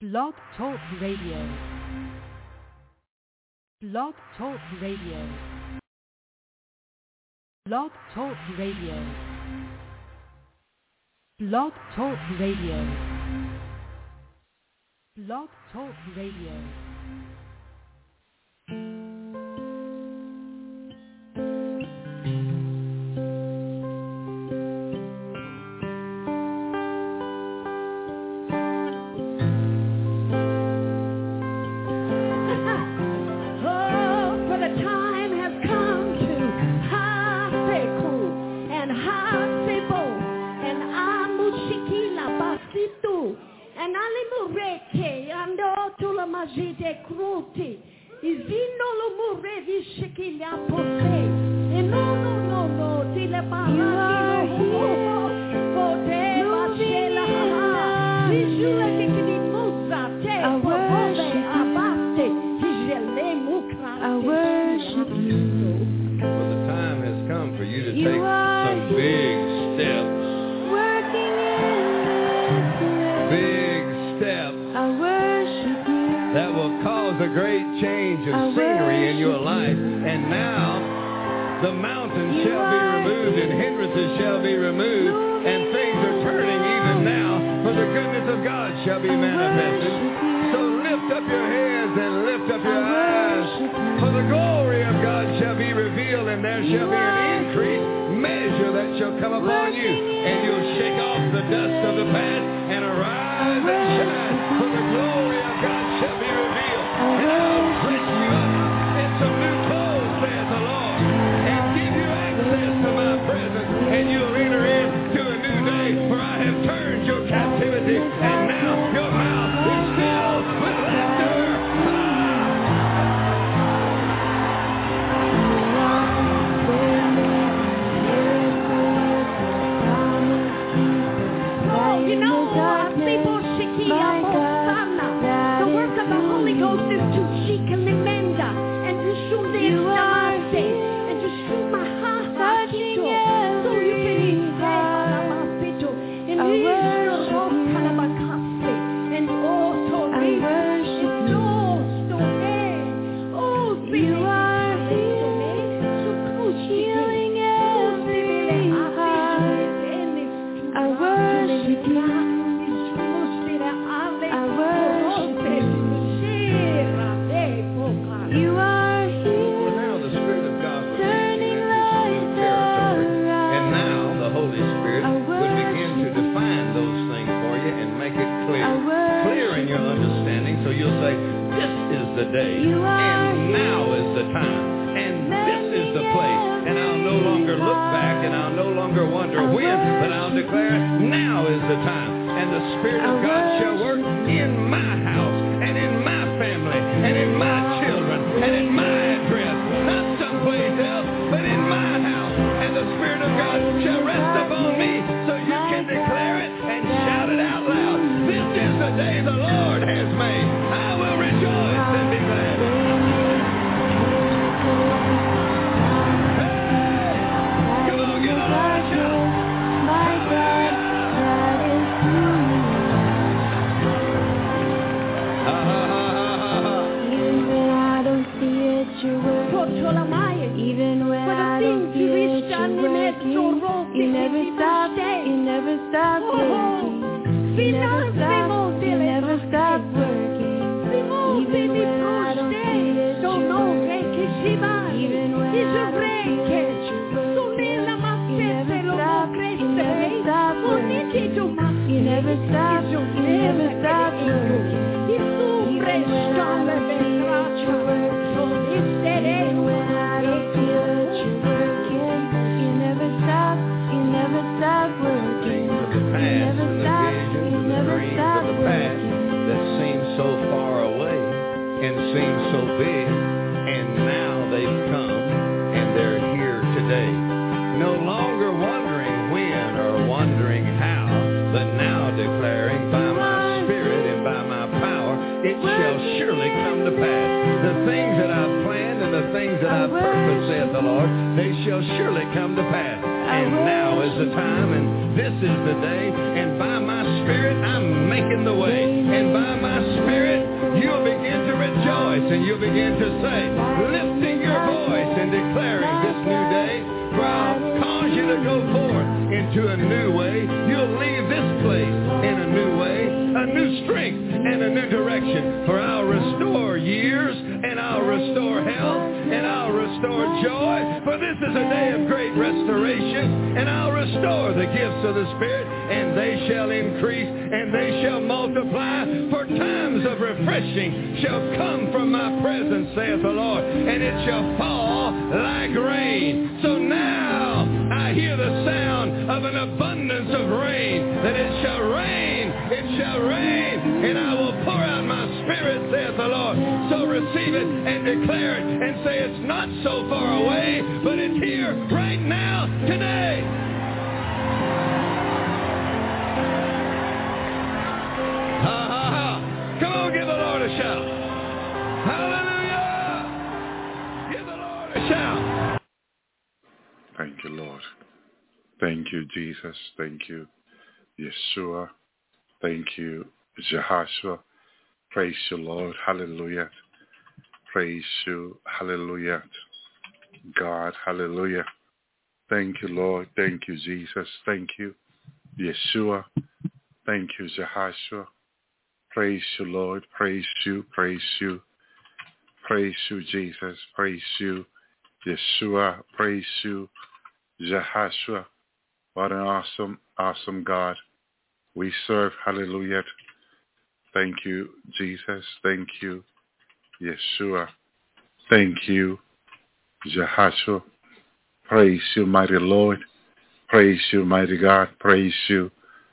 Blog Talk Radio. Blog Talk Radio. Blog Talk Radio. Blog Talk Radio. Blog Talk Radio. This is the day, and by my Spirit I'm making the way, and by my Spirit and you'll begin to say, lifting your voice and declaring this new day, for I'll cause you to go forth into a new way. You'll leave this place in a new way, a new strength and a new direction. For I'll restore years, and I'll restore health, and I'll restore joy. For this is a day of great restoration, and I'll restore the gifts of the Spirit, and they shall increase, and they shall multiply. For times of refreshing shall come from my presence, saith the Lord, and it shall fall like rain. So now I hear the sound of an abundance of rain, that it shall rain, and I will pour out my Spirit, saith the Lord. So receive it and declare it and say it's not so far away, but it's here right now, today. Ha, ha, ha. Come on, give the Lord a shout. Hallelujah. Give the Lord a shout. Thank you, Lord. Thank you, Jesus. Thank you, Yeshua. Thank you, Jehoshua. Praise you, Lord. Hallelujah. Praise you. Hallelujah. God. Hallelujah. Thank you, Lord. Thank you, Jesus. Thank you, Yeshua. Thank you, Jehoshua. Praise you, Lord. Praise you. Praise you. Praise you, Jesus. Praise you, Yeshua. Praise you, Jehoshua. What an awesome, awesome God we serve. Hallelujah. Thank you, Jesus. Thank you, Yeshua. Thank you, Jehoshua. Praise you, mighty Lord. Praise you, mighty God. Praise you,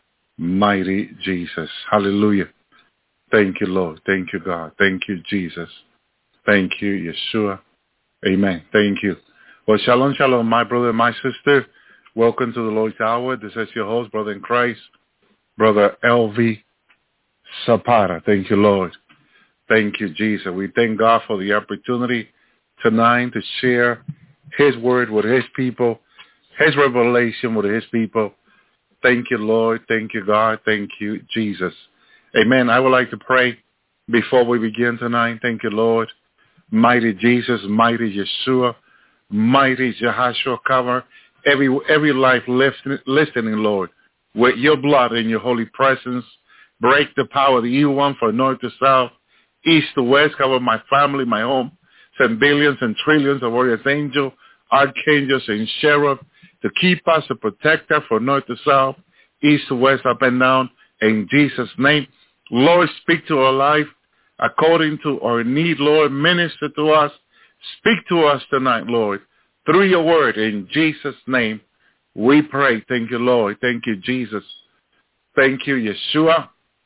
mighty Jesus. Hallelujah. Thank you, Lord. Thank you, God. Thank you, Jesus. Thank you, Yeshua. Amen. Thank you. Well, shalom, shalom, my brother and my sister. Welcome to the Lord's Hour. This is your host, brother in Christ, Brother L.V. Zapata. Thank you, Lord. Thank you, Jesus. We thank God for the opportunity tonight to share his word with his people, his revelation with his people. Thank you, Lord. Thank you, God. Thank you, Jesus. Amen. I would like to pray before we begin tonight. Thank you, Lord. Mighty Jesus, mighty Yeshua, mighty Jehoshua, cover every life listening, Lord, with your blood and your holy presence. Break the power of the evil one from north to south, east to west. Cover my family, my home. Send billions and trillions of warriors, angels, archangels, and sheriff to keep us, to protect us from north to south, east to west, up and down. In Jesus' name, Lord, speak to our life according to our need, Lord. Minister to us. Speak to us tonight, Lord, through your word. In Jesus' name, we pray. Thank you, Lord. Thank you, Jesus. Thank you, Yeshua.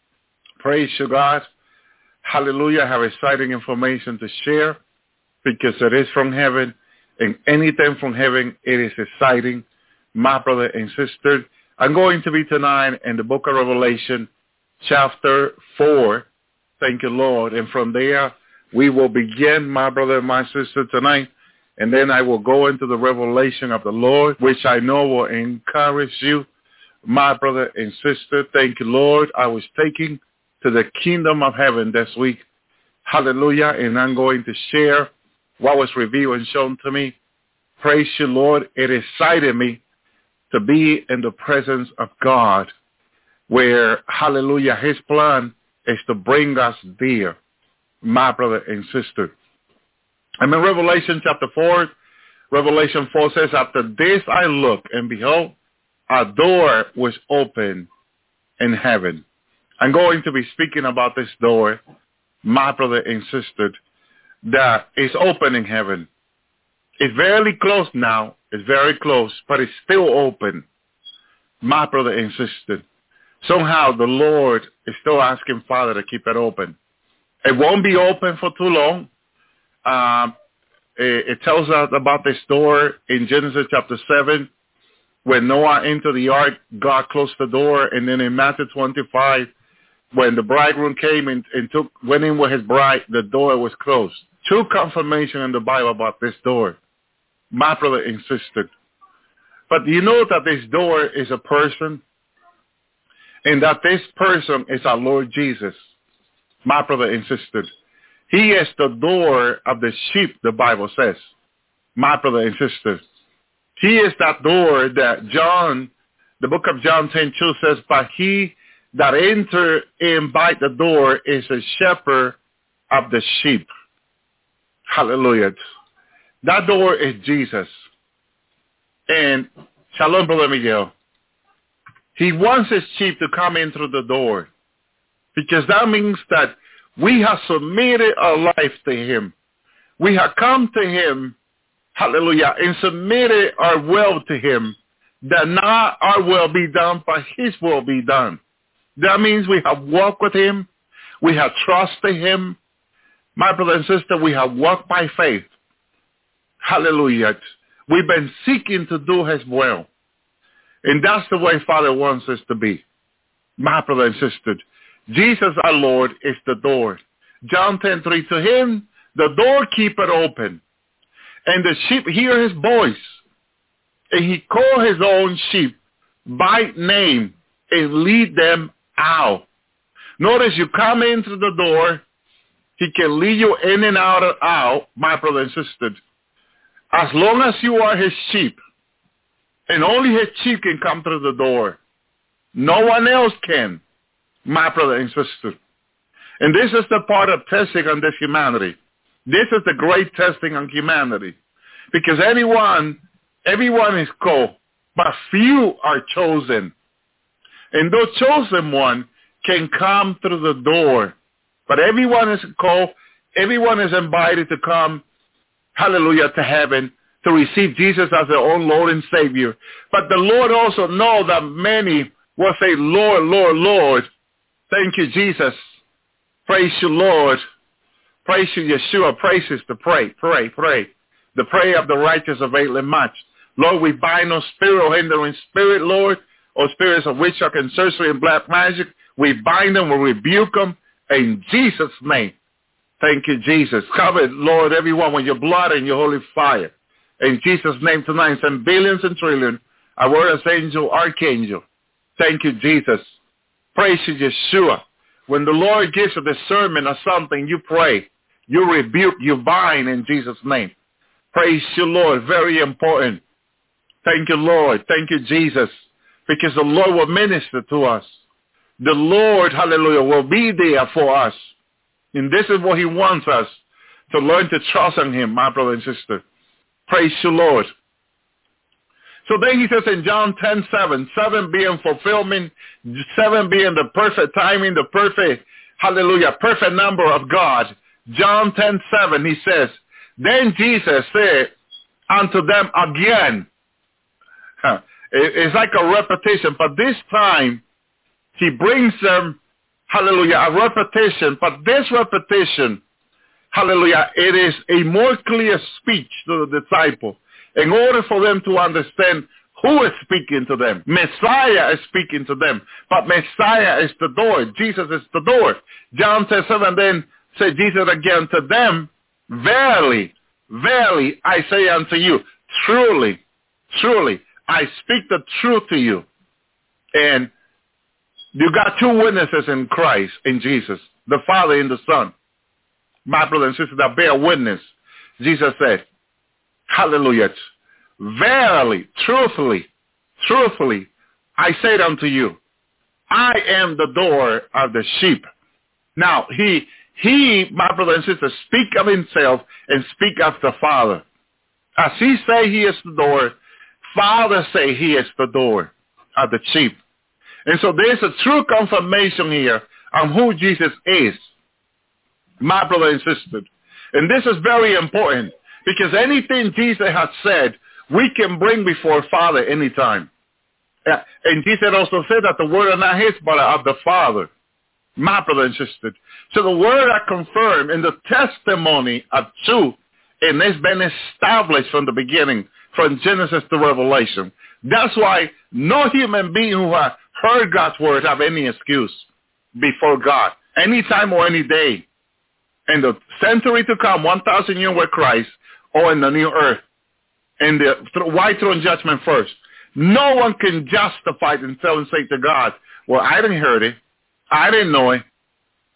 Praise you, God. Hallelujah. I have exciting information to share because it is from heaven, and anything from heaven, it is exciting. My brother and sister, I'm going to be tonight in the book of Revelation, chapter 4. Thank you, Lord. And from there, we will begin, my brother and my sister, tonight. And then I will go into the revelation of the Lord, which I know will encourage you, my brother and sister. Thank you, Lord. I was taken to the kingdom of heaven this week. Hallelujah. And I'm going to share what was revealed and shown to me. Praise you, Lord. It excited me to be in the presence of God, where, hallelujah, his plan is to bring us there, my brother and sister. And in Revelation chapter 4, Revelation 4 says, after this I looked, and behold, a door was open in heaven. I'm going to be speaking about this door, my brother and sister, that is open in heaven. It's very close now. It's very close, but it's still open, my brother and sister. Somehow the Lord is still asking Father to keep it open. It won't be open for too long. It tells us about this door in Genesis chapter 7. When Noah entered the ark, God closed the door. And then in Matthew 25, when the bridegroom came and went in with his bride, the door was closed. Two confirmation in the Bible about this door, my brother and sister. But you know that this door is a person, and that this person is our Lord Jesus, my brother and sister. He is the door of the sheep, the Bible says. My brother and sisters. He is that door that John, the book of John 10:2 says, but he that enter in by the door is a shepherd of the sheep. Hallelujah. That door is Jesus. And Shalom, Brother Miguel. He wants his sheep to come in through the door, because that means that we have submitted our life to him. We have come to him, hallelujah, and submitted our will to him, that not our will be done, but his will be done. That means we have walked with him. We have trusted him. My brother and sister, we have walked by faith. Hallelujah. We've been seeking to do his will. And that's the way Father wants us to be. My brother and sister, Jesus our Lord is the door. John 10:3, to him the door keepeth open, and the sheep hear his voice, and he call his own sheep by name and lead them out. Notice you come in through the door, he can lead you in and out, my brother and sister. As long as you are his sheep, and only his sheep can come through the door. No one else can, my brother and sister. And this is the part of testing on this humanity. This is the great testing on humanity. Because everyone is called, but few are chosen. And those chosen one can come through the door. But everyone is called, everyone is invited to come, hallelujah, to heaven, to receive Jesus as their own Lord and Savior. But the Lord also knows that many will say, Lord, Lord, Lord. Thank you, Jesus. Praise you, Lord. Praise you, Yeshua. Praises to pray. The prayer of the righteous availeth much. Lord, we bind no spirit or hindering spirit, Lord, or spirits of witchcraft and sorcery and black magic. We bind them, we rebuke them in Jesus' name. Thank you, Jesus. Cover, Lord, everyone with your blood and your holy fire. In Jesus' name tonight, send billions and trillions, our warriors, angel, archangel. Thank you, Jesus. Praise you, Yeshua. When the Lord gives a discernment of something, you pray, you rebuke, you bind in Jesus' name. Praise you, Lord. Very important. Thank you, Lord. Thank you, Jesus. Because the Lord will minister to us. The Lord, hallelujah, will be there for us. And this is what he wants us, to learn to trust in him, my brother and sister. Praise you, Lord. So then he says in John 10:7, 7 being fulfillment, 7 being the perfect timing, the perfect, hallelujah, perfect number of God. John 10:7, he says, then Jesus said unto them again. It's like a repetition, but this time he brings them, hallelujah, a repetition, but this repetition, hallelujah, it is a more clear speech to the disciple in order for them to understand who is speaking to them. Messiah is speaking to them, but Messiah is the door. Jesus is the door. John 10:7, then said Jesus again to them, verily, verily, I say unto you, truly, truly, I speak the truth to you. And you got two witnesses in Christ, in Jesus, the Father and the Son. My brother and sister, that bear witness. Jesus said, hallelujah, verily, truthfully, truthfully, I say unto you, I am the door of the sheep. Now, he, my brother and sister, speak of himself and speak of the Father. As he say he is the door, Father say he is the door of the sheep. And so there's a true confirmation here on who Jesus is, my brother and sister. And this is very important, because anything Jesus has said, we can bring before Father anytime. And Jesus also said that the word is not his, but of the Father, my brother and sister. So the word are confirmed in the testimony of truth, and it's been established from the beginning, from Genesis to Revelation. That's why no human being who has heard God's word have any excuse before God, anytime or any day. In the century to come, 1,000 years with Christ, or in the new earth, in the white throne judgment first. No one can justify themselves and say to God, well, I didn't hear it. I didn't know it.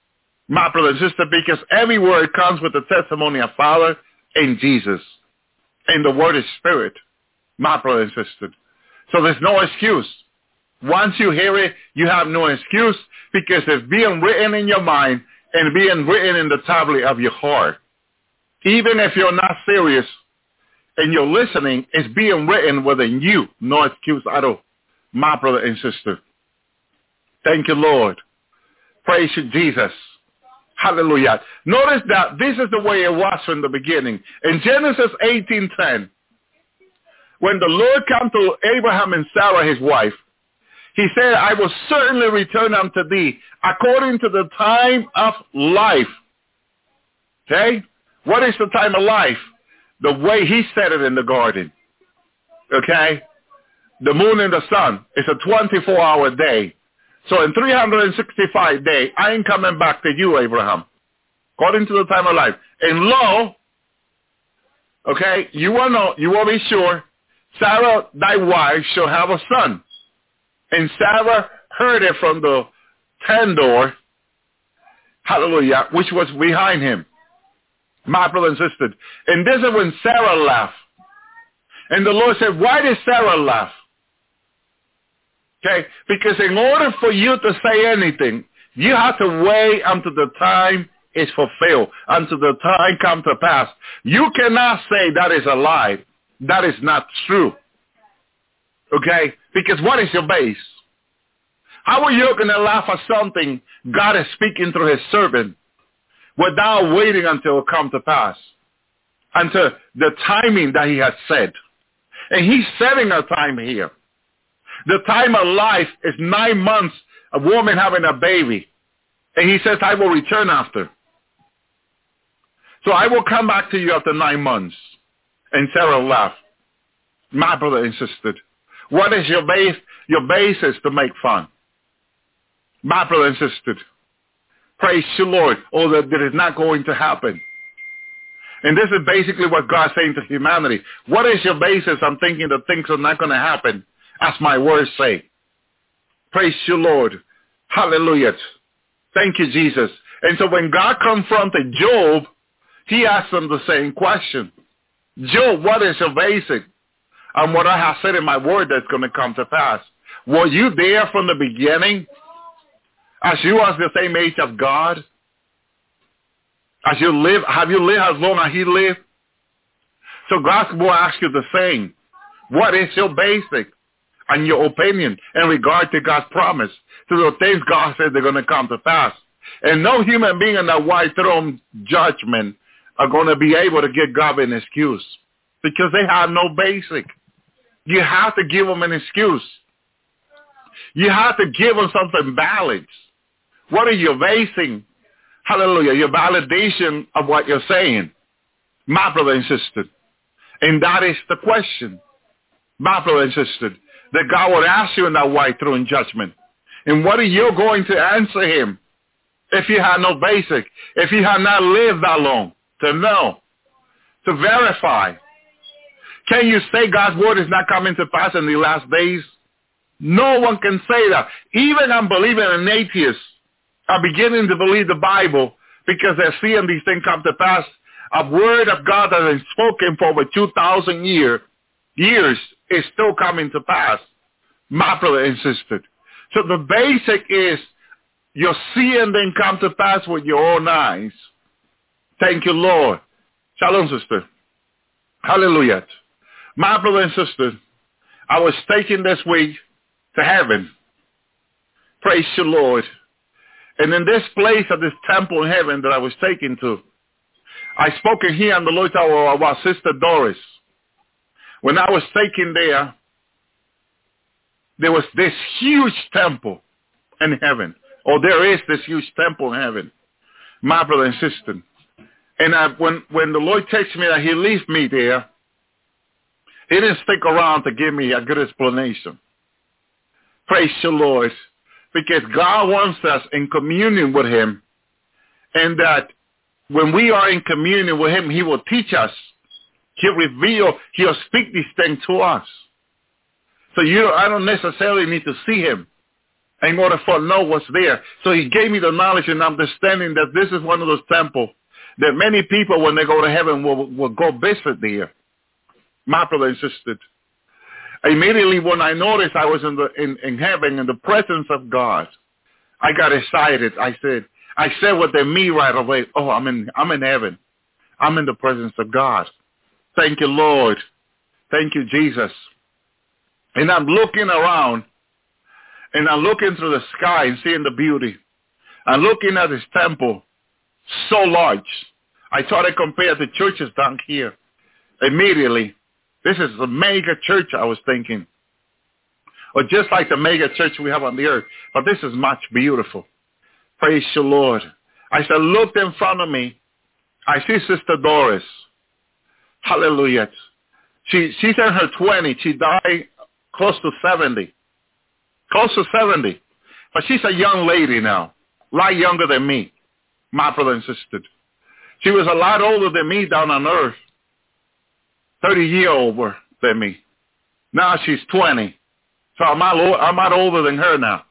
My brother and sister, because every word comes with the testimony of Father and Jesus. And the word is spirit. My brother and sister. So there's no excuse. Once you hear it, you have no excuse because it's being written in your mind and being written in the tablet of your heart. Even if you're not serious and you're listening, it's being written within you. No excuse at all. My brother and sister. Thank you, Lord. Praise you, Jesus. Hallelujah. Notice that this is the way it was from the beginning. In Genesis 18:10, when the Lord came to Abraham and Sarah, his wife, he said, I will certainly return unto thee according to the time of life. Okay? What is the time of life? The way he said it in the garden. Okay? The moon and the sun is a 24-hour day. So in 365 days, I ain't coming back to you, Abraham, according to the time of life. And lo, okay, you will be sure, Sarah, thy wife, shall have a son. And Sarah heard it from the tent door, hallelujah, which was behind him. My brother and sister. And this is when Sarah laughed. And the Lord said, why did Sarah laugh? Okay, because in order for you to say anything, you have to wait until the time is fulfilled, until the time comes to pass. You cannot say that is a lie. That is not true. Okay, because what is your base? How are you going to laugh at something God is speaking through his servant without waiting until it comes to pass, until the timing that he has said? And he's setting a time here. The time of life is 9 months, a woman having a baby. And he says, I will return after. So I will come back to you after 9 months. And Sarah laughed. My brother insisted. What is your base? Your base is to make fun. My brother insisted. Praise the Lord. Oh, that is not going to happen. And this is basically what God's saying to humanity. What is your basis? I'm thinking that things are not going to happen. As my words say. Praise you, Lord. Hallelujah. Thank you, Jesus. And so when God confronted Job, he asked him the same question. Job, what is your basic? And what I have said in my word that's going to come to pass. Were you there from the beginning? As you was the same age of God? As you live, have you lived as long as he lived? So God will ask you the same. What is your basic? And your opinion in regard to God's promise, to the things God said they're going to come to pass. And no human being in that white throne judgment are going to be able to give God an excuse because they have no basic. You have to give them an excuse. You have to give them something valid. What are you basing? Hallelujah. Your validation of what you're saying. My brother and sister. And that is the question. My brother and sister. That God will ask you in that white throne judgment. And what are you going to answer him if you have no basic, if you have not lived that long to know, to verify? Can you say God's word is not coming to pass in the last days? No one can say that. Even unbelieving and atheists are beginning to believe the Bible because they're seeing these things come to pass. A word of God that has been spoken for over 2,000 years is still coming to pass. My brother insisted. So the basic is you're seeing them come to pass with your own eyes. Thank you, Lord. Shalom, sister. Hallelujah. My brother and sister, I was taken this week to heaven. Praise the Lord. And in this place of this temple in heaven that I was taken to, I spoke in here on the Lord's hour about Sister Doris. When I was taken there was this huge temple in heaven. Or there is this huge temple in heaven. My brother and sister. And when the Lord takes me that he leaves me there, he didn't stick around to give me a good explanation. Praise the Lord. Because God wants us in communion with him. And that when we are in communion with him, he will teach us. He'll reveal, he'll speak these things to us. So I don't necessarily need to see him. in order for to know what's there. So he gave me the knowledge and understanding that this is one of those temples that many people, when they go to heaven, will go visit there. My brother and sister. Immediately when I noticed I was in heaven in the presence of God, I got excited. I said within me right away, oh, I'm in heaven. I'm in the presence of God. Thank you, Lord. Thank you, Jesus. And I'm looking around, and I'm looking through the sky and seeing the beauty. I'm looking at this temple, so large. I thought I compared the churches down here. Immediately, this is a mega church, I was thinking. Or just like the mega church we have on the earth. But this is much beautiful. Praise the Lord. I said, looked in front of me. I see Sister Doris. Hallelujah. She's in her 20s. She died close to 70. Close to 70. But she's a young lady now. A lot younger than me. My brother and sister. She was a lot older than me down on earth. 30 years older than me. Now she's 20. So I'm not older than her now.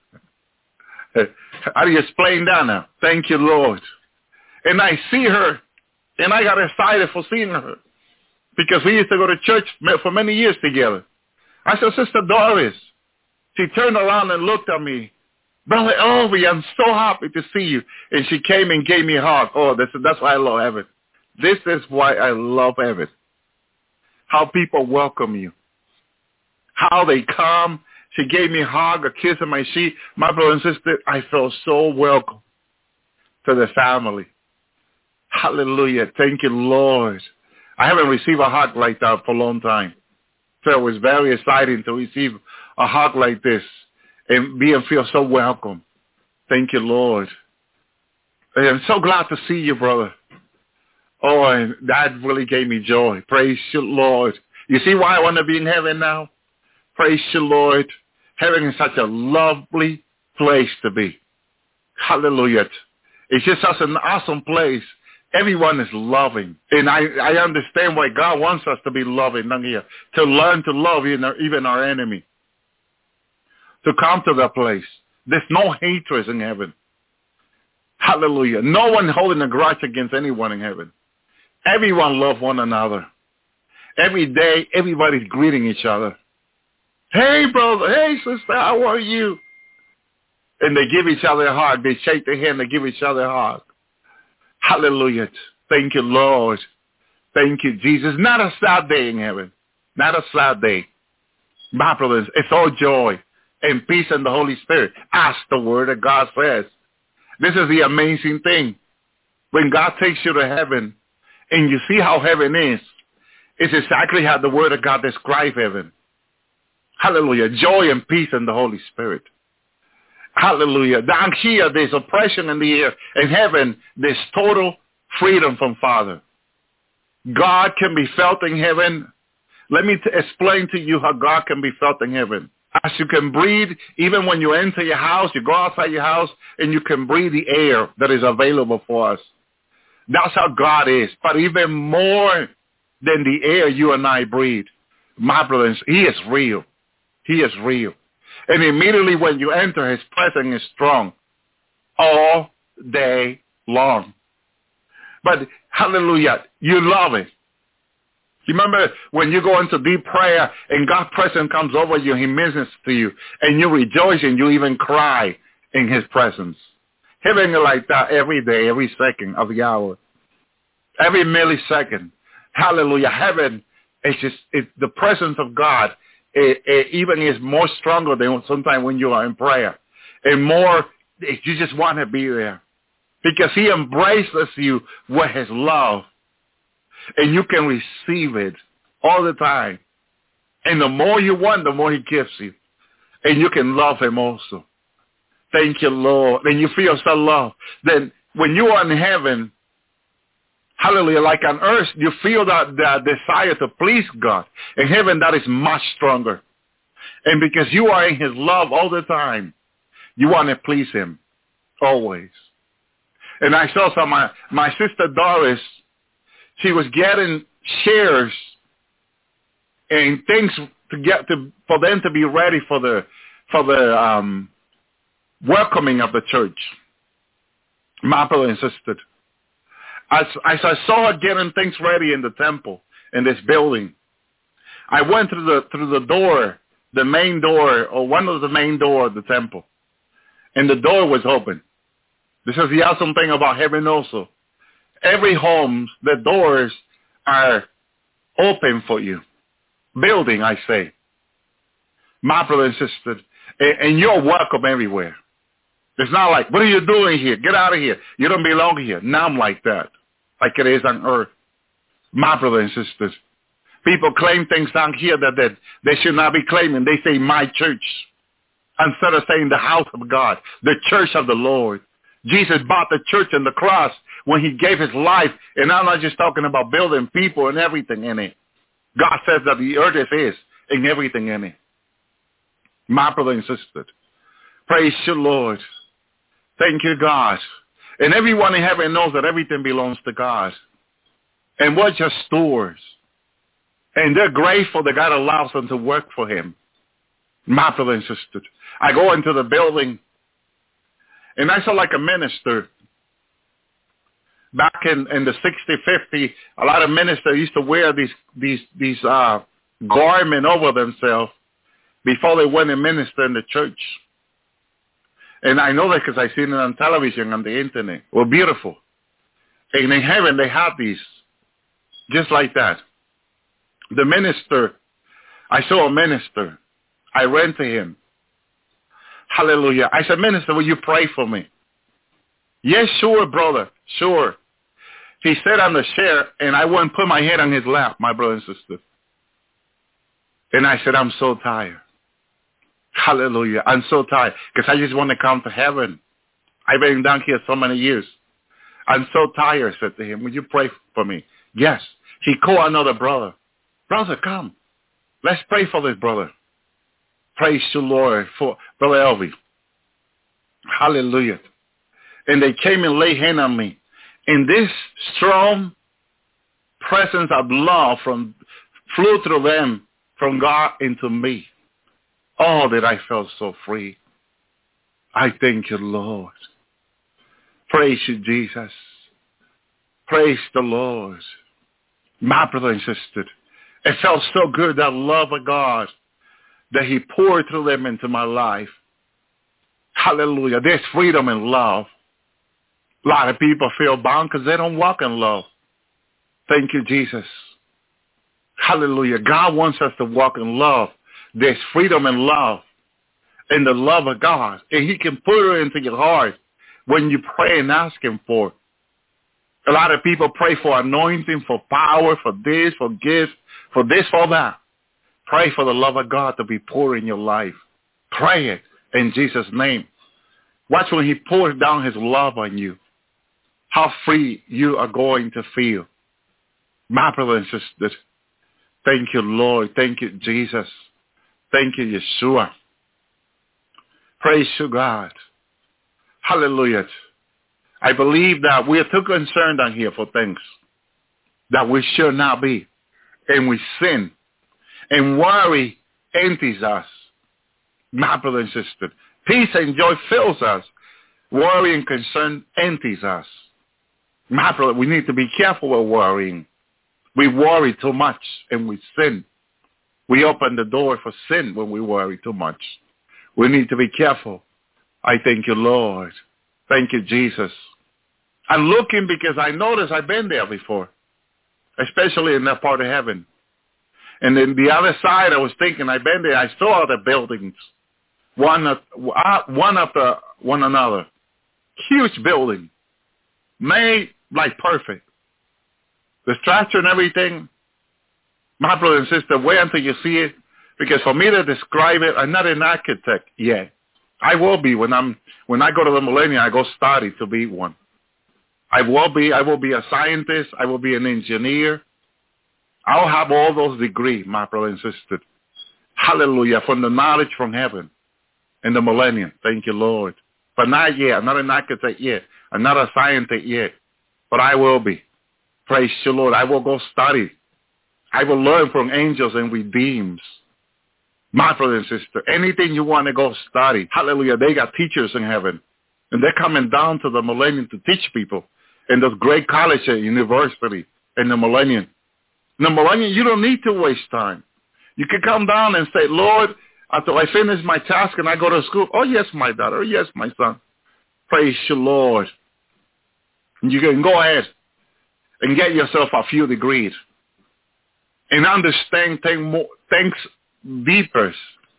How do you explain that now? Thank you, Lord. And I see her, and I got excited for seeing her. Because we used to go to church for many years together. I said, Sister Doris. She turned around and looked at me. Brother Elvie, I'm so happy to see you. And she came and gave me a hug. Oh, that's why I love heaven. This is why I love heaven. How people welcome you. How they come. She gave me a hug, a kiss on my cheek. My brother and sister, I felt so welcome to the family. Hallelujah. Thank you, Lord. I haven't received a hug like that for a long time. So it was very exciting to receive a hug like this and feel so welcome. Thank you, Lord. And I'm so glad to see you, brother. Oh, and that really gave me joy. Praise you, Lord. You see why I want to be in heaven now? Praise you, Lord. Heaven is such a lovely place to be. Hallelujah. It's just such an awesome place. Everyone is loving. And I understand why God wants us to be loving down here. To learn to love even our enemy. To come to that place. There's no hatred in heaven. Hallelujah. No one holding a grudge against anyone in heaven. Everyone loves one another. Every day, everybody's greeting each other. Hey, brother. Hey, sister. How are you? And they give each other a hug. They shake their hand. They give each other a hug. Hallelujah. Thank you, Lord. Thank you, Jesus. Not a sad day in heaven. Not a sad day. My brothers, it's all joy and peace in the Holy Spirit. As the Word of God says. This is the amazing thing. When God takes you to heaven and you see how heaven is, it's exactly how the Word of God describes heaven. Hallelujah. Joy and peace in the Holy Spirit. Hallelujah. Down here, there's oppression in the air. In heaven, there's total freedom from Father. God can be felt in heaven. Let me explain to you how God can be felt in heaven. As you can breathe, even when you enter your house, you go outside your house, and you can breathe the air that is available for us. That's how God is. But even more than the air you and I breathe, my brothers, He is real. He is real. And immediately when you enter, His presence is strong all day long. But, hallelujah, you love it. You remember when you go into deep prayer and God's presence comes over you, He ministers to you, and you rejoice and you even cry in His presence. Heaven is like that every day, every second of the hour, every millisecond. Hallelujah. Heaven is just the presence of God. It even is more stronger than sometimes when you are in prayer. And more, you just want to be there. Because He embraces you with His love. And you can receive it all the time. And the more you want, the more He gives you. And you can love Him also. Thank you, Lord. And you feel so loved. Then when you are in heaven, hallelujah, like on earth, you feel that desire to please God. In heaven, that is much stronger. And because you are in His love all the time, you want to please Him always. And I saw some, my sister Doris, she was getting shares and things for them to be ready for the welcoming of the church. My brother and sister, as I saw her getting things ready in the temple, in this building, I went through the door, the main door, or one of the main doors of the temple, and the door was open. This is the awesome thing about heaven also. Every home, the doors are open for you. Building, I say. My brother and sister, and you're welcome everywhere. It's not like, what are you doing here? Get out of here. You don't belong here. None like that, like it is on earth. My brother and sisters, people claim things down here that they should not be claiming. They say my church instead of saying the house of God, the church of the Lord. Jesus bought the church and the cross when he gave his life. And I'm not just talking about building people and everything in it. God says that the earth is his and everything in it. My brother and sister, praise you, Lord. Thank you, God. And everyone in heaven knows that everything belongs to God. And we're just stewards. And they're grateful that God allows them to work for him. My brother and sister, I go into the building, and I saw like a minister. Back in the 60, 50, a lot of ministers used to wear these garment over themselves before they went and minister in the church. And I know that because I've seen it on television, on the internet. Well, beautiful. And in heaven, they have these, just like that. The minister, I saw a minister. I ran to him. Hallelujah. I said, minister, will you pray for me? Yes, sure, brother. Sure. He sat on the chair, and I went and put my head on his lap, my brother and sister. And I said, I'm so tired. Hallelujah. I'm so tired because I just want to come to heaven. I've been down here so many years. I'm so tired, I said to him. Will you pray for me? Yes. He called another brother. Brother, come. Let's pray for this brother. Praise the Lord for Brother Elvie. Hallelujah. And they came and laid hand on me. And this strong presence of love flew through them from God into me. Oh, that I felt so free. I thank you, Lord. Praise you, Jesus. Praise the Lord. My brother and sister, it felt so good, that love of God, that he poured through them into my life. Hallelujah. There's freedom in love. A lot of people feel bound because they don't walk in love. Thank you, Jesus. Hallelujah. God wants us to walk in love. There's freedom in love, in the love of God. And he can put it into your heart when you pray and ask him for it. A lot of people pray for anointing, for power, for this, for gifts, for this, for that. Pray for the love of God to be poured in your life. Pray it in Jesus' name. Watch when he pours down his love on you, how free you are going to feel. My brothers and sisters, thank you, Lord. Thank you, Jesus. Thank you, Yeshua. Praise you, God. Hallelujah. I believe that we are too concerned on here for things that we should not be. And we sin. And worry empties us. My brother and sister. Peace and joy fills us. Worry and concern empties us. My brother, we need to be careful with worrying. We worry too much and we sin. We open the door for sin when we worry too much. We need to be careful. I thank you, Lord. Thank you, Jesus. I'm looking because I noticed I've been there before, especially in that part of heaven. And then the other side, I was thinking, I've been there. I saw the buildings, one after one another. Huge building, made like perfect. The structure and everything. My brother and sister, wait until you see it, because for me to describe it, I'm not an architect yet. I will be when I go to the millennium. I go study to be one. I will be a scientist. I will be an engineer. I'll have all those degrees, my brother and sister. Hallelujah, from the knowledge from heaven in the millennium. Thank you, Lord. But not yet. I'm not an architect yet. I'm not a scientist yet. But I will be. Praise the Lord. I will go study. I will learn from angels and redeems. My brother and sister, anything you want to go study, hallelujah, they got teachers in heaven. And they're coming down to the millennium to teach people in those great college and university in the millennium. In the millennium, you don't need to waste time. You can come down and say, Lord, after I finish my task and I go to school, oh, yes, my daughter, oh, yes, my son. Praise the Lord. And you can go ahead and get yourself a few degrees and understand things deeper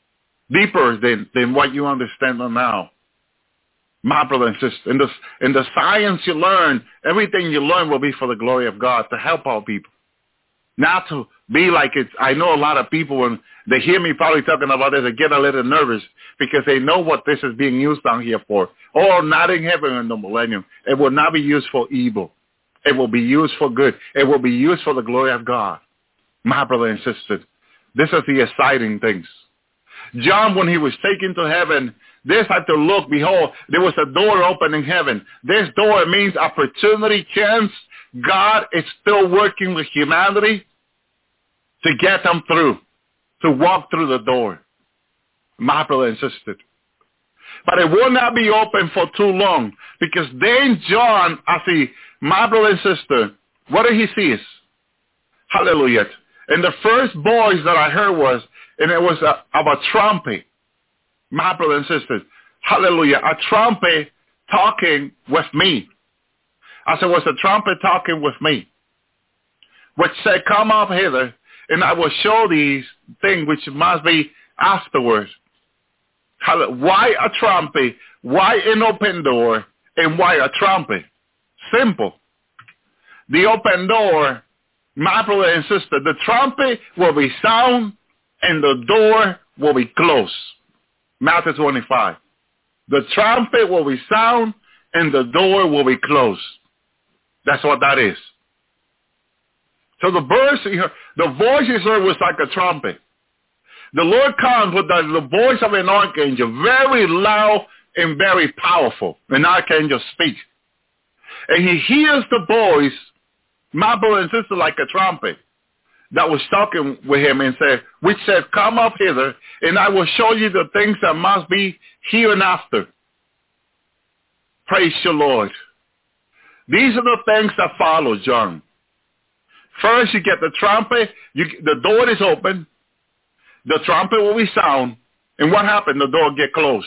than what you understand now. My brother and sister, in the science you learn, everything you learn will be for the glory of God, to help our people. Not to be like it's, I know a lot of people, when they hear me probably talking about this, they get a little nervous because they know what this is being used down here for. Oh, not in heaven in the millennium. It will not be used for evil. It will be used for good. It will be used for the glory of God. My brother and sister, this is the exciting things. John, when he was taken to heaven, this had to look, behold, there was a door open in heaven. This door means opportunity, chance. God is still working with humanity to get them through, to walk through the door. My brother and sister. But it will not be open for too long, because then John, my brother and sister, what did he see? Hallelujah. And the first voice that I heard was, and it was of a trumpet. My brother and sister, hallelujah, a trumpet talking with me. I said, was a trumpet talking with me? Which said, come up hither, and I will show these things which must be afterwards. Why a trumpet? Why an open door? And why a trumpet? Simple. The open door, my brother and sister, the trumpet will be sound and the door will be closed. Matthew 25. The trumpet will be sound and the door will be closed. That's what that is. So the voice you heard was like a trumpet. The Lord comes with the voice of an archangel, very loud and very powerful. An archangel speaks. And he hears the voice, my brother and sister, like a trumpet that was talking with him and said, which said, come up hither, and I will show you the things that must be hereinafter. Praise the Lord. These are the things that follow, John. First, you get the trumpet. The door is open. The trumpet will be sound. And what happened? The door get closed.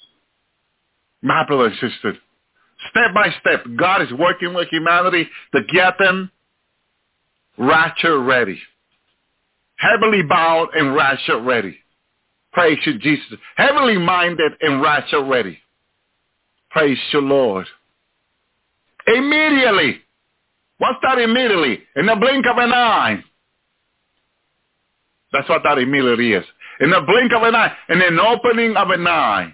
My brother and sister, step by step, God is working with humanity to get them rapture ready. Heavenly bound and rapture ready. Praise you, Jesus. Heavenly minded and rapture ready. Praise you, Lord. Immediately. What's that immediately? In the blink of an eye. That's what that immediately is. In the blink of an eye. In an opening of an eye.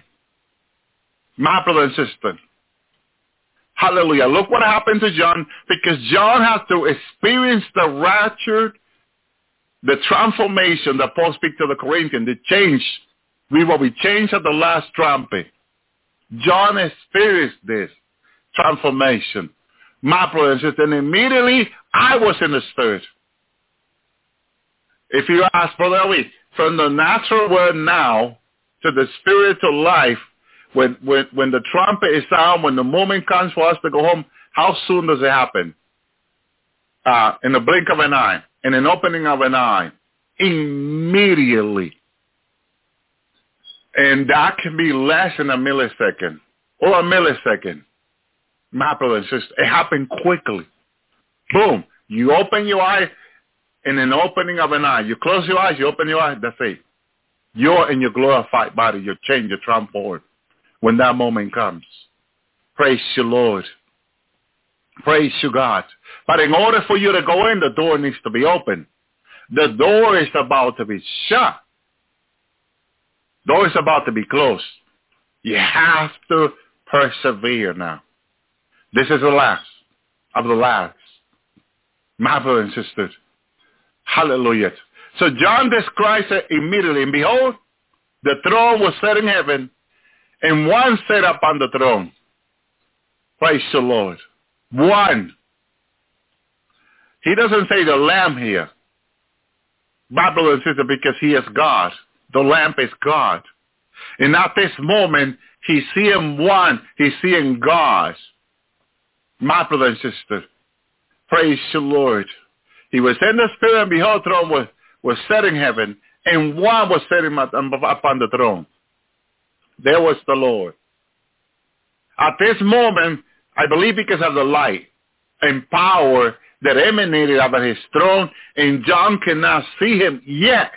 My brother and sister. Hallelujah. Look what happened to John. Because John has to experience the rapture, the transformation that Paul speaks to the Corinthians, the change. We will be changed at the last trumpet. John experienced this transformation. My brother and sister, and immediately I was in the spirit. If you ask, Brother Ellie, from the natural world now to the spiritual life, when the trumpet is sound, when the moment comes for us to go home, how soon does it happen? In the blink of an eye, in an opening of an eye, immediately. And that can be less than a millisecond or a millisecond. My brother and sister, it happened quickly. Boom. You open your eye in an opening of an eye. You close your eyes, you open your eyes, that's it. You're in your glorified body. You're changed, you're transformed when that moment comes. Praise you, Lord. Praise you, God. But in order for you to go in, the door needs to be open. The door is about to be shut. The door is about to be closed. You have to persevere now. This is the last of the last. My brother and sisters. Hallelujah. So John describes it immediately. And behold, the throne was set in heaven, and one sat up on the throne. Praise the Lord. One. He doesn't say the Lamb here. My brother and sister, because he is God. The Lamb is God. And at this moment, he's seeing one. He's seeing God. My brother and sister, praise the Lord. He was in the Spirit, and behold, the throne was set in heaven, and one was sitting upon the throne. There was the Lord. At this moment, I believe because of the light and power that emanated out of his throne, and John cannot see him yet.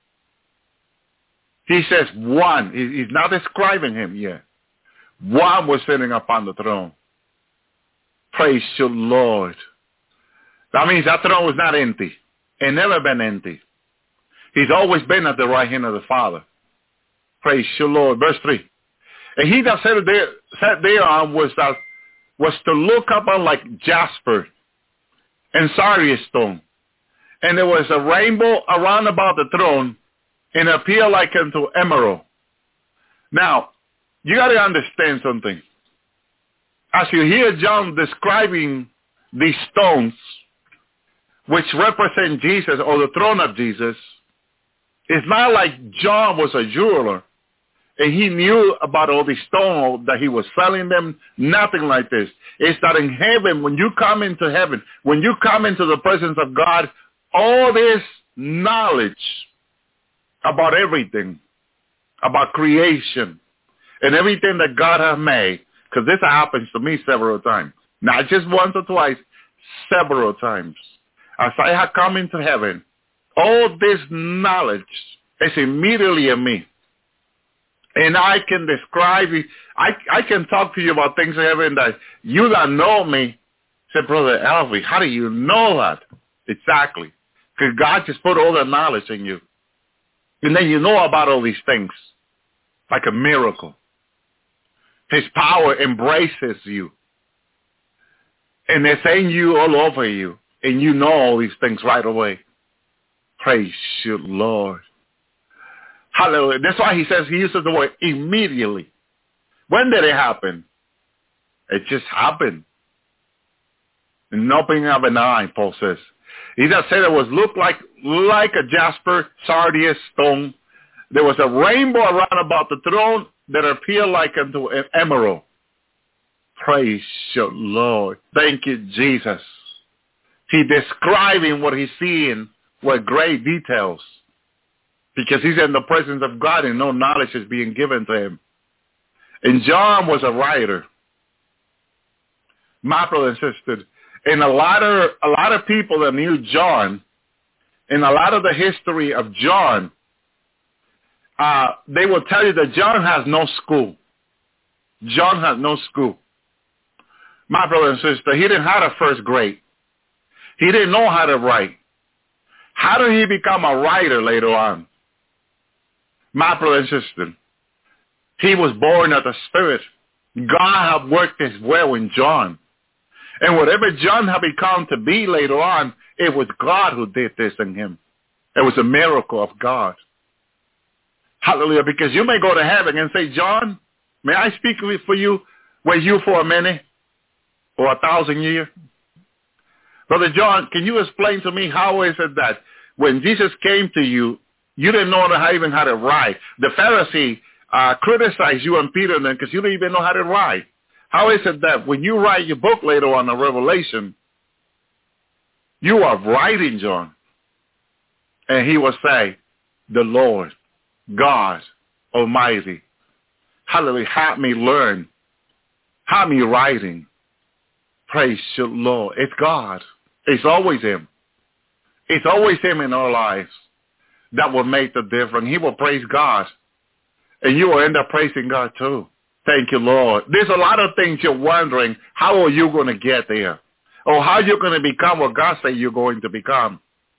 He says one. He's not describing him yet. One was sitting upon the throne. Praise the Lord. That means that throne was not empty. It never been empty. He's always been at the right hand of the Father. Praise the Lord. Verse 3. And he that sat thereon was to look upon like jasper and sardius stone. And there was a rainbow around about the throne, and it appeared like unto emerald. Now, you got to understand something. As you hear John describing these stones, which represent Jesus or the throne of Jesus, it's not like John was a jeweler and he knew about all these stones that he was selling them. Nothing like this. It's that in heaven, when you come into heaven, when you come into the presence of God, all this knowledge about everything, about creation and everything that God has made, because this happens to me several times, not just once or twice, several times. As I have come into heaven, all this knowledge is immediately in me. And I can describe it. I can talk to you about things in heaven that you that know me say, Brother Alfie, how do you know that? Exactly. Because God just put all the knowledge in you. And then you know about all these things like a miracle. His power embraces you. And it's in you, all over you. And you know all these things right away. Praise you, Lord. Hallelujah. That's why he says, he uses the word immediately. When did it happen? It just happened. An opening of an eye, Paul says. He just said it was looked like a jasper, sardius stone. There was a rainbow around about the throne that appeared like unto an emerald. Praise your Lord. Thank you, Jesus. He describing what he's seeing with great details because he's in the presence of God and no knowledge is being given to him. And John was a writer. My brother and sister, and a lot of people that knew John, and a lot of the history of John, they will tell you that John has no school. John has no school. My brother and sister, he didn't have a first grade. He didn't know how to write. How did he become a writer later on? My brother and sister, he was born of the Spirit. God had worked his will in John. And whatever John had become to be later on, it was God who did this in him. It was a miracle of God. Hallelujah. Because you may go to heaven and say, John, may I speak with you for a minute or 1,000 years? Brother John, can you explain to me how is it that when Jesus came to you, you didn't know even how to write? The Pharisee criticized you and Peter then because you didn't even know how to write. How is it that when you write your book later on, the Revelation, you are writing, John? And he will say, the Lord, God Almighty, hallelujah, had me learn, had me writing. Praise the Lord. It's God. It's always him. It's always him in our lives that will make the difference. He will praise God. And you will end up praising God too. Thank you, Lord. There's a lot of things you're wondering, how are you going to get there? Or how you're going to become what God said you're going to become.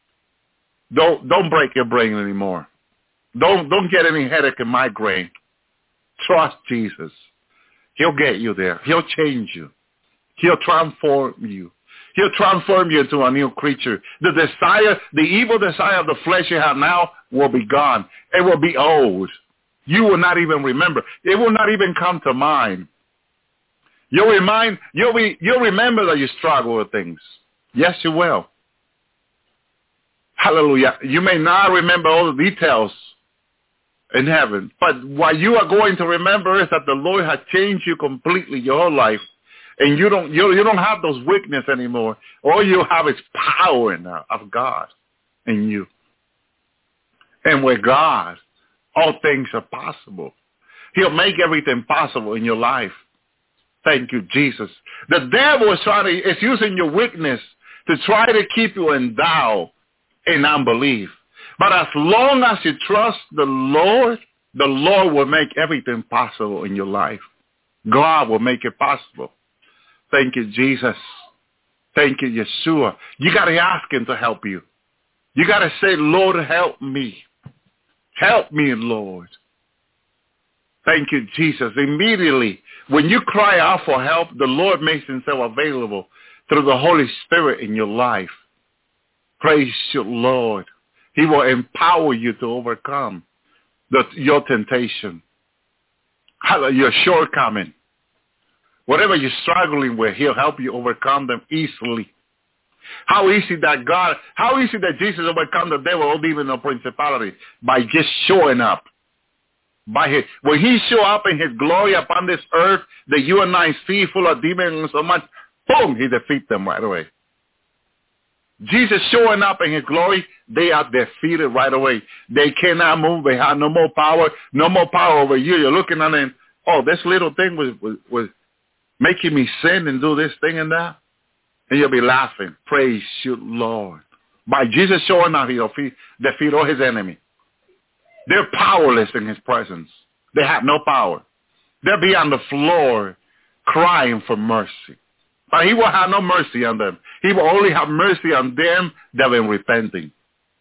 Don't break your brain anymore. Don't get any headache and migraine. Trust Jesus. He'll get you there. He'll change you. He'll transform you. He'll transform you into a new creature. The evil desire of the flesh you have now will be gone. It will be old. You will not even remember. It will not even come to mind. You'll remember that you struggle with things. Yes, you will. Hallelujah. You may not remember all the details in heaven. But what you are going to remember is that the Lord has changed you completely, your whole life. And you don't have those weaknesses anymore. All you have is power now of God in you. And with God, all things are possible. He'll make everything possible in your life. Thank you, Jesus. The devil is using your weakness to try to keep you endowed in unbelief. But as long as you trust the Lord will make everything possible in your life. God will make it possible. Thank you, Jesus. Thank you, Yeshua. You got to ask him to help you. You got to say, Lord, help me. Help me, Lord. Thank you, Jesus. Immediately, when you cry out for help, the Lord makes himself available through the Holy Spirit in your life. Praise you, Lord. He will empower you to overcome your temptation, your shortcoming. Whatever you're struggling with, he'll help you overcome them easily. How easy that Jesus overcome the devil or even the principality? By just showing up. When he show up in his glory upon this earth that you and I see full of demons and so much, boom, he defeats them right away. Jesus showing up in his glory, they are defeated right away. They cannot move. They have no more power over you. You're looking at them, oh, this little thing was making me sin and do this thing and that. And you'll be laughing. Praise you, Lord. By Jesus showing up, he'll defeat all his enemy. They're powerless in his presence. They have no power. They'll be on the floor crying for mercy. But he will have no mercy on them. He will only have mercy on them that have been repenting.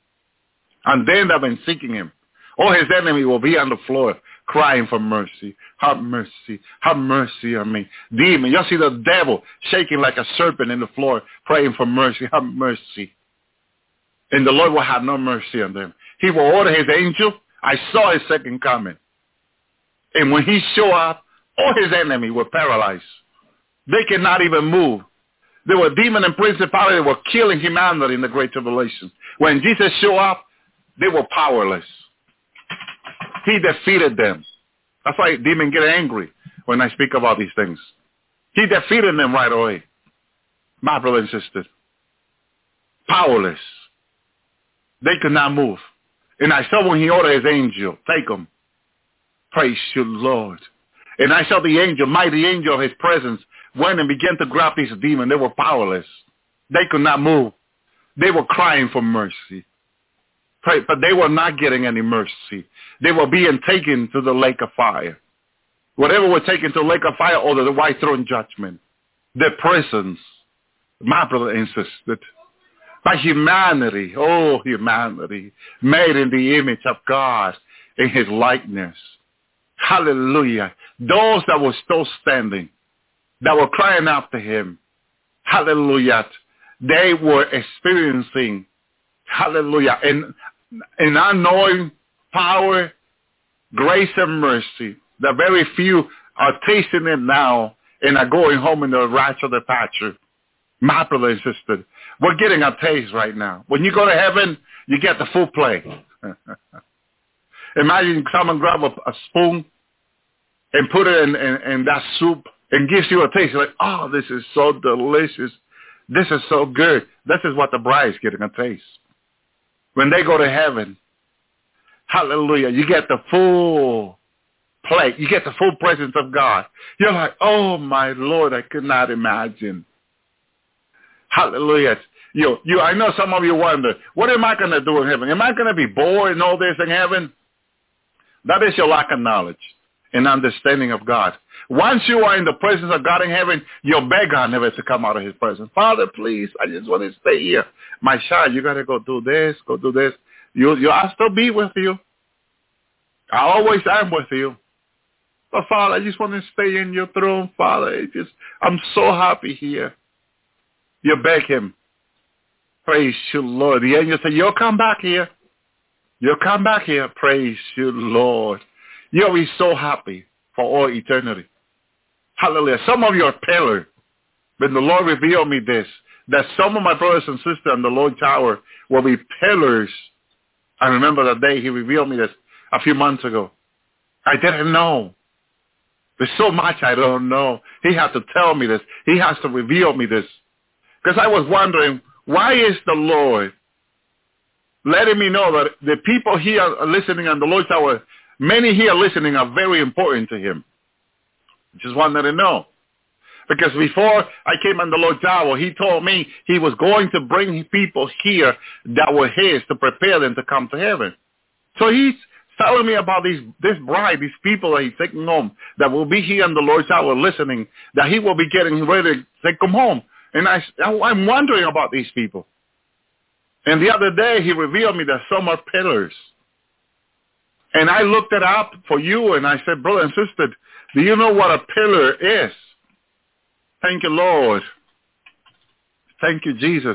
On them that have been seeking him. All his enemy will be on the floor crying for mercy. Have mercy. Have mercy on me. Demon. You'll see the devil shaking like a serpent in the floor praying for mercy. Have mercy. And the Lord will have no mercy on them. He will order his angel. I saw his second coming. And when he show up, all his enemy were paralyzed. They cannot even move. There were demons and principalities that were killing humanity in the Great Tribulation. When Jesus showed up, they were powerless. He defeated them. That's why demons get angry when I speak about these things. He defeated them right away. My brother and sister. Powerless. They could not move. And I saw when he ordered his angel, take them. Praise you, Lord. And I saw the angel, mighty angel of his presence, went and began to grab these demons. They were powerless. They could not move. They were crying for mercy. But they were not getting any mercy. They were being taken to the lake of fire. Whatever was taken to the lake of fire or the white throne judgment. Their prisons, my brother insisted. By humanity, humanity, made in the image of God in his likeness. Hallelujah. Those that were still standing, that were crying out to him, hallelujah, they were experiencing, hallelujah, an unknowing power, grace, and mercy. The very few are tasting it now and are going home in the rapture of the pasture. My brother and sister, we're getting a taste right now. When you go to heaven, you get the full plate. Imagine someone grab a spoon and put it in that soup and gives you a taste. You're like, oh, this is so delicious. This is so good. This is what the bride is getting a taste. When they go to heaven, hallelujah, you get the full plate. You get the full presence of God. You're like, oh, my Lord, I could not imagine. Hallelujah. I know some of you wonder, what am I going to do in heaven? Am I going to be bored and all this in heaven? That is your lack of knowledge and understanding of God. Once you are in the presence of God in heaven, you'll beg God never to come out of his presence. Father, please, I just want to stay here. My child, you got to go do this, go do this. I'll still be with you. I always am with you. But Father, I just want to stay in your throne, Father. I'm so happy here. You beg him. Praise you, Lord. The angel said, you'll come back here. You'll come back here. Praise you, Lord. You'll be so happy for all eternity. Hallelujah. Some of you are pillars. When the Lord revealed me this, that some of my brothers and sisters in the Lord Tower will be pillars. I remember the day he revealed me this. a few months ago. I didn't know. There's so much I don't know. He has to tell me this. He has to reveal me this. Because I was wondering, why is the Lord letting me know that the people here are listening on the Lord's Hour, many here listening are very important to him? Just wanted to know. Because before I came on the Lord's Hour, he told me he was going to bring people here that were his to prepare them to come to heaven. So he's telling me about this bride, these people that he's taking home, that will be here on the Lord's Hour listening, that he will be getting ready to take them home. And I'm wondering about these people. And the other day, he revealed me that some are pillars. And I looked it up for you, and I said, brother and sister, do you know what a pillar is? Thank you, Lord. Thank you, Jesus.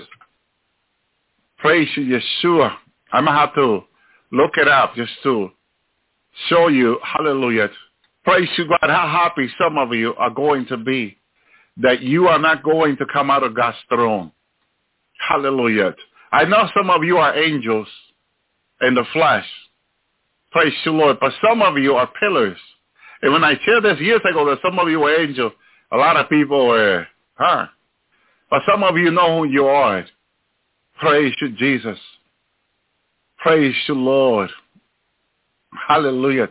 Praise you, Yeshua. I'm going to have to look it up just to show you, hallelujah. Praise you, God, how happy some of you are going to be that you are not going to come out of God's throne. Hallelujah. I know some of you are angels in the flesh. Praise you, Lord. But some of you are pillars. And when I shared this years ago that some of you were angels, a lot of people were, But some of you know who you are. Praise you, Jesus. Praise you, Lord. Hallelujah.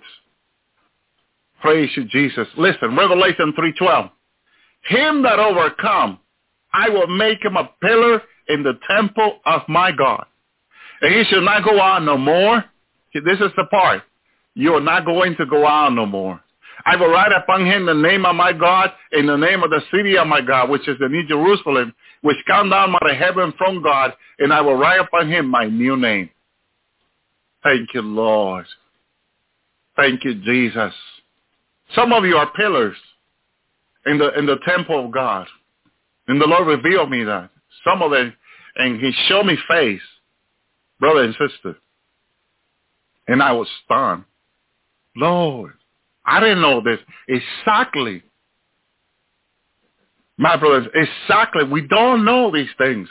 Praise you, Jesus. Listen, Revelation 3:12. Him that overcome, I will make him a pillar in the temple of my God. And he shall not go out no more. This is the part. You are not going to go out no more. I will write upon him the name of my God and the name of the city of my God, which is the New Jerusalem, which come down out of heaven from God, and I will write upon him my new name. Thank you, Lord. Thank you, Jesus. Some of you are pillars in the temple of God. And the Lord revealed me that. Some of them, and he showed me face, brother and sister. And I was stunned. Lord, I didn't know this. Exactly. My brothers, exactly. We don't know these things.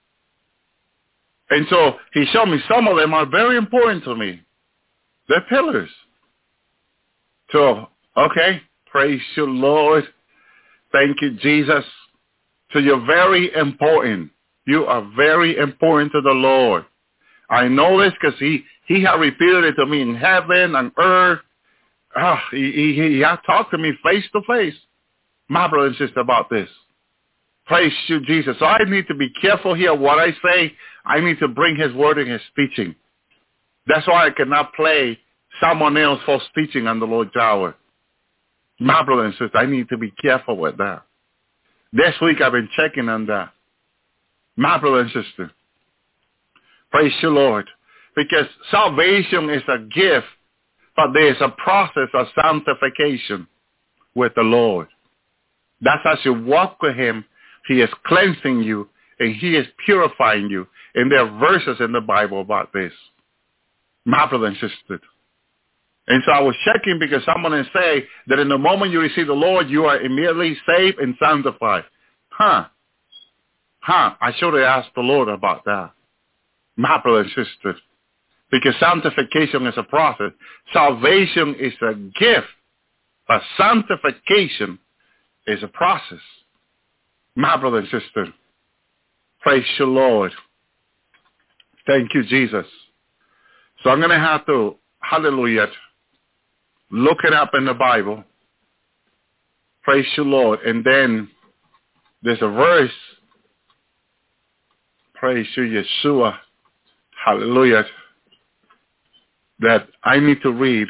And so he showed me some of them are very important to me. They're pillars. So, okay, praise you, Lord. Thank you, Jesus. So you're very important. You are very important to the Lord. I know this because he has revealed it to me in heaven and earth. He has talked to me face to face, my brother and sister, about this. Praise you, Jesus. So I need to be careful here what I say. I need to bring his word in his teaching. That's why I cannot play someone else false teaching on the Lord's hour. My brother and sister, I need to be careful with that. This week I've been checking on that. My brother and sister. Praise you, Lord. Because salvation is a gift, but there is a process of sanctification with the Lord. That's as you walk with him, he is cleansing you and he is purifying you. And there are verses in the Bible about this. My brother and sister. And so I was checking because someone is saying that in the moment you receive the Lord, you are immediately saved and sanctified. I should have asked the Lord about that. My brother and sister. Because sanctification is a process. Salvation is a gift. But sanctification is a process. My brother and sister. Praise you, Lord. Thank you, Jesus. So I'm going to have to, hallelujah, look it up in the Bible. Praise you, Lord. And then there's a verse. Praise you, Yeshua. Hallelujah. That I need to read.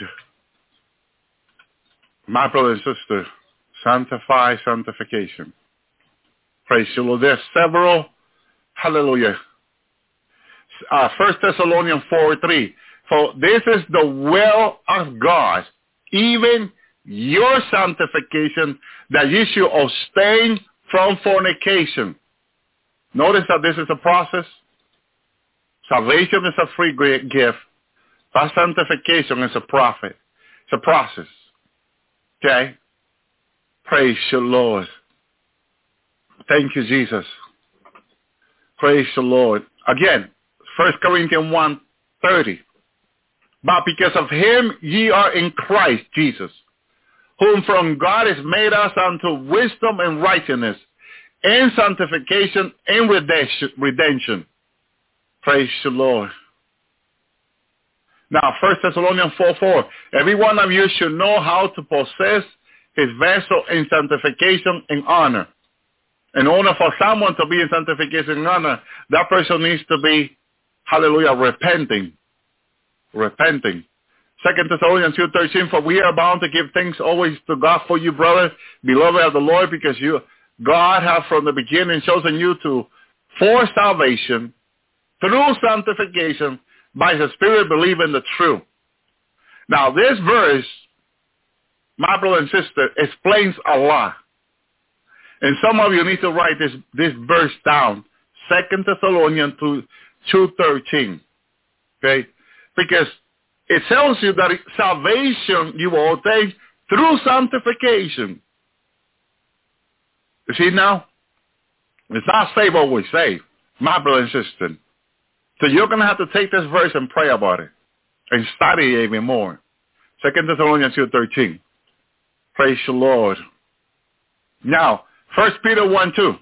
My brother and sister, sanctification. Praise you, Lord. There's several. Hallelujah. 1 Thessalonians 4:3. For this is the will of God, even your sanctification, that you should abstain from fornication. Notice that this is a process. Salvation is a free gift. But sanctification is a profit. It's a process. Okay? Praise you, Lord. Thank you, Jesus. Praise the Lord. Again, 1 Corinthians 1:30. but because of him ye are in Christ Jesus, whom from God is made us unto wisdom and righteousness, and sanctification and redemption. Praise the Lord. Now, 1 Thessalonians 4:4. Every one of you should know how to possess his vessel in sanctification and honor. In order for someone to be in sanctification and honor, that person needs to be, hallelujah, repenting. 2 Thessalonians 2:13. For we are bound to give thanks always to God for you, brothers, beloved of the Lord, because God has from the beginning chosen you for salvation through sanctification by the Spirit, believe in the truth. Now, this verse, my brother and sister, explains a lot. And some of you need to write this verse down. 2 Thessalonians 2:13. Okay? Because it tells you that salvation you will obtain through sanctification. You see now? It's not save always save, my brother and sister. So you're going to have to take this verse and pray about it and study it even more. 2 Thessalonians 2:13. Praise the Lord. Now, 1 Peter 1:2.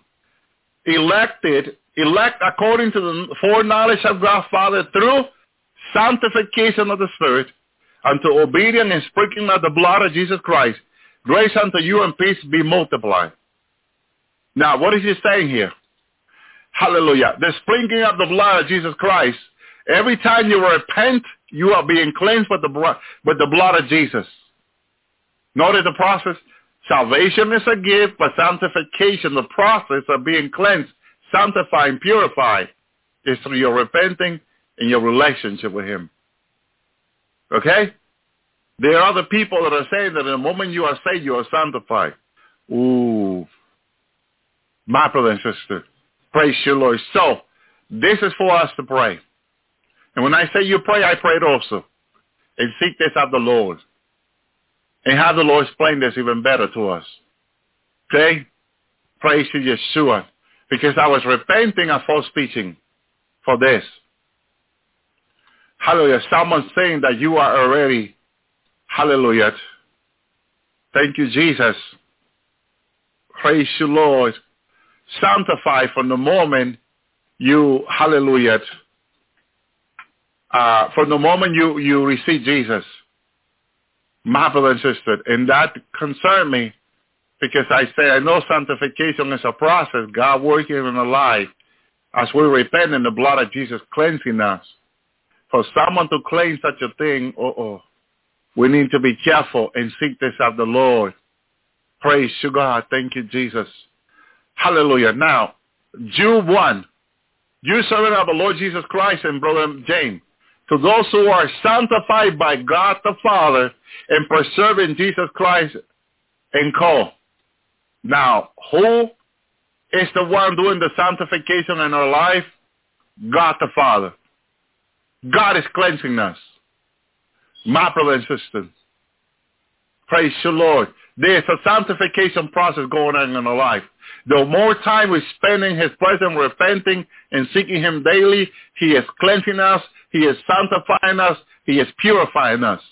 Elect according to the foreknowledge of God Father through sanctification of the Spirit unto obedience and sprinkling of the blood of Jesus Christ. Grace unto you and peace be multiplied. Now, what is he saying here? Hallelujah. The sprinkling of the blood of Jesus Christ, every time you repent, you are being cleansed with the blood of Jesus. Notice the process. Salvation is a gift, but sanctification, the process of being cleansed, sanctified, and purified, is through your repenting and your relationship with him. Okay? There are other people that are saying that the moment you are saved, you are sanctified. Ooh. My brother and sister. Praise you, Lord. So, this is for us to pray. And when I say you pray, I pray it also. And seek this of the Lord. And have the Lord explain this even better to us. Okay? Praise you, Yeshua. Because I was repenting of false teaching for this. Hallelujah. Someone saying that you are already, hallelujah. Thank you, Jesus. Praise you, Lord. Sanctified from the moment you, hallelujah, from the moment you receive Jesus. My brother and sister, and that concerned me because I say I know sanctification is a process, God working in our life as we repent in the blood of Jesus cleansing us. For someone to claim such a thing, we need to be careful and seek this of the Lord. Praise you, God. Thank you, Jesus. Hallelujah. Now, Jude 1, you servant of the Lord Jesus Christ and Brother James, to those who are sanctified by God the Father and preserved in Jesus Christ and called. Now, who is the one doing the sanctification in our life? God the Father. God is cleansing us. My brother and sister. Praise the Lord. There's a sanctification process going on in our life. The more time we spend in his presence, repenting and seeking him daily, he is cleansing us, he is sanctifying us, he is purifying us.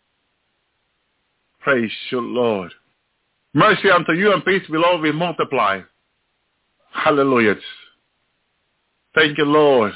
Praise the Lord. Mercy unto you and peace, beloved, be multiplied. Hallelujah. Thank you, Lord.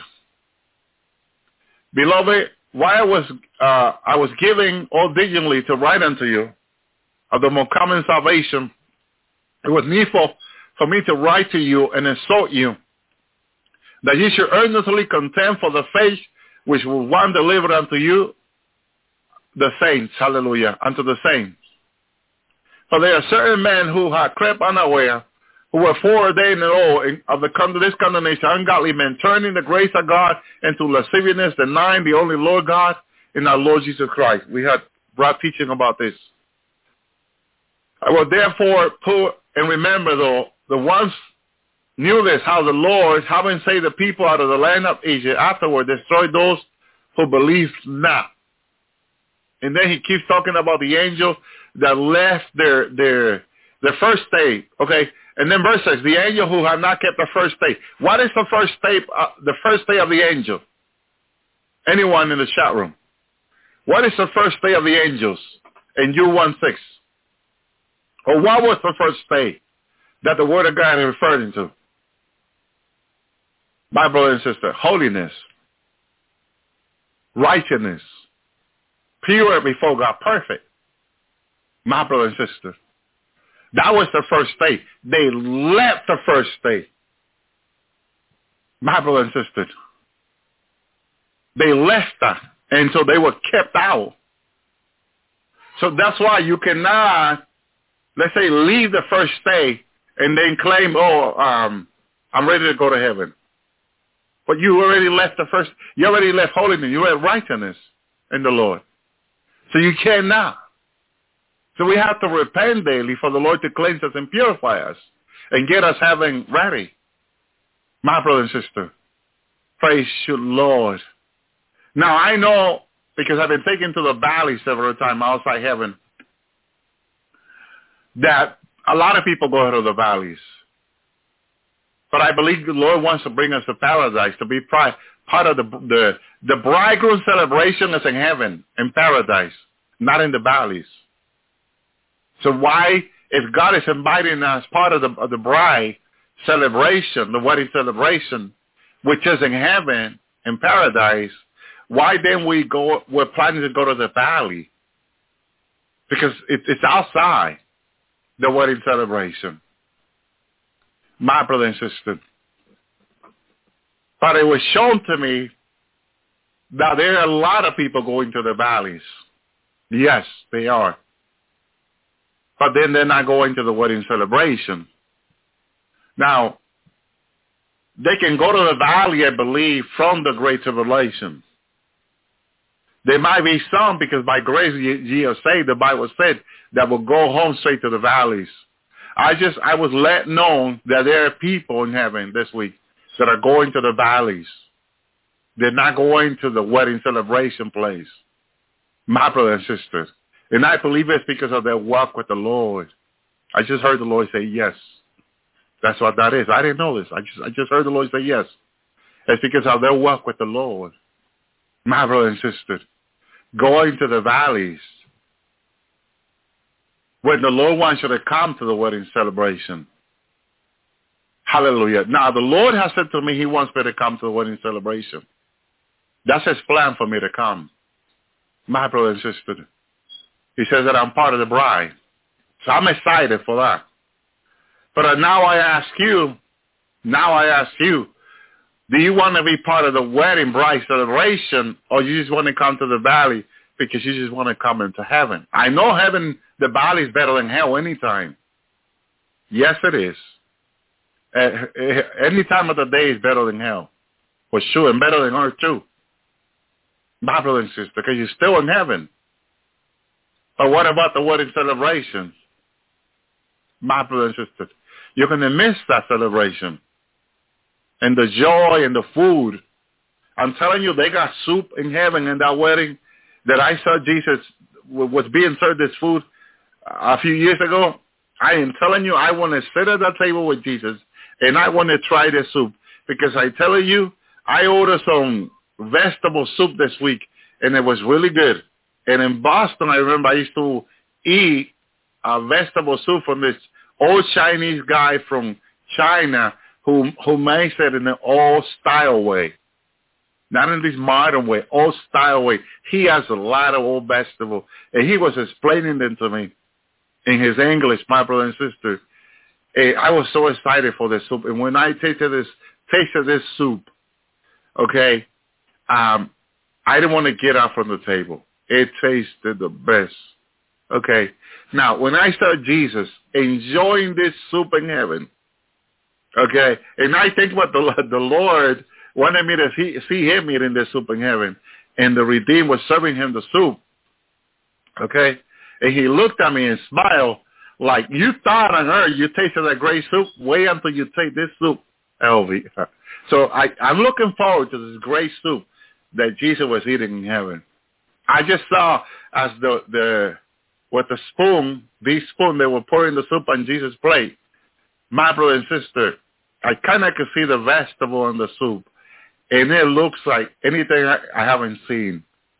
Beloved, while I was giving all diligently to write unto you of the more common salvation, it was needful for me to write to you and exhort you that you should earnestly contend for the faith which will one delivered unto you, the saints, hallelujah, unto the saints. For there are certain men who have crept unaware, who were foreordained and all of this condemnation, ungodly men, turning the grace of God into lasciviousness, denying the only Lord God and our Lord Jesus Christ. We had brought teaching about this. I will therefore put and remember, though, the ones knew this, how the Lord, having saved the people out of the land of Egypt, afterward destroyed those who believed not. And then he keeps talking about the angel that left their first state. Okay, and then verse 6, the angel who had not kept the first state. What is the first state? The first state of the angel? Anyone in the chat room? What is the first day of the angels in Jude 1:6? Or what was the first day that the Word of God is referring to? My brother and sister, holiness, righteousness, pure before God, perfect. My brother and sister, that was the first day. They left the first day. My brother and sister, they left that, and so they were kept out. So that's why you cannot, let's say, leave the first day and then claim, I'm ready to go to heaven. But you already left you already left holiness, you left righteousness in the Lord. So you cannot. So we have to repent daily for the Lord to cleanse us and purify us and get us heaven ready. My brother and sister, praise you, Lord. Now I know, because I've been taken to the valley several times outside heaven, that a lot of people go to the valleys. But I believe the Lord wants to bring us to paradise, to be part of the bridegroom celebration is in heaven, in paradise, not in the valleys. So why, if God is inviting us part of the bride celebration, the wedding celebration, which is in heaven, in paradise, why then we're planning to go to the valley? Because it's outside the wedding celebration. My brother and sister. But it was shown to me that there are a lot of people going to the valleys. Yes, they are. But then they're not going to the wedding celebration. Now, they can go to the valley, I believe, from the Great Tribulation. There might be some, because by grace ye are saved, the Bible said, that will go home straight to the valleys. I was let know that there are people in heaven this week that are going to the valleys. They're not going to the wedding celebration place. My brothers and sisters. And I believe it's because of their walk with the Lord. I just heard the Lord say yes. That's what that is. I didn't know this. I just heard the Lord say yes. It's because of their walk with the Lord. My brothers and sisters. Going to the valleys. When the Lord wants you to come to the wedding celebration. Hallelujah. Now, the Lord has said to me he wants me to come to the wedding celebration. That's his plan for me to come. My brother and sister. He says that I'm part of the bride. So I'm excited for that. But now I ask you, do you want to be part of the wedding bride celebration, or you just want to come to the valley because you just want to come into heaven? I know heaven, the valley is better than hell anytime. Yes, it is. Any time of the day is better than hell. For sure, and better than earth too. My brother and sister, because you're still in heaven. But what about the wedding celebration? My brother and sister, you're going to miss that celebration. And the joy and the food. I'm telling you, they got soup in heaven in that wedding that I saw Jesus was being served this food a few years ago. I am telling you, I want to sit at that table with Jesus and I want to try the soup, because I tell you, I ordered some vegetable soup this week and it was really good. And in Boston, I remember I used to eat a vegetable soup from this old Chinese guy from China who makes it in an old-style way. Not in this modern way, old-style way. He has a lot of old vegetables. And he was explaining them to me in his English, my brother and sister. I was so excited for this soup. And when I tasted this soup, okay, I didn't want to get up from the table. It tasted the best. Okay. Now, when I saw Jesus enjoying this soup in heaven, okay, and I think what the Lord wanted me to see him eating this soup in heaven, and the Redeemer was serving him the soup, okay, and he looked at me and smiled like, you thought on earth you tasted that great soup, wait until you take this soup, Elvie. So I'm looking forward to this great soup that Jesus was eating in heaven. I just saw as with the spoon, this spoon, they were pouring the soup on Jesus' plate. My brother and sister, I kind of could see the vegetable in the soup. And it looks like anything I haven't seen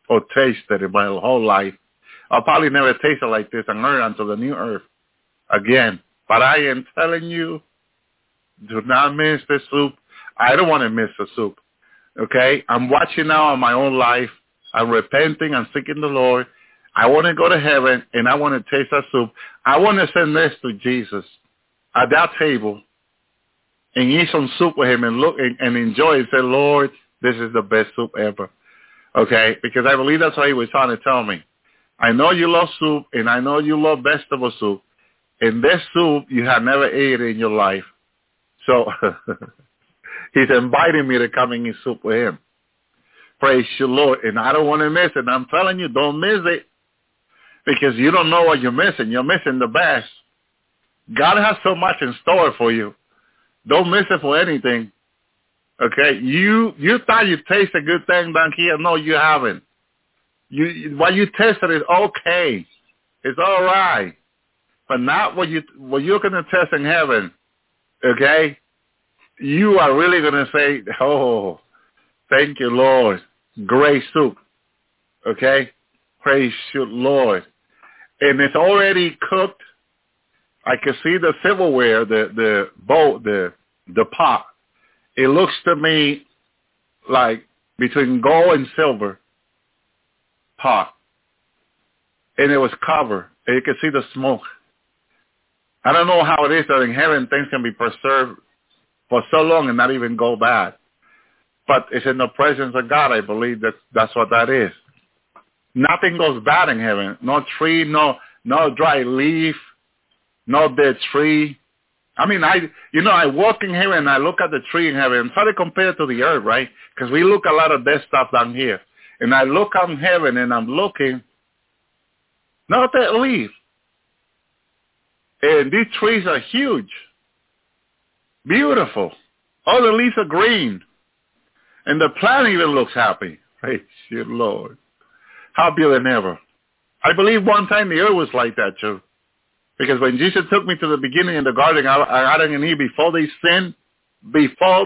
or tasted in my whole life. I'll probably never taste it like this on earth until the new earth again. But I am telling you, do not miss the soup. I don't want to miss the soup. Okay? I'm watching now on my own life. I'm repenting. I'm seeking the Lord. I want to go to heaven, and I want to taste that soup. I want to send this to Jesus at that table and eat some soup with him and look and enjoy it and say, Lord, this is the best soup ever. Okay? Because I believe that's what he was trying to tell me. I know you love soup, and I know you love vegetable soup. And this soup you have never ate in your life. So he's inviting me to come and eat soup with him. Praise the Lord. And I don't want to miss it. I'm telling you, don't miss it. Because you don't know what you're missing. You're missing the best. God has so much in store for you. Don't miss it for anything. Okay? You thought you tasted a good thing down here. No, you haven't. What you tasted is okay. It's all right. But not what you're going to test in heaven. Okay? You are really going to say, oh, thank you, Lord. Great soup. Okay? Praise you, Lord. And it's already cooked. I can see the silverware, the bowl, the pot. It looks to me like between gold and silver pot. And it was covered. And you can see the smoke. I don't know how it is that in heaven things can be preserved for so long and not even go bad. But it's in the presence of God. I believe that's what that is. Nothing goes bad in heaven. No tree, no dry leaf, no dead tree. I mean, I walk in heaven and I look at the tree in heaven and try to compare it to the earth, right? Because we look a lot of dead stuff down here. And I look on heaven and I'm looking, not that leaf. And these trees are huge, beautiful. All the leaves are green. And the plant even looks happy. Praise you, Lord. Happier than ever. I believe one time the earth was like that too. Because when Jesus took me to the beginning in the garden, Adam and Eve, before they sinned, the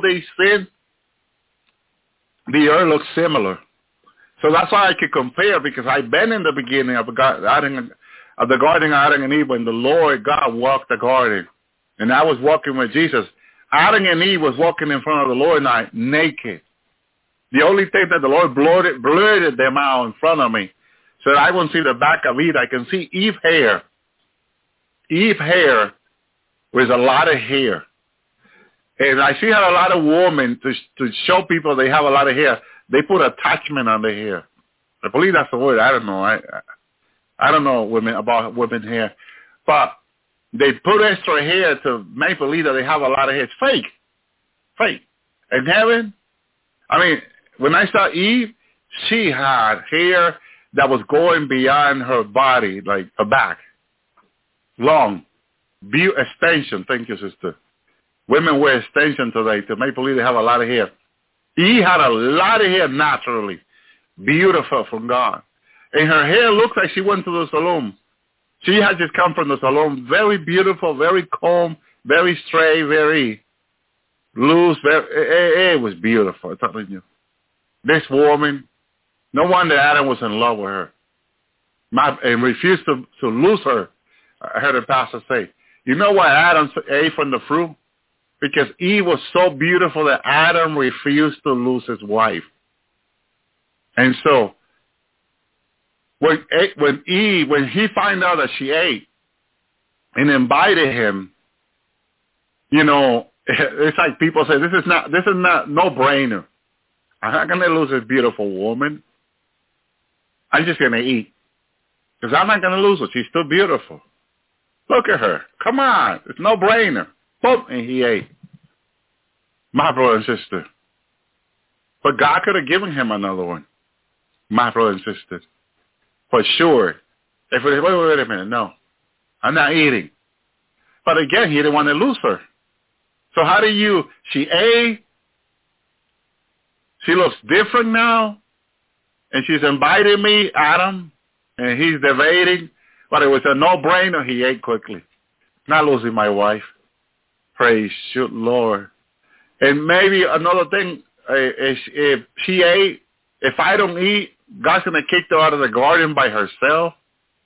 earth looked similar. So that's why I could compare, because I've been in the beginning of the garden of Adam and Eve when the Lord God walked the garden. And I was walking with Jesus. Adam and Eve was walking in front of the Lord now, naked. The only thing that the Lord blurred them out in front of me so that I wouldn't see the back of Eve. I can see Eve's hair. Eve's hair was a lot of hair. And I see how a lot of women, to show people they have a lot of hair, they put attachment on their hair. I believe that's the word. I don't know. I don't know about women hair. But they put extra hair to make believe that they have a lot of hair. It's fake. Fake. In heaven, I mean, when I saw Eve, she had hair that was going beyond her body, like her back. Long. Extension. Thank you, sister. Women wear extension today to make believe they have a lot of hair. Eve had a lot of hair naturally. Beautiful from God. And her hair looks like she went to the salon. She had just come from the salon. Very beautiful, very calm, very straight, very loose. It was beautiful, I'm telling you. This woman, no wonder Adam was in love with her. And refused to lose her. I heard a pastor say, you know why Adam ate from the fruit? Because Eve was so beautiful that Adam refused to lose his wife. And so, when he found out that she ate and invited him, it's like people say, this is not no brainer. I'm not going to lose this beautiful woman. I'm just going to eat. Because I'm not going to lose her. She's still beautiful. Look at her. Come on. It's no brainer. Boom. And he ate. My brother and sister. But God could have given him another one. My brother and sister. For sure. If it, wait a minute. No. I'm not eating. But again, he didn't want to lose her. So how do you, she ate. She looks different now. And she's invited me, Adam. And he's debating. But it was a no-brainer. He ate quickly. Not losing my wife. Praise you, Lord. And maybe another thing, if she ate, if I don't eat, God's going to kick her out of the garden by herself.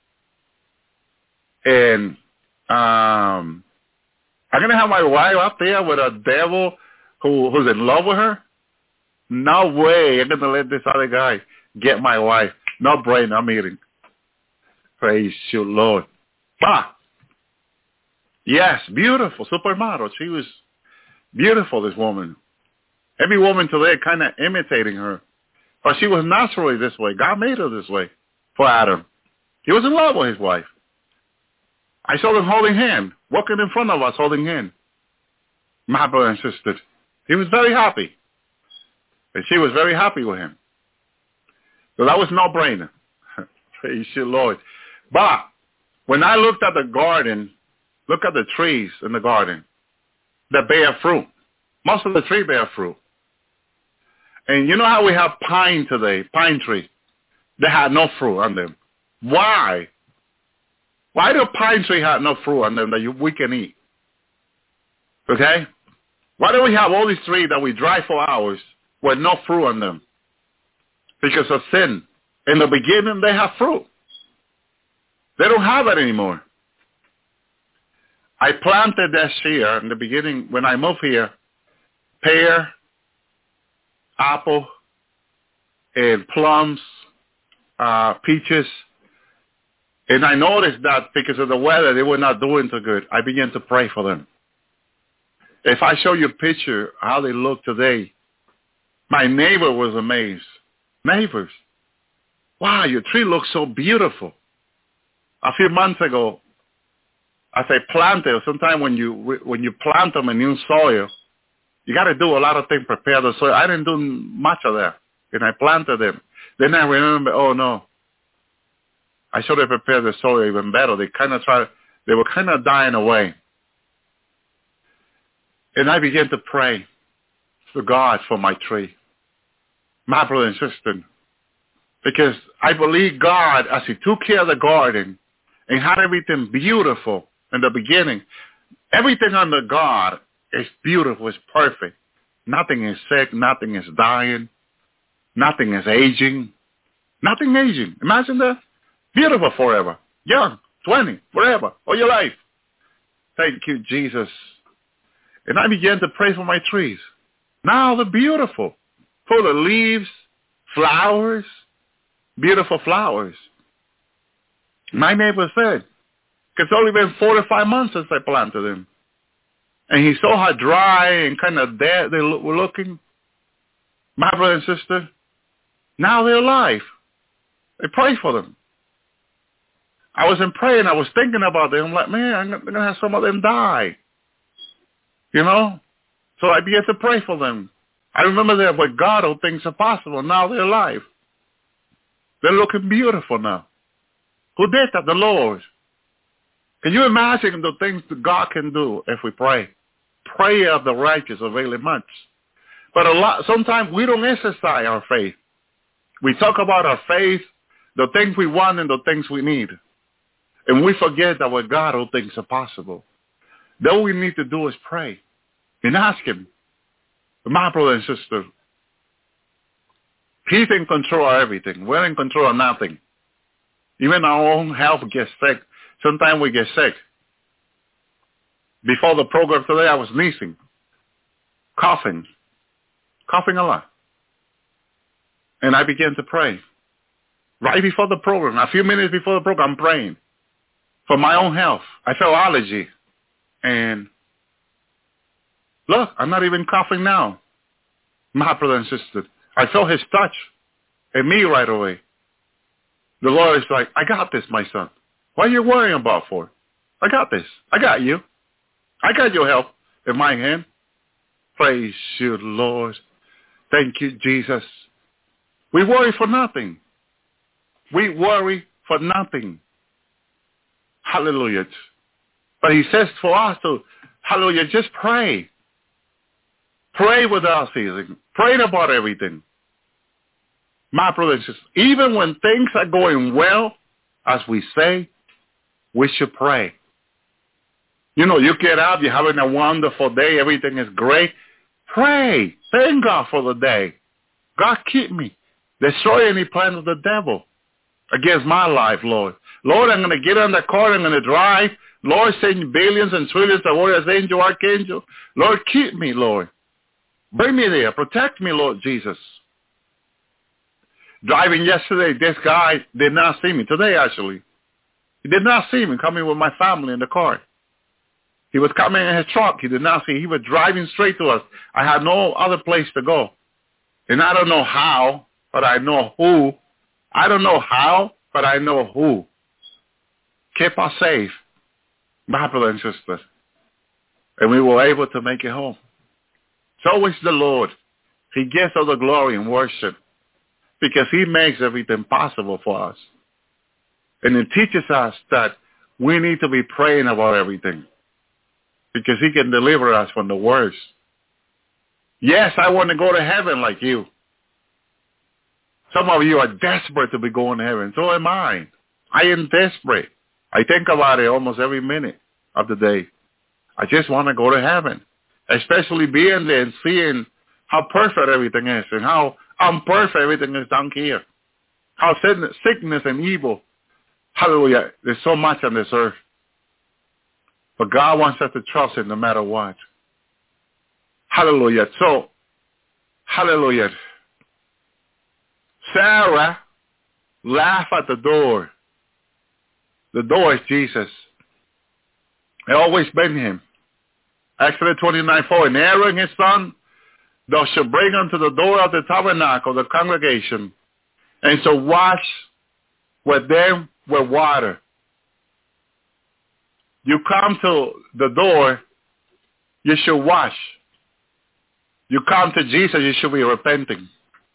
And I'm going to have my wife up there with a devil who's in love with her. No way. I'm going to let this other guy get my wife. No brain. I'm eating. Praise you, Lord. Ah. Yes, beautiful. Supermodel. She was beautiful, this woman. Every woman today kind of imitating her. But she was naturally this way. God made her this way for Adam. He was in love with his wife. I saw them holding hand, walking in front of us holding hand. My brother and sister. He was very happy. And she was very happy with him. So that was no-brainer. Praise you, Lord. But when I looked at the garden, look at the trees in the garden that bear fruit. Most of the trees bear fruit. And you know how we have pine today, pine tree? They had no fruit on them. Why? Why do pine tree have no fruit on them that we can eat? Okay? Why do we have all these trees that we dry for hours with no fruit on them? Because of sin. In the beginning, they have fruit. They don't have it anymore. I planted this year in the beginning, when I moved here, pear, apple, and plums, peaches. And I noticed that because of the weather, they were not doing so good. I began to pray for them. If I show you a picture how they look today, my neighbor was amazed. Neighbors, wow, your tree looks so beautiful. A few months ago, as I planted, sometimes when you plant them in new soil, you got to do a lot of things, prepare the soil. I didn't do much of that, and I planted them. Then I remember, oh no, I should have prepared the soil even better. They were kind of dying away. And I began to pray to God for my tree, my brother and sister, because I believe God, as he took care of the garden and had everything beautiful in the beginning, everything under God is beautiful, is perfect. Nothing is sick, nothing is dying, nothing is aging, nothing aging. Imagine that. Beautiful forever, young, 20, forever, all your life. Thank you, Jesus. And I began to pray for my trees. Now they're beautiful, full of leaves, flowers, beautiful flowers. My neighbor said, it's only been 4 to 5 months since I planted them. And he saw how dry and kind of dead they were looking. My brother and sister, now they're alive. I pray for them. I wasn't praying. I was thinking about them. I'm like, man, I'm going to have some of them die. You know? So I began to pray for them. I remember that with God, all things are possible. Now they're alive. They're looking beautiful now. Who did that? The Lord. Can you imagine the things that God can do if we pray? Prayer of the righteous availeth much. But sometimes we don't exercise our faith. We talk about our faith, the things we want and the things we need. And we forget that with God, all things are possible. All we need to do is pray and ask him. My brother and sister, he's in control of everything. We're in control of nothing. Even our own health gets sick. Sometimes we get sick. Before the program today, I was sneezing, coughing a lot. And I began to pray. Right before the program, a few minutes before the program, I'm praying for my own health. I felt allergy. And look, I'm not even coughing now. My brother and sister, I felt his touch in me right away. The Lord is like, I got this, my son. What are you worrying about for? I got this. I got you. I got your help in my hand. Praise you, Lord. Thank you, Jesus. We worry for nothing. We worry for nothing. Hallelujah. But he says for us to, hallelujah, just pray. Pray without ceasing. Pray about everything. My brothers and sisters, even when things are going well, as we say, we should pray. You know, you get up, you're having a wonderful day, everything is great. Pray. Thank God for the day. God, keep me. Destroy any plan of the devil against my life, Lord. Lord, I'm going to get on the car. I'm going to drive. Lord, send billions and trillions of warriors, angel, archangel. Lord, keep me, Lord. Bring me there. Protect me, Lord Jesus. Driving yesterday, this guy did not see me. Today, actually. He did not see me coming with my family in the car. He was coming in his truck. He did not see. He was driving straight to us. I had no other place to go. And I don't know how, but I know who. I don't know how, but I know who. Keep us safe, my brother and sister. And we were able to make it home. It's always the Lord. He gets all the glory and worship because he makes everything possible for us. And it teaches us that we need to be praying about everything because he can deliver us from the worst. Yes, I want to go to heaven like you. Some of you are desperate to be going to heaven. So am I. I am desperate. I think about it almost every minute of the day. I just want to go to heaven, especially being there and seeing how perfect everything is and how imperfect everything is down here. How sickness and evil, hallelujah, there's so much on this earth. But God wants us to trust him no matter what. Hallelujah. So, hallelujah. Sarah laughed at the door. The door is Jesus. It always been him. Exodus 29:4. And Aaron his son, thou shalt bring unto the door of the tabernacle, the congregation, and shall wash with them with water. You come to the door, you should wash. You come to Jesus, you should be repenting.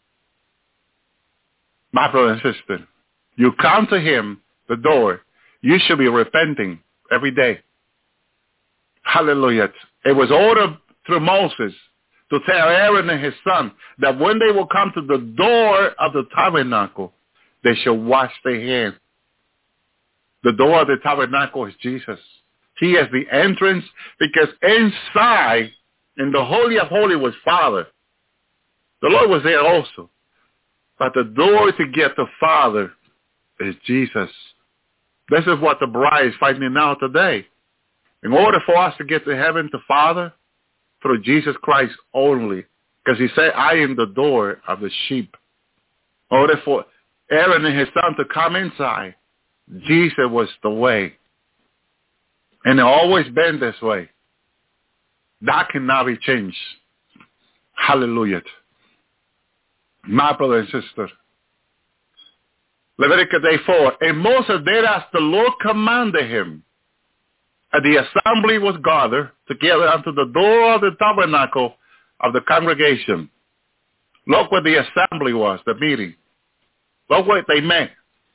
My brother and sister, you come to him, the door, you should be repenting every day. Hallelujah. It was ordered through Moses to tell Aaron and his son that when they will come to the door of the tabernacle, they shall wash their hands. The door of the tabernacle is Jesus. He is the entrance because inside, in the Holy of Holies was Father. The Lord was there also. But the door to get to Father is Jesus. This is what the bride is finding out today. In order for us to get to heaven, to Father, through Jesus Christ only. Because he said, I am the door of the sheep. In order for Aaron and his son to come inside, Jesus was the way. And it's always been this way. That cannot be changed. Hallelujah. My brother and sister. Leviticus 4. And Moses did as the Lord commanded him. And the assembly was gathered together unto the door of the tabernacle of the congregation. Look what the assembly was, the meeting. Look what they met.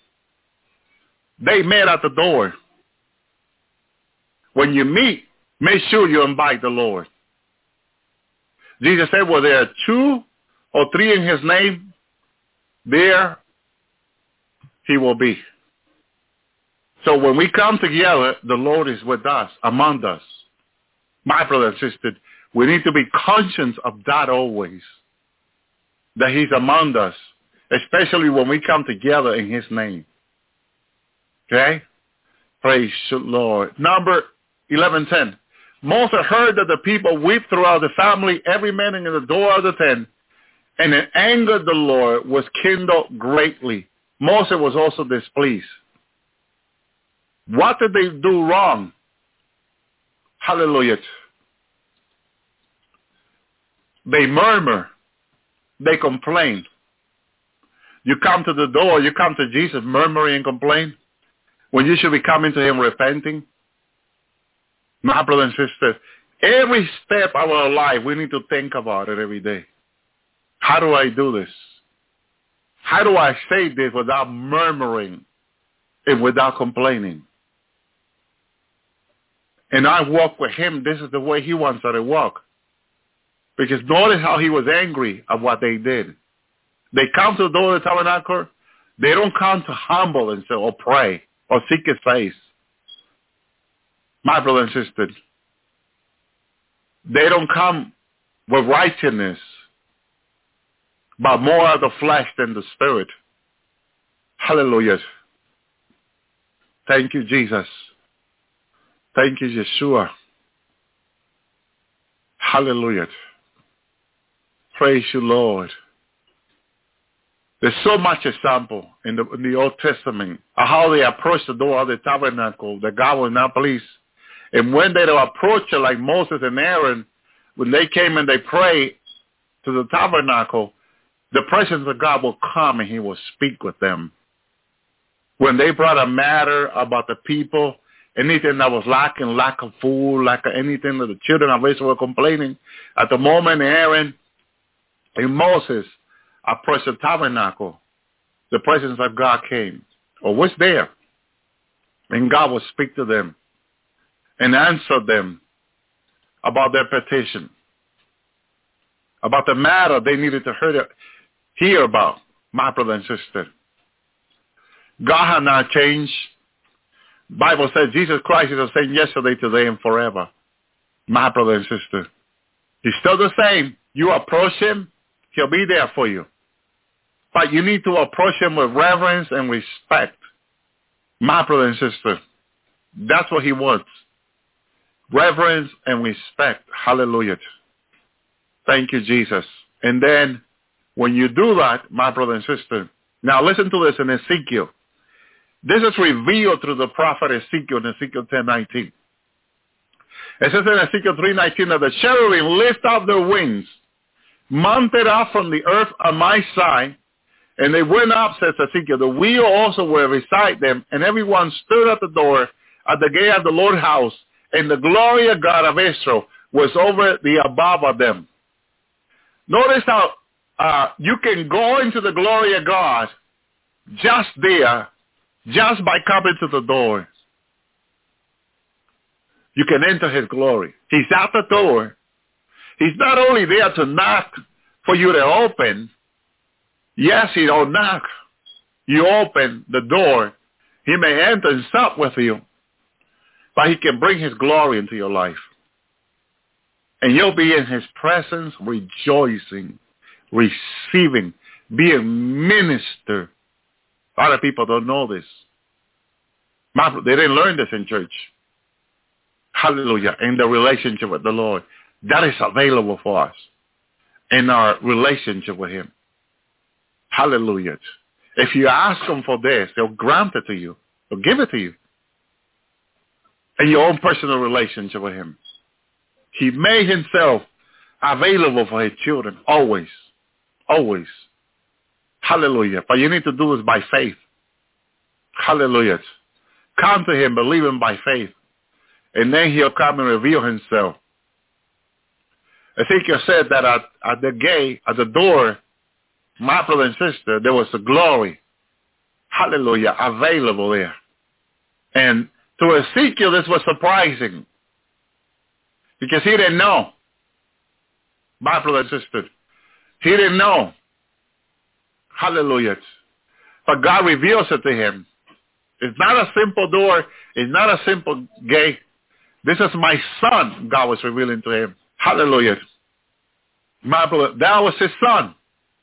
They met at the door. When you meet, make sure you invite the Lord. Jesus said, well, there are 2 or 3 in his name, there he will be. So when we come together, the Lord is with us, among us. My brother and sister, we need to be conscious of that always, that he's among us, especially when we come together in his name. Okay? Praise the Lord. Number 11:10. Moses heard that the people weep throughout the family, every man in the door of the tent, and in anger the Lord was kindled greatly. Moses was also displeased. What did they do wrong? Hallelujah. They murmur. They complain. You come to the door, you come to Jesus murmuring and complain, when you should be coming to him repenting. My brother and sister, every step of our life, we need to think about it every day. How do I do this? How do I say this without murmuring and without complaining? And I walk with him. This is the way he wants us to walk. Because notice how he was angry at what they did. They come to the door of the tabernacle. They don't come to humble and say, or pray, or seek his face. My brother and sister, they don't come with righteousness. but more of the flesh than the spirit. Hallelujah. Thank you, Jesus. Thank you, Yeshua. Hallelujah. Praise you, Lord. There's so much example in the Old Testament of how they approached the door of the tabernacle that God was not pleased. And when they approached it like Moses and Aaron, when they came and they prayed to the tabernacle, the presence of God will come and he will speak with them. When they brought a matter about the people, anything that was lacking, lack of food, lack of anything that the children of Israel were complaining, at the moment Aaron and Moses approached the tabernacle, the presence of God came or was there. And God would speak to them and answer them about their petition, about the matter they needed to hear about, my brother and sister. God has not changed. Bible says Jesus Christ is the same yesterday, today, and forever. My brother and sister. He's still the same. You approach him, he'll be there for you. But you need to approach him with reverence and respect. My brother and sister. That's what he wants. Reverence and respect. Hallelujah. Thank you, Jesus. And then when you do that, my brother and sister, now listen to this in Ezekiel. This is revealed through the prophet Ezekiel in Ezekiel 10:19. It says in Ezekiel 3:19 that the cherubim lift up their wings, mounted up from the earth on my side, and they went up, says Ezekiel. The wheel also were beside them, and everyone stood at the door at the gate of the Lord's house, and the glory of God of Israel was over the above of them. Notice how you can go into the glory of God just there, just by coming to the door. You can enter his glory. He's at the door. He's not only there to knock for you to open. Yes, he don't knock. You open the door. He may enter and sup with you. But he can bring his glory into your life. And you'll be in his presence rejoicing, receiving, being ministered. A lot of people don't know this. They didn't learn this in church. Hallelujah. In the relationship with the Lord. That is available for us in our relationship with him. Hallelujah. If you ask him for this, he'll grant it to you. He'll give it to you. In your own personal relationship with him. He made himself available for his children. Always. Always. Hallelujah. But you need to do this by faith. Hallelujah. Come to him, believe him by faith. And then he'll come and reveal himself. Ezekiel said that at the gate, at the door, my brother and sister, there was a glory. Hallelujah. Available there. And to Ezekiel, this was surprising. Because he didn't know. My brother and sister. He didn't know. Hallelujah. But God reveals it to him. It's not a simple door. It's not a simple gate. This is my son, God was revealing to him. Hallelujah. My brother, that was his son.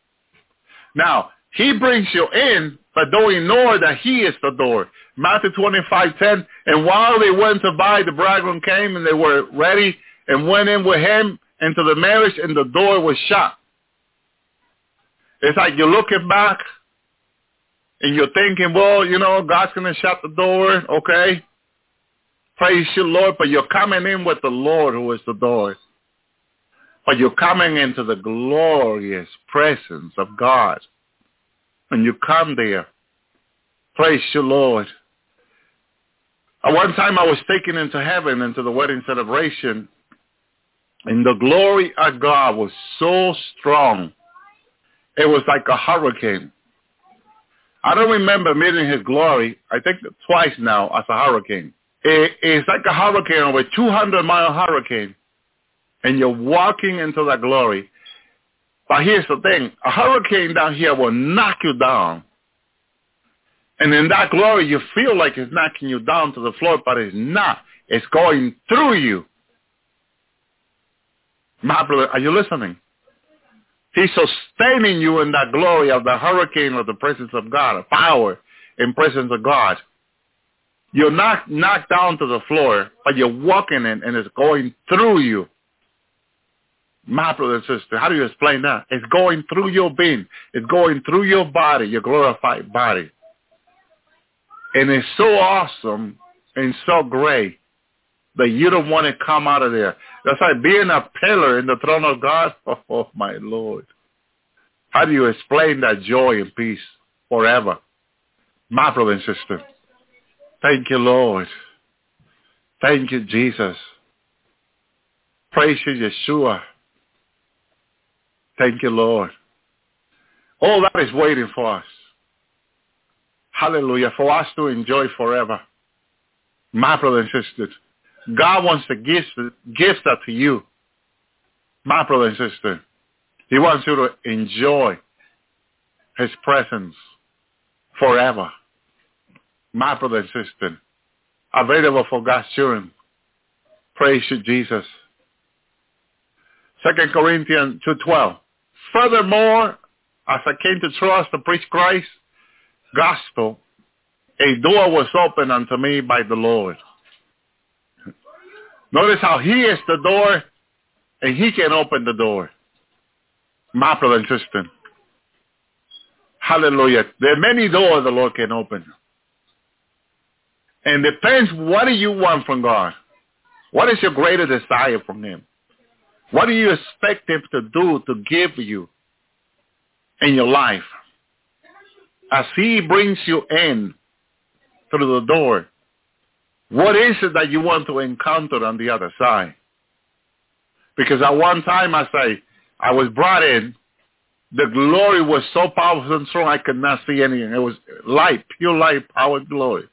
Now, he brings you in, but don't ignore that he is the door. Matthew 25:10, and while they went to buy, the bridegroom came and they were ready and went in with him into the marriage, and the door was shut. It's like you're looking back and you're thinking, well, God's going to shut the door, okay? Praise you, Lord, but you're coming in with the Lord who is the door. But you're coming into the glorious presence of God. And you come there. Praise you, Lord. At one time I was taken into heaven, into the wedding celebration, and the glory of God was so strong. It was like a hurricane. I don't remember meeting his glory, I think twice now, as a hurricane. It's like a hurricane, over 200-mile hurricane. And you're walking into that glory. But here's the thing. A hurricane down here will knock you down. And in that glory, you feel like it's knocking you down to the floor, but it's not. It's going through you. My brother, are you listening? He's sustaining you in that glory of the hurricane of the presence of God, of power and presence of God. You're not knocked down to the floor, but you're walking in and it's going through you. My brother and sister, how do you explain that? It's going through your being. It's going through your body, your glorified body. And it's so awesome and so great that you don't want to come out of there. That's like being a pillar in the throne of God. Oh, my Lord. How do you explain that joy and peace forever? My brother and sister. Thank you, Lord. Thank you, Jesus. Praise you, Yeshua. Thank you, Lord. All that is waiting for us. Hallelujah. For us to enjoy forever. My brother and sister. God wants to give that to you. My brother and sister. He wants you to enjoy his presence forever. My brother and sister. Available for God's children. Praise you, Jesus. 2 Corinthians 2:12. Furthermore, as I came to trust to preach Christ's gospel, a door was opened unto me by the Lord. Notice how he is the door and he can open the door. My brother and sister. Hallelujah. There are many doors the Lord can open. And depends what do you want from God. What is your greater desire from him? What do you expect him to do, to give you in your life? As he brings you in through the door, what is it that you want to encounter on the other side? Because at one time I was brought in, the glory was so powerful and strong I could not see anything. It was light, pure light, power, glory.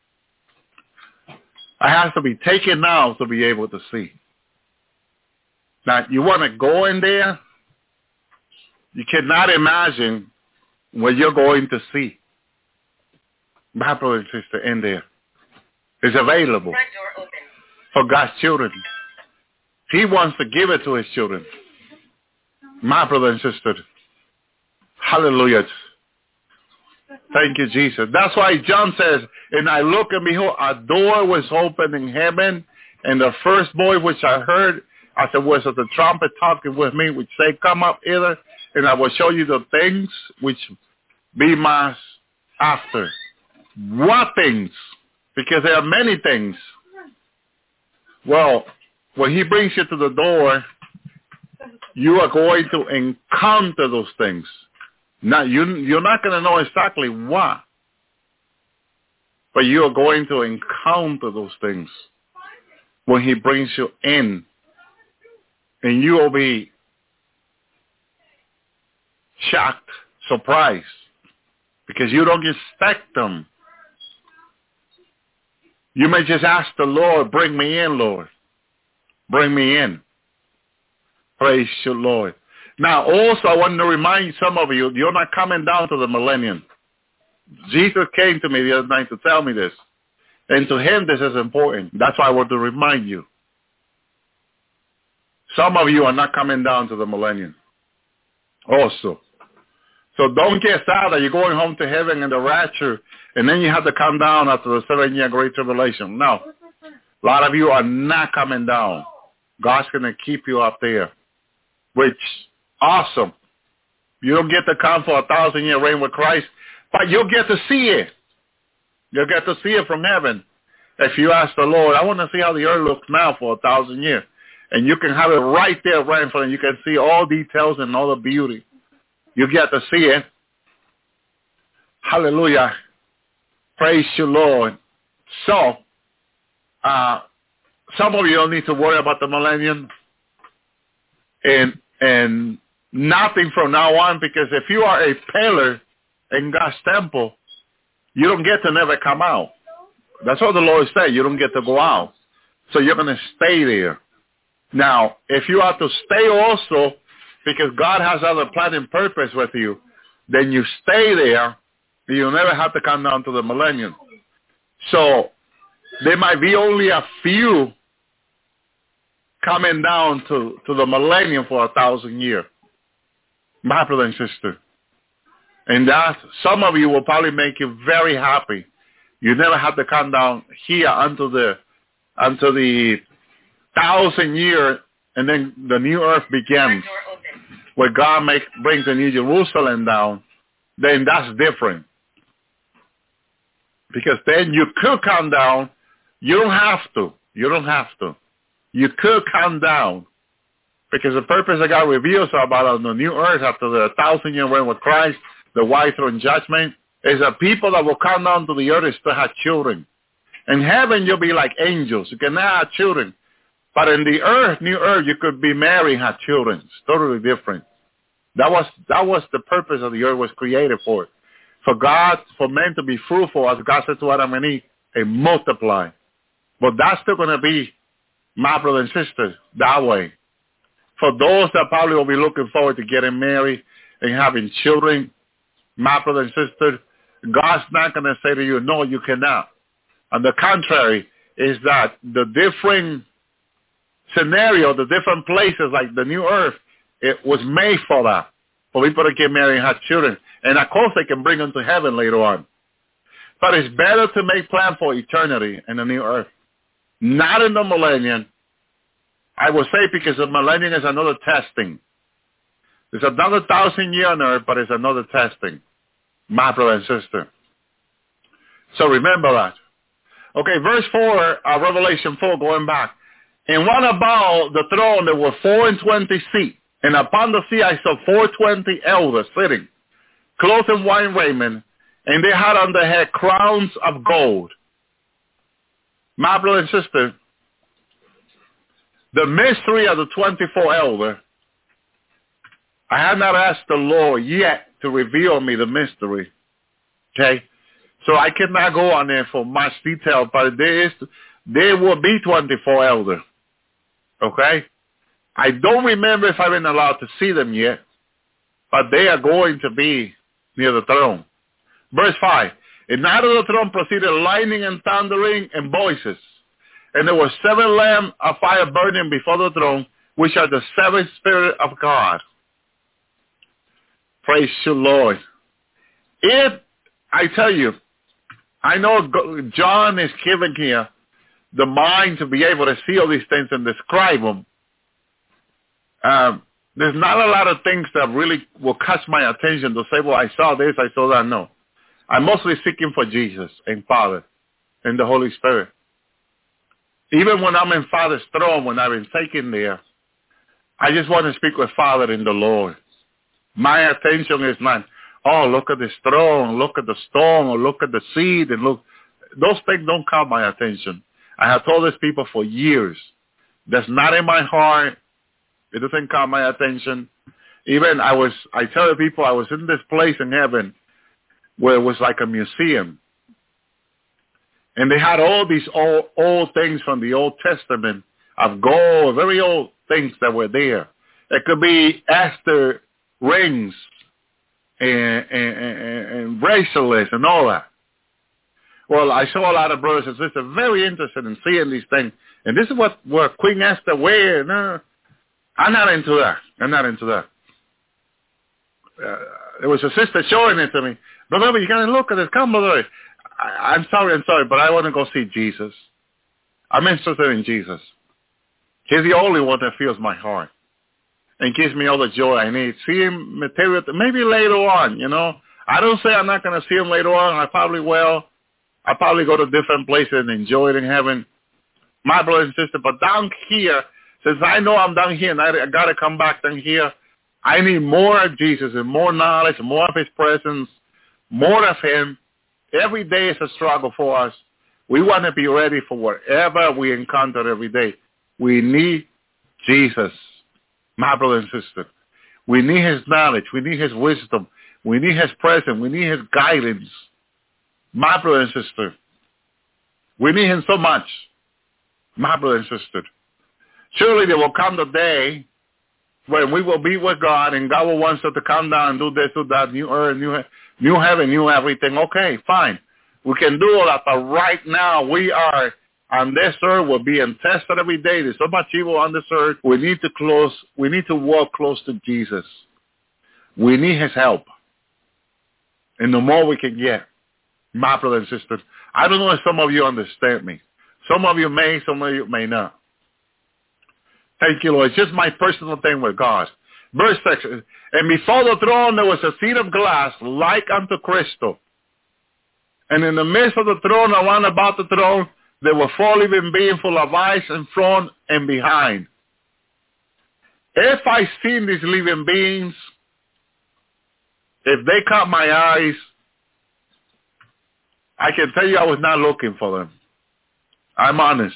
I have to be taken now to be able to see. Now, you want to go in there, you cannot imagine what you're going to see. My brother and sister, in there. It's available for God's children. He wants to give it to his children. My brother and sister. Hallelujah. Thank you, Jesus. That's why John says, and I look and behold, a door was opened in heaven, and the first voice which I heard, as it was of the trumpet talking with me, which say, come up hither, and I will show you the things which be must after. What things? Because there are many things. Well, when he brings you to the door, you are going to encounter those things. Now, you're not going to know exactly what, but you are going to encounter those things when he brings you in. And you will be shocked, surprised, because you don't expect them. You may just ask the Lord, bring me in, Lord. Bring me in. Praise you, Lord. Now, also, I want to remind some of you, you're not coming down to the millennium. Jesus came to me the other night to tell me this. And to him, this is important. That's why I want to remind you. Some of you are not coming down to the millennium also. So don't get sad that you're going home to heaven in the rapture, and then you have to come down after the 7-year Great Tribulation. No. A lot of you are not coming down. God's going to keep you up there, which awesome. You don't get to come for 1,000-year reign with Christ, but you'll get to see it. You'll get to see it from heaven. If you ask the Lord, I want to see how the earth looks now for 1,000 years. And you can have it right there, right in front of you. You can see all details and all the beauty. You get to see it. Hallelujah. Praise you, Lord. So, some of you don't need to worry about the millennium and nothing from now on, because if you are a pillar in God's temple, you don't get to never come out. That's what the Lord said. You don't get to go out. So you're going to stay there. Now, if you have to stay also, because God has other plan and purpose with you, then you stay there, and you'll never have to come down to the millennium. So there might be only a few coming down to the millennium for 1,000 years. My brother and sister. And that, some of you will probably make you very happy. You never have to come down here until the 1,000 year, and then the new earth begins, where God brings the New Jerusalem down. Then that's different. Because then you could come down. You don't have to. You don't have to. You could come down. Because the purpose that God reveals about on the new earth after the 1,000-year reign with Christ, the white throne judgment, is that people that will come down to the earth is to have children. In heaven, you'll be like angels. You cannot have children. But in the earth, new earth, you could be married and have children. It's totally different. That was the purpose of the earth was created for. For men to be fruitful, as God said to Adam and Eve, and multiply. But that's still going to be, my brother and sister, that way. For those that probably will be looking forward to getting married and having children, my brother and sister, God's not going to say to you, no, you cannot. On the contrary, is that the different scenario, the different places like the new earth, it was made for that, for people to get married and have children. And of course they can bring them to heaven later on. But it's better to make plans for eternity in the new earth. Not in the millennium. I will say because the millennium is another testing. It's another 1,000 years on earth, but it's another testing. My brother and sister. So remember that. Okay, verse 4, Revelation 4, going back. And round about the throne there were 24 seats, and upon the seat I saw 24 elders sitting, clothed in white raiment, and they had on their head crowns of gold. My brother and sister, the mystery of the 24 elders, I have not asked the Lord yet to reveal me the mystery. Okay? So I cannot go on there for much detail, but there will be 24 elders. Okay? I don't remember if I've been allowed to see them yet, but they are going to be near the throne. Verse 5. And out of the throne proceeded lightning and thundering and voices. And there were 7 lamps of fire burning before the throne, which are the 7 Spirits of God. Praise the Lord. If, I tell you, I know John is giving here the mind to be able to see all these things and describe them. There's not a lot of things that really will catch my attention to say, well, I saw this, I saw that. No. I'm mostly seeking for Jesus and Father and the Holy Spirit. Even when I'm in Father's throne, when I've been taken there, I just want to speak with Father in the Lord. My attention is not, oh, look at this throne, look at the stone, or look at the seed, and look. Those things don't caught my attention. I have told these people for years. That's not in my heart. It doesn't caught my attention. Even I tell the people I was in this place in heaven where it was like a museum. And they had all these old things from the Old Testament of gold, very old things that were there. It could be Esther rings and bracelets and all that. Well, I saw a lot of brothers and sisters very interested in seeing these things. And this is what Queen Esther wears. No, I'm not into that. I'm not into that. There was a sister showing it to me. Brother, you got to look at this. Come, brother. I'm sorry, but I want to go see Jesus. I'm interested in Jesus. He's the only one that fills my heart and gives me all the joy I need. See him material, maybe later on, you know. I don't say I'm not going to see him later on. I probably will. I'll probably go to different places and enjoy it in heaven. My brother and sister, but down here, since I know I'm down here and I got to come back down here, I need more of Jesus and more knowledge, more of his presence, more of him. Every day is a struggle for us. We want to be ready for whatever we encounter every day. We need Jesus, my brother and sister. We need his knowledge. We need his wisdom. We need his presence. We need his guidance, my brother and sister. We need him so much, my brother and sister. Surely there will come the day when we will be with God and God will want us to come down and do this, do that, new earth, new heaven, new everything. Okay, fine. We can do all that, but right now we are on this earth. We're being tested every day. There's so much evil on this earth. We need to walk close to Jesus. We need his help. And the more we can get, my brothers and sisters, I don't know if some of you understand me. Some of you may, some of you may not. Thank you, Lord. It's just my personal thing with God. Verse 6, and before the throne there was a seat of glass like unto crystal. And in the midst of the throne, around about the throne, there were 4 living beings full of eyes in front and behind. If I seen these living beings, if they caught my eyes, I can tell you I was not looking for them. I'm honest.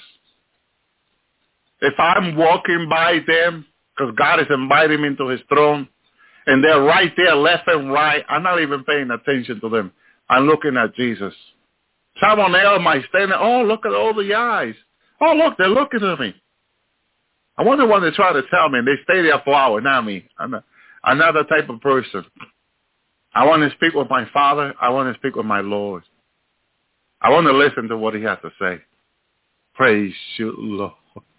If I'm walking by them, because God is inviting me into his throne, and they're right there, left and right, I'm not even paying attention to them. I'm looking at Jesus. Someone else might stand there, oh, look at all the eyes. Oh, look, they're looking at me. I wonder what they try to tell me, and they stay there for hours, not me. I'm not that type of person. I want to speak with my Father. I want to speak with my Lord. I want to listen to what he has to say. Praise you, Lord.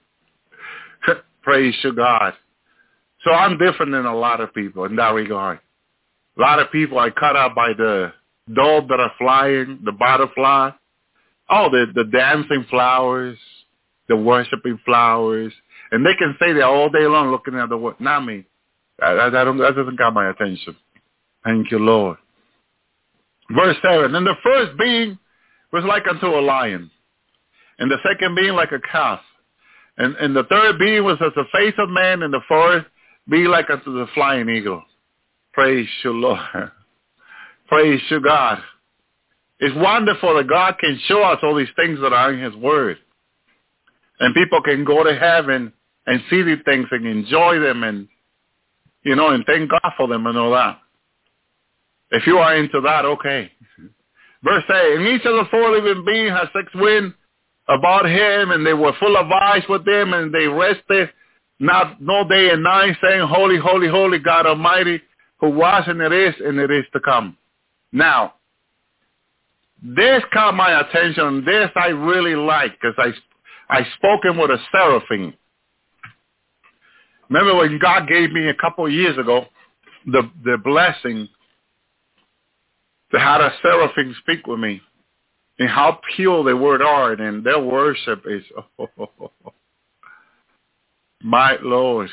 Praise you, God. So I'm different than a lot of people in that regard. A lot of people are caught up by the doves that are flying, the butterfly, the dancing flowers, the worshiping flowers. And they can stay there all day long looking at the world. Not me. That doesn't got my attention. Thank you, Lord. Verse 7, and the first being was like unto a lion, and the second being like a calf. And the third being was as the face of man, and the fourth being like unto the flying eagle. Praise you, Lord. Praise you, God. It's wonderful that God can show us all these things that are in his word. And people can go to heaven and see these things and enjoy them and, and thank God for them and all that. If you are into that, okay. Verse 8, and each of the 4 living beings has 6 wings about him, and they were full of eyes with them, and they rested no day and night, saying, Holy, holy, holy, God Almighty, who was and it is to come. Now, this caught my attention. This I really like, because I spoken with a seraphim. Remember when God gave me a couple of years ago the blessing to have a seraphim speak with me, and how pure they word are, and their worship is, my Lord.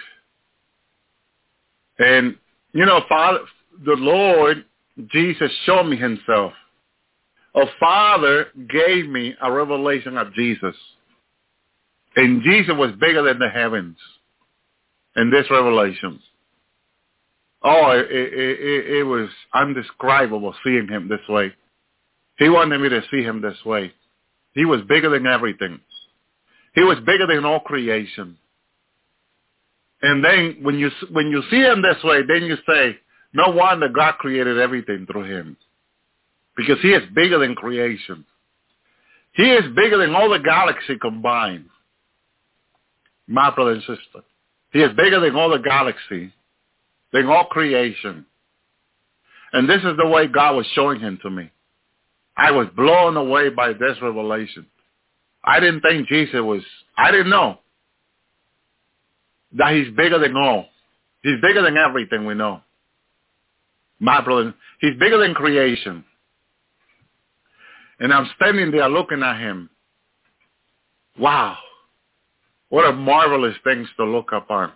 And, Father, the Lord, Jesus showed me himself. A Father gave me a revelation of Jesus. And Jesus was bigger than the heavens in this revelation. Oh, it was indescribable seeing him this way. He wanted me to see him this way. He was bigger than everything. He was bigger than all creation. And then when you see him this way, then you say, no wonder God created everything through him. Because he is bigger than creation. He is bigger than all the galaxy combined. My brother and sister. He is bigger than all the galaxy, than all creation. And this is the way God was showing him to me. I was blown away by this revelation. I didn't think I didn't know that he's bigger than all. He's bigger than everything we know. My brother, he's bigger than creation. And I'm standing there looking at him. Wow. What a marvelous things to look upon.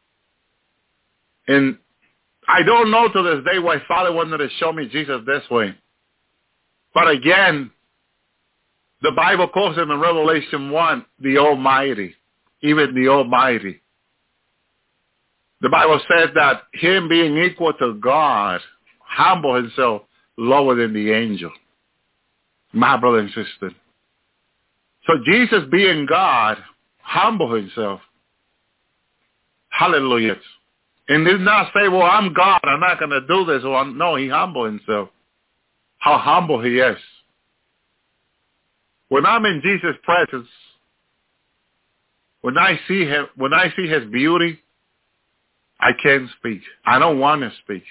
And I don't know to this day why Father wanted to show me Jesus this way. But again, the Bible calls him in Revelation 1, the Almighty, even the Almighty. The Bible says that him being equal to God, humble himself lower than the angel. My brother and sister. So Jesus being God, humble himself. Hallelujah. And did not say, well, I'm God, I'm not going to do this. No, he humbled himself. How humble he is. When I'm in Jesus' presence, when I see his beauty, I can't speak. I don't want to speak.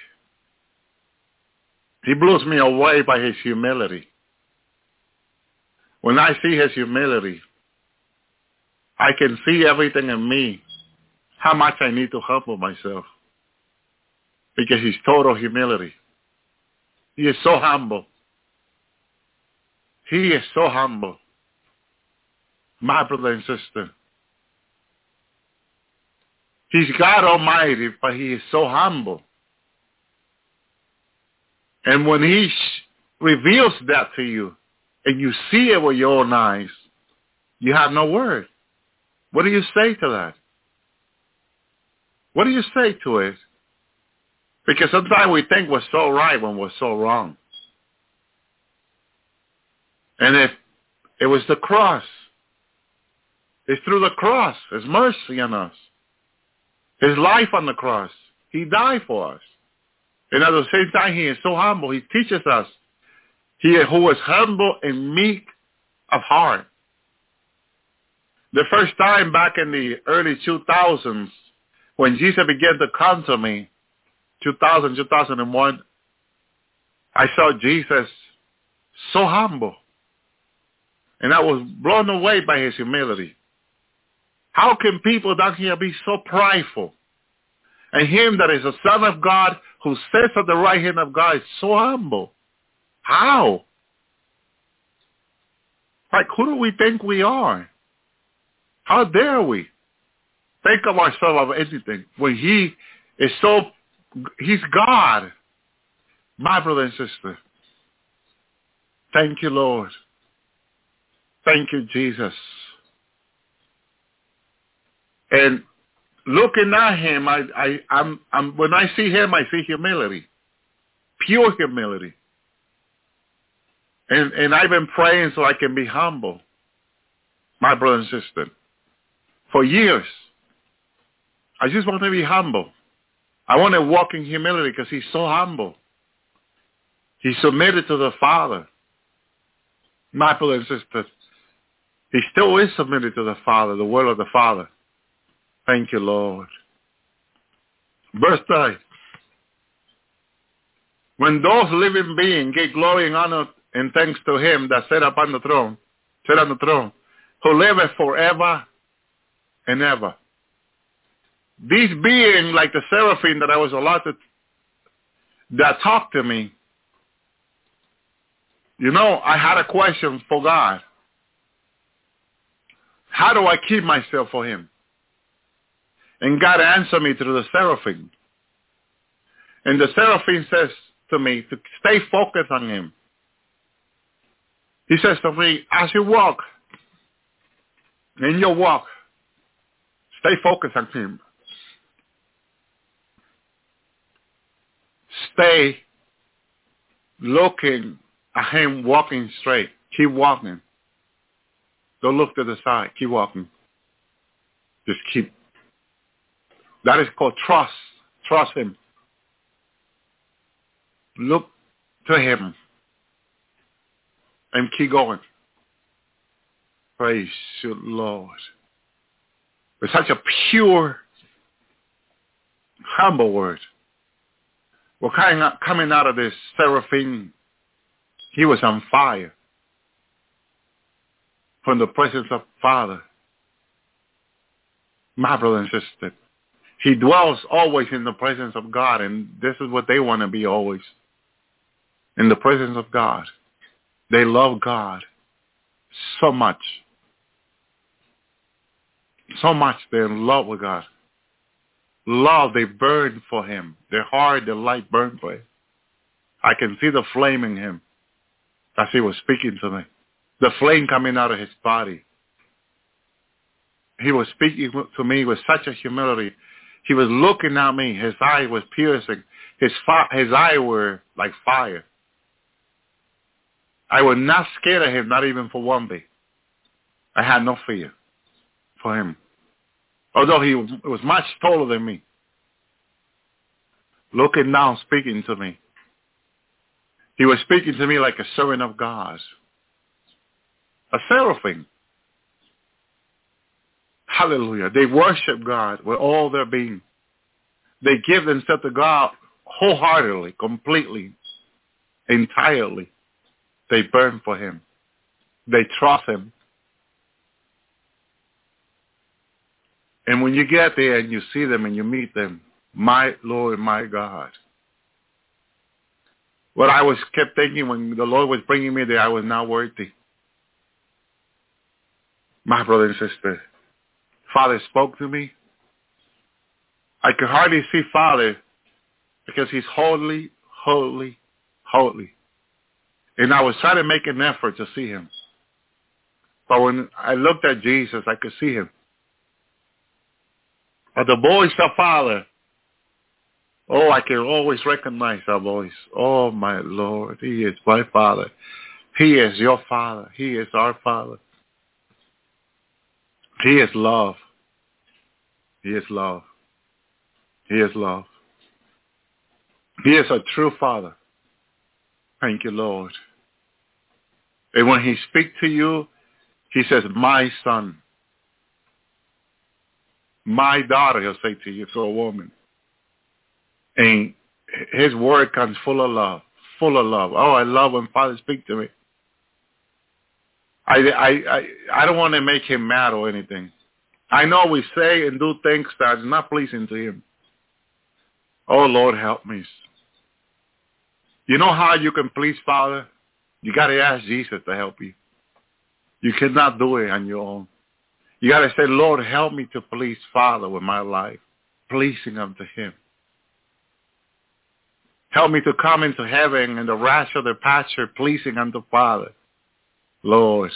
He blows me away by his humility. When I see his humility, I can see everything in me, how much I need to humble myself. because he's total humility. He is so humble. He is so humble. My brother and sister. He's God Almighty, but he is so humble. And when he reveals that to you, and you see it with your own eyes, you have no word. What do you say to that? What do you say to it? Because sometimes we think we're so right when we're so wrong. And if it was the cross, it's through the cross, His mercy on us, His life on the cross. He died for us. And at the same time, He is so humble. He teaches us, He who is humble and meek of heart. The first time back in the early 2000s, when Jesus began to come to me, 2000, 2001, I saw Jesus so humble. And I was blown away by His humility. How can people down here be so prideful? And Him that is the Son of God, who sits at the right hand of God, is so humble. How? Like, who do we think we are? How dare we think of ourselves as anything when He is so, He's God. My brother and sister. Thank you, Lord. Thank you, Jesus. And looking at Him, when I see Him, I see humility, pure humility. And I've been praying so I can be humble, my brother and sister, for years. I just want to be humble. I want to walk in humility because He's so humble. He submitted to the Father. My brother and sister, He still is submitted to the Father, the will of the Father. Thank you, Lord. Verse 9. When those living beings give glory and honor and thanks to Him that sat on the throne, who liveth forever and ever. These beings, like the seraphim that I was allowed to, that talked to me, you know, I had a question for God. How do I keep myself for Him? And God answered me through the seraphim. And the seraphim says to me to stay focused on Him. He says to me, as you walk, in your walk, stay focused on Him. Stay looking at Him walking straight. Keep walking. Don't look to the side. Keep walking. Just keep. That is called trust. Trust Him. Look to Him. And keep going. Praise you, Lord. With such a pure, humble word. Well, coming out of this seraphim, he was on fire from the presence of Father. My brother and sister, he dwells always in the presence of God, and this is what they want to be always, in the presence of God. They love God so much. So much they're in love with God. Love, they burn for Him. Their heart, their light burn for Him. I can see the flame in Him as He was speaking to me. The flame coming out of His body. He was speaking to me with such a humility. He was looking at me. His eye was piercing. His eye were like fire. I was not scared of Him, not even for one day. I had no fear for Him. Although He was much taller than me. Looking down, speaking to me. He was speaking to me like a servant of God. A seraphim. Hallelujah. They worship God with all their being. They give themselves to God wholeheartedly, completely, entirely. They burn for Him. They trust Him. And when you get there and you see them and you meet them, my Lord, my God, What I kept thinking when the Lord was bringing me there, I was not worthy. My brother and sister, Father spoke to me. I could hardly see Father because he's holy, holy, holy. And I was trying to make an effort to see him. But when I looked at Jesus, I could see him. But the voice of Father, oh, I can always recognize that voice. Oh, my Lord, he is my Father. He is your Father. He is our Father. He is love. He is love. He is love. He is a true Father. Thank you, Lord. And when he speaks to you, he says, my son. My daughter, he'll say to you, to a woman. And his word comes full of love. Full of love. Oh, I love when Father speaks to me. I don't want to make him mad or anything. I know we say and do things that are not pleasing to him. Oh, Lord, help me. You know how you can please Father? You got to ask Jesus to help you. You cannot do it on your own. You got to say, Lord, help me to please Father with my life, pleasing unto him. Help me to come into heaven and the rest of the pasture pleasing unto Father. Lord.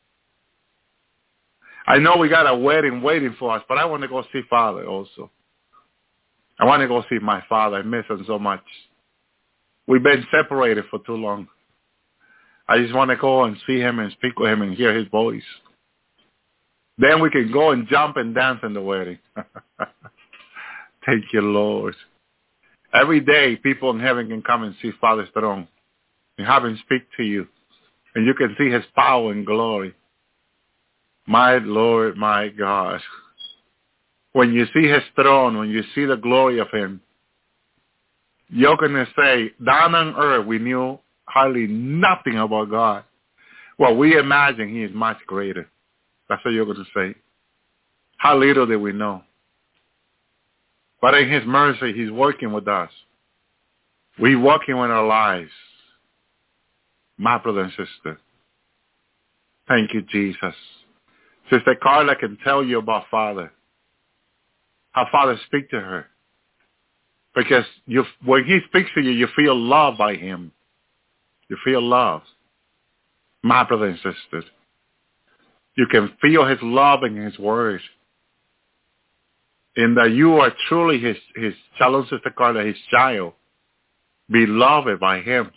I know we got a wedding waiting for us, but I want to go see Father also. I want to go see my Father. I miss him so much. We've been separated for too long. I just want to go and see him and speak with him and hear his voice. Then we can go and jump and dance in the wedding. Thank you, Lord. Every day, people in heaven can come and see Father's throne and have him speak to you. And you can see his power and glory. My Lord, my God. When you see his throne, when you see the glory of him, you're going to say, down on earth, we knew hardly nothing about God. Well, we imagine he is much greater. That's what you're going to say. How little did we know? But in his mercy, he's working with us. We're working with our lives. My brother and sister. Thank you, Jesus. Sister Carla can tell you about Father. How Father speaks to her. Because when he speaks to you, you feel loved by him. You feel loved. My brother and sister. You can feel his love in his word. And that you are truly his child, Sister Carla, his child. Beloved by him.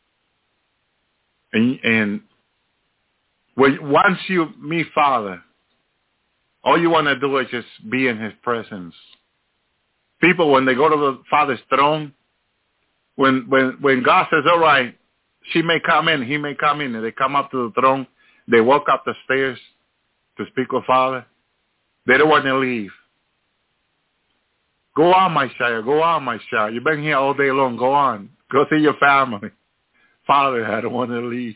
And once you meet Father, all you want to do is just be in his presence. People, when they go to the Father's throne, when God says, all right, she may come in, he may come in, and they come up to the throne, they walk up the stairs to speak with Father, they don't want to leave. Go on, my child. Go on, my child. You've been here all day long. Go on. Go see your family. Father, I don't want to leave.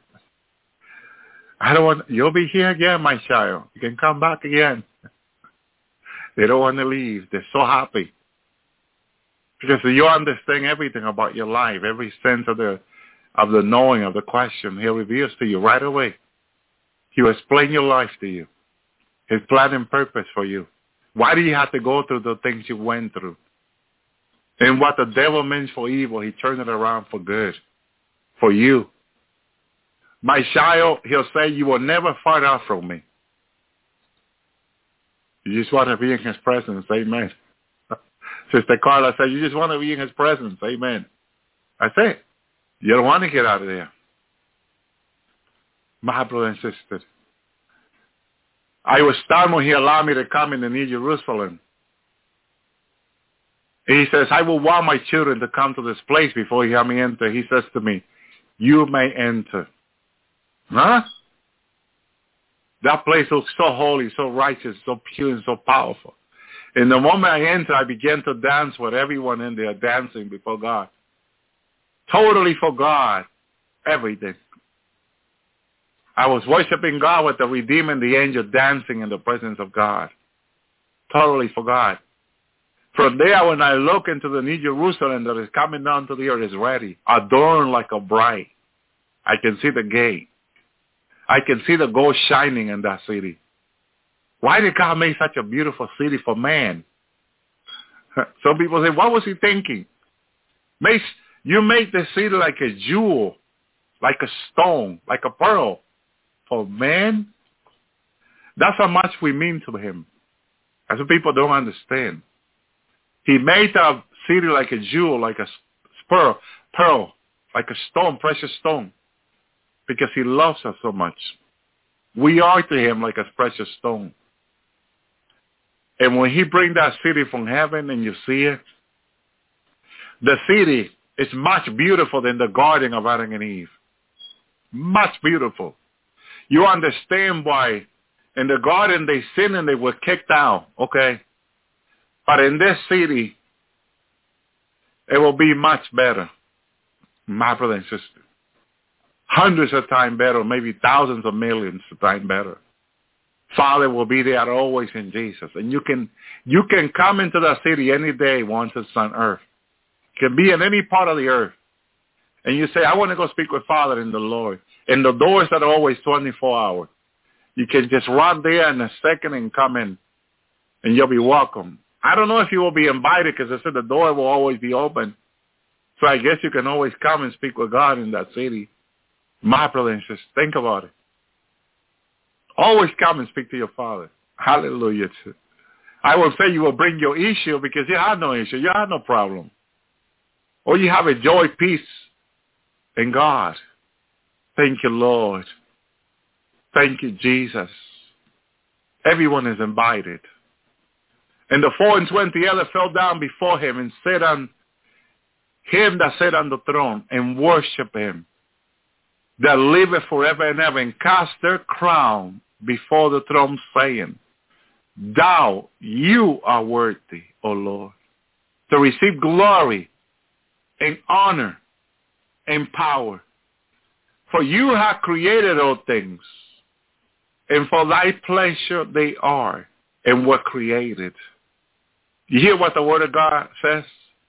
You'll be here again, my child. You can come back again. They don't want to leave. They're so happy. Because you understand everything about your life, every sense of the knowing of the question. He reveals to you right away. He will explain your life to you. His plan and purpose for you. Why do you have to go through the things you went through? And what the devil means for evil, he turned it around for good. For you. My child, he'll say, you will never find out from me. You just want to be in his presence. Amen. Sister Carla said, you just want to be in his presence. Amen. That's it. You don't want to get out of there. My brother and sister. I was stunned when he allowed me to come in the New Jerusalem. He says, I will want my children to come to this place before he had me enter. He says to me, you may enter. Huh? That place looks so holy, so righteous, so pure, and so powerful. And the moment I enter, I began to dance with everyone in there, dancing before God. Totally for God, everything. I was worshiping God with the Redeemer and the angel dancing in the presence of God. Totally for God. From there, when I look into the New Jerusalem that is coming down to the earth, is ready, adorned like a bride. I can see the gate. I can see the gold shining in that city. Why did God make such a beautiful city for man? Some people say, what was he thinking? You make the city like a jewel, like a stone, like a pearl. For man, that's how much we mean to him. That's what people don't understand. He made the city like a jewel, like a pearl, like a stone, precious stone, because he loves us so much. We are to him like a precious stone. And when he brings that city from heaven and you see it, the city is much beautiful than the garden of Adam and Eve. Much beautiful. You understand why in the garden they sinned and they were kicked out, okay? But in this city, it will be much better, my brother and sister. Hundreds of times better, maybe thousands of millions of times better. Father will be there always in Jesus. And you can come into that city any day once it's on earth. It can be in any part of the earth. And you say, I want to go speak with Father in the Lord. And the doors are always 24 hours. You can just run there in a second and come in. And you'll be welcome. I don't know if you will be invited because I said the door will always be open. So I guess you can always come and speak with God in that city. My brother and sister, think about it. Always come and speak to your Father. Hallelujah. I will say you will bring your issue because you have no issue. You have no problem. Or you have a joy, peace in God. Thank you, Lord. Thank you, Jesus. Everyone is invited. And the 24 elders fell down before him and said on him that sat on the throne and worship him that liveth forever and ever, and cast their crown before the throne, saying, you are worthy, O Lord, to receive glory and honor and power. For you have created all things, and for thy pleasure they are and were created. You hear what the Word of God says?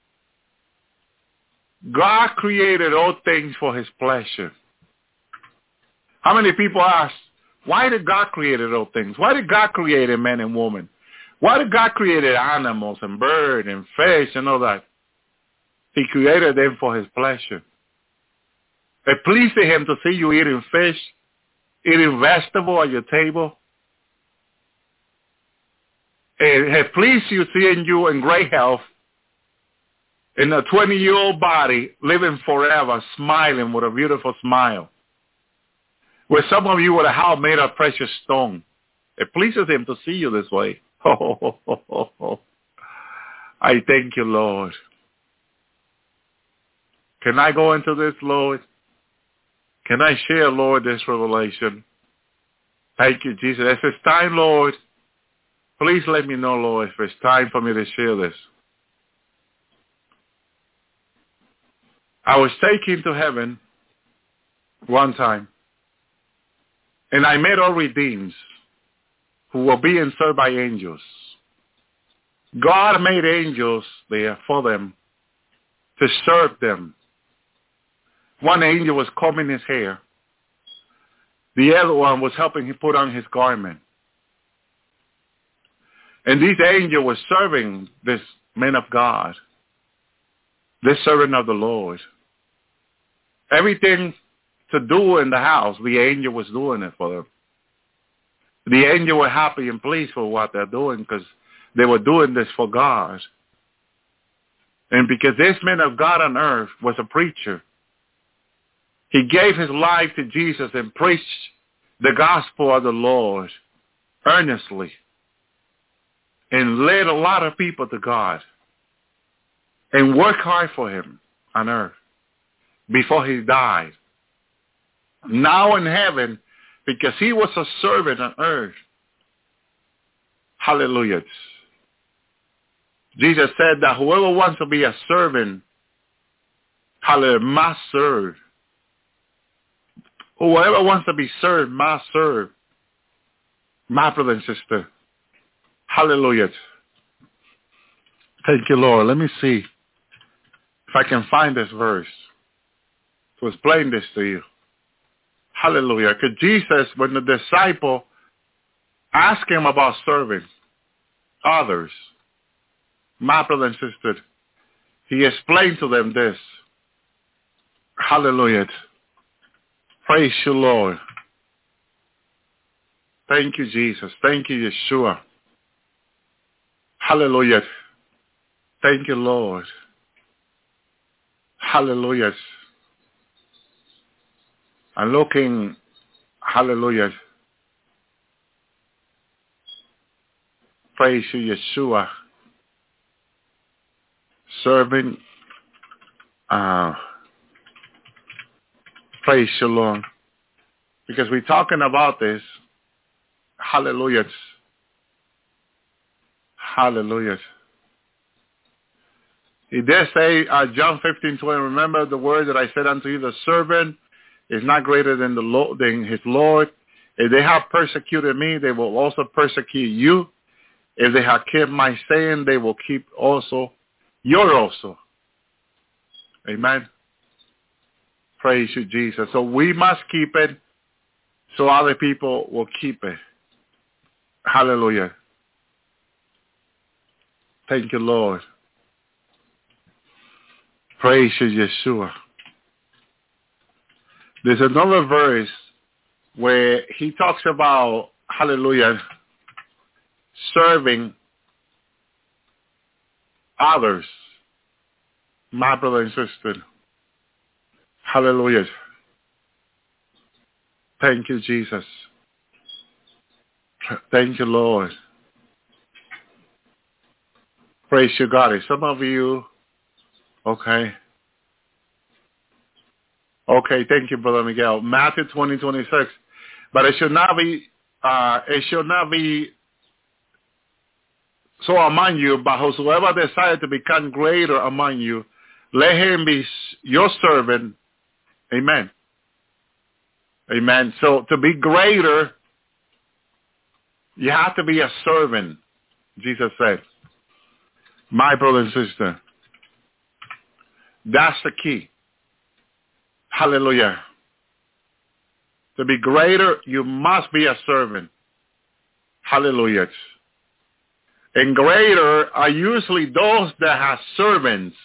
God created all things for his pleasure. How many people ask, why did God create all things? Why did God create man and woman? Why did God create animals and birds and fish and all that? He created them for his pleasure. It pleased him to see you eating fish, eating vegetable at your table. It pleased you seeing you in great health, in a 20-year-old body, living forever, smiling with a beautiful smile. Where some of you with a house made of precious stone. It pleases him to see you this way. I thank you, Lord. Can I go into this, Lord? Can I share, Lord, this revelation? Thank you, Jesus. If it's time, Lord, please let me know, Lord, if it's time for me to share this. I was taken to heaven one time, and I met all redeemed who were being served by angels. God made angels there for them to serve them. One angel was combing his hair. The other one was helping him put on his garment. And this angel was serving this man of God, this servant of the Lord. Everything to do in the house, the angel was doing it for them. The angel were happy and pleased for what they're doing because they were doing this for God. And because this man of God on earth was a preacher, he gave his life to Jesus and preached the gospel of the Lord earnestly and led a lot of people to God and worked hard for him on earth before he died. Now in heaven, because he was a servant on earth. Hallelujah. Jesus said that whoever wants to be a servant, hallelujah, must serve. Whoever wants to be served must serve. My brother and sister. Hallelujah. Thank you, Lord. Let me see if I can find this verse to explain this to you. Hallelujah. Because Jesus, when the disciple asked him about serving others, my brother and sister, he explained to them this. Hallelujah. Praise you, Lord. Thank you, Jesus. Thank you, Yeshua. Hallelujah. Thank you, Lord. Hallelujah. I'm looking, hallelujah. Praise you, Yeshua. Serving, praise you, Lord. Because we're talking about this. Hallelujah. Hallelujah. He did say, John 15:20, remember the word that I said unto you, the servant is not greater than than his Lord. If they have persecuted me, they will also persecute you. If they have kept my saying, they will keep also your also. Amen. Praise you, Jesus. So we must keep it so other people will keep it. Hallelujah. Thank you, Lord. Praise you, Yeshua. There's another verse where he talks about, hallelujah, serving others, my brother and sister. Hallelujah. Thank you, Jesus. Thank you, Lord. Praise you, God. Some of you, okay. Okay, thank you, Brother Miguel. Matthew 20:26. But it should not be so among you, but whosoever desires to become greater among you, let him be your servant. Amen. Amen. So to be greater, you have to be a servant, Jesus said. My brother and sister. That's the key. Hallelujah. To be greater, you must be a servant. Hallelujah. And greater are usually those that have servants.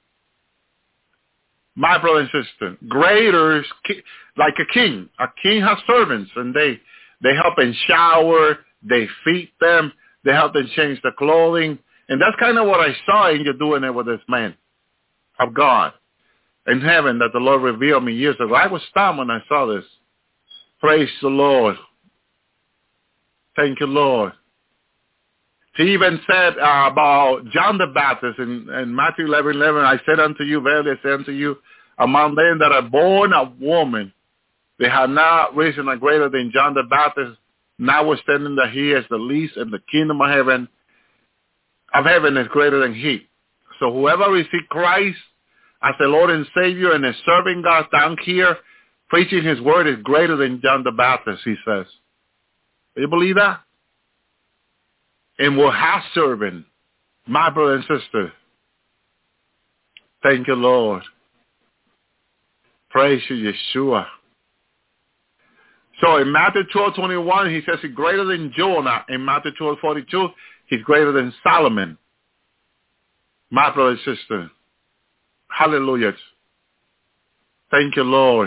My brother and sister. Greater, like a king. A king has servants, and they help in shower, they feed them, they help them change the clothing. And that's kind of what I saw in you doing it with this man of God in heaven that the Lord revealed me years ago. I was stunned when I saw this. Praise the Lord. Thank you, Lord. He even said about John the Baptist in Matthew 11:11, I said unto you, verily I say unto you, among them that are born of woman, they have not risen a greater than John the Baptist, notwithstanding that he is the least in the kingdom of heaven is greater than he. So whoever received Christ as the Lord and Savior and is serving God down here, preaching his word is greater than John the Baptist, he says. Do you believe that? And will have servant, my brother and sister. Thank you, Lord. Praise you, Yeshua. So in Matthew 12:21, he says he's greater than Jonah. In Matthew 12:42, he's greater than Solomon. My brother and sister. Hallelujah. Thank you, Lord.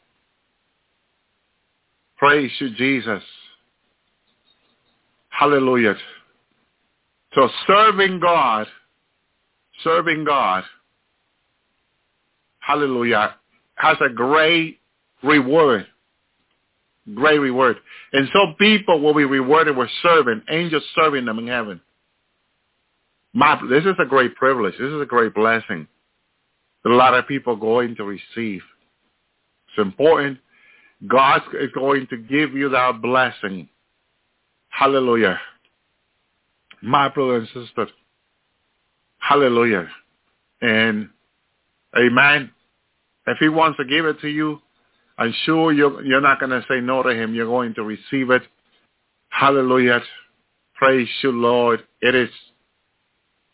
Praise you, Jesus. Hallelujah. So serving God, hallelujah, has a great reward. Great reward. And some people will be rewarded with serving, angels serving them in heaven. This is a great privilege. This is a great blessing that a lot of people are going to receive. It's important. God is going to give you that blessing. Hallelujah. My brother and sister. Hallelujah. And amen. If he wants to give it to you, I'm sure you're not going to say no to him. You're going to receive it. Hallelujah. Praise you, Lord. It is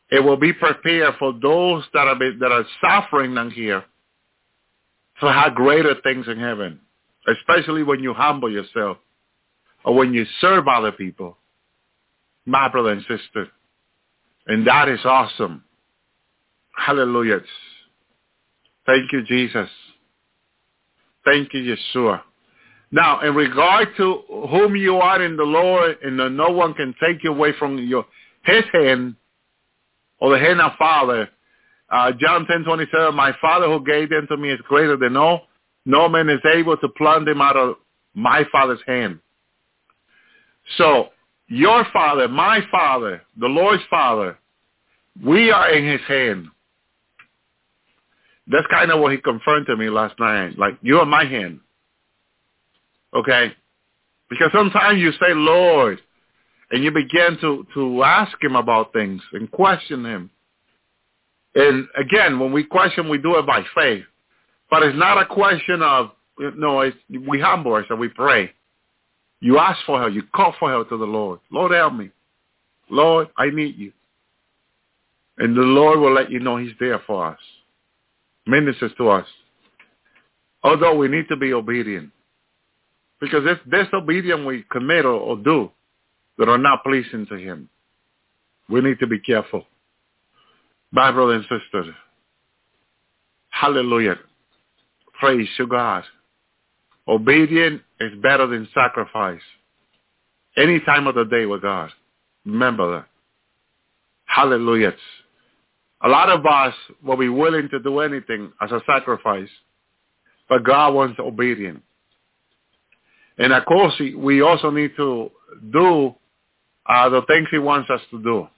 It will be prepared for those that are suffering down here to have greater things in heaven, especially when you humble yourself or when you serve other people, my brother and sister. And that is awesome. Hallelujah. Thank you, Jesus. Thank you, Yeshua. Now, in regard to whom you are in the Lord, and no one can take you away from his hand or the hand of Father. John 10:27, my Father who gave them to me is greater than all. No man is able to pluck them out of my Father's hand. So, your Father, my Father, the Lord's Father, we are in his hand. That's kind of what he confirmed to me last night. Like, you're in my hand. Okay? Because sometimes you say, Lord, and you begin to ask him about things and question him. And again, when we question, we do it by faith. But it's not a question of, we humble ourselves, we pray. You ask for help. You call for help to the Lord. Lord, help me. Lord, I need you. And the Lord will let you know he's there for us. Ministers to us. Although we need to be obedient. Because if disobedient we commit or do that are not pleasing to him, we need to be careful. My brother and sister. Hallelujah. Praise to God. Obedience is better than sacrifice. Any time of the day with God. Remember that. Hallelujah. A lot of us will be willing to do anything as a sacrifice, but God wants obedience. And of course, we also need to do the things he wants us to do.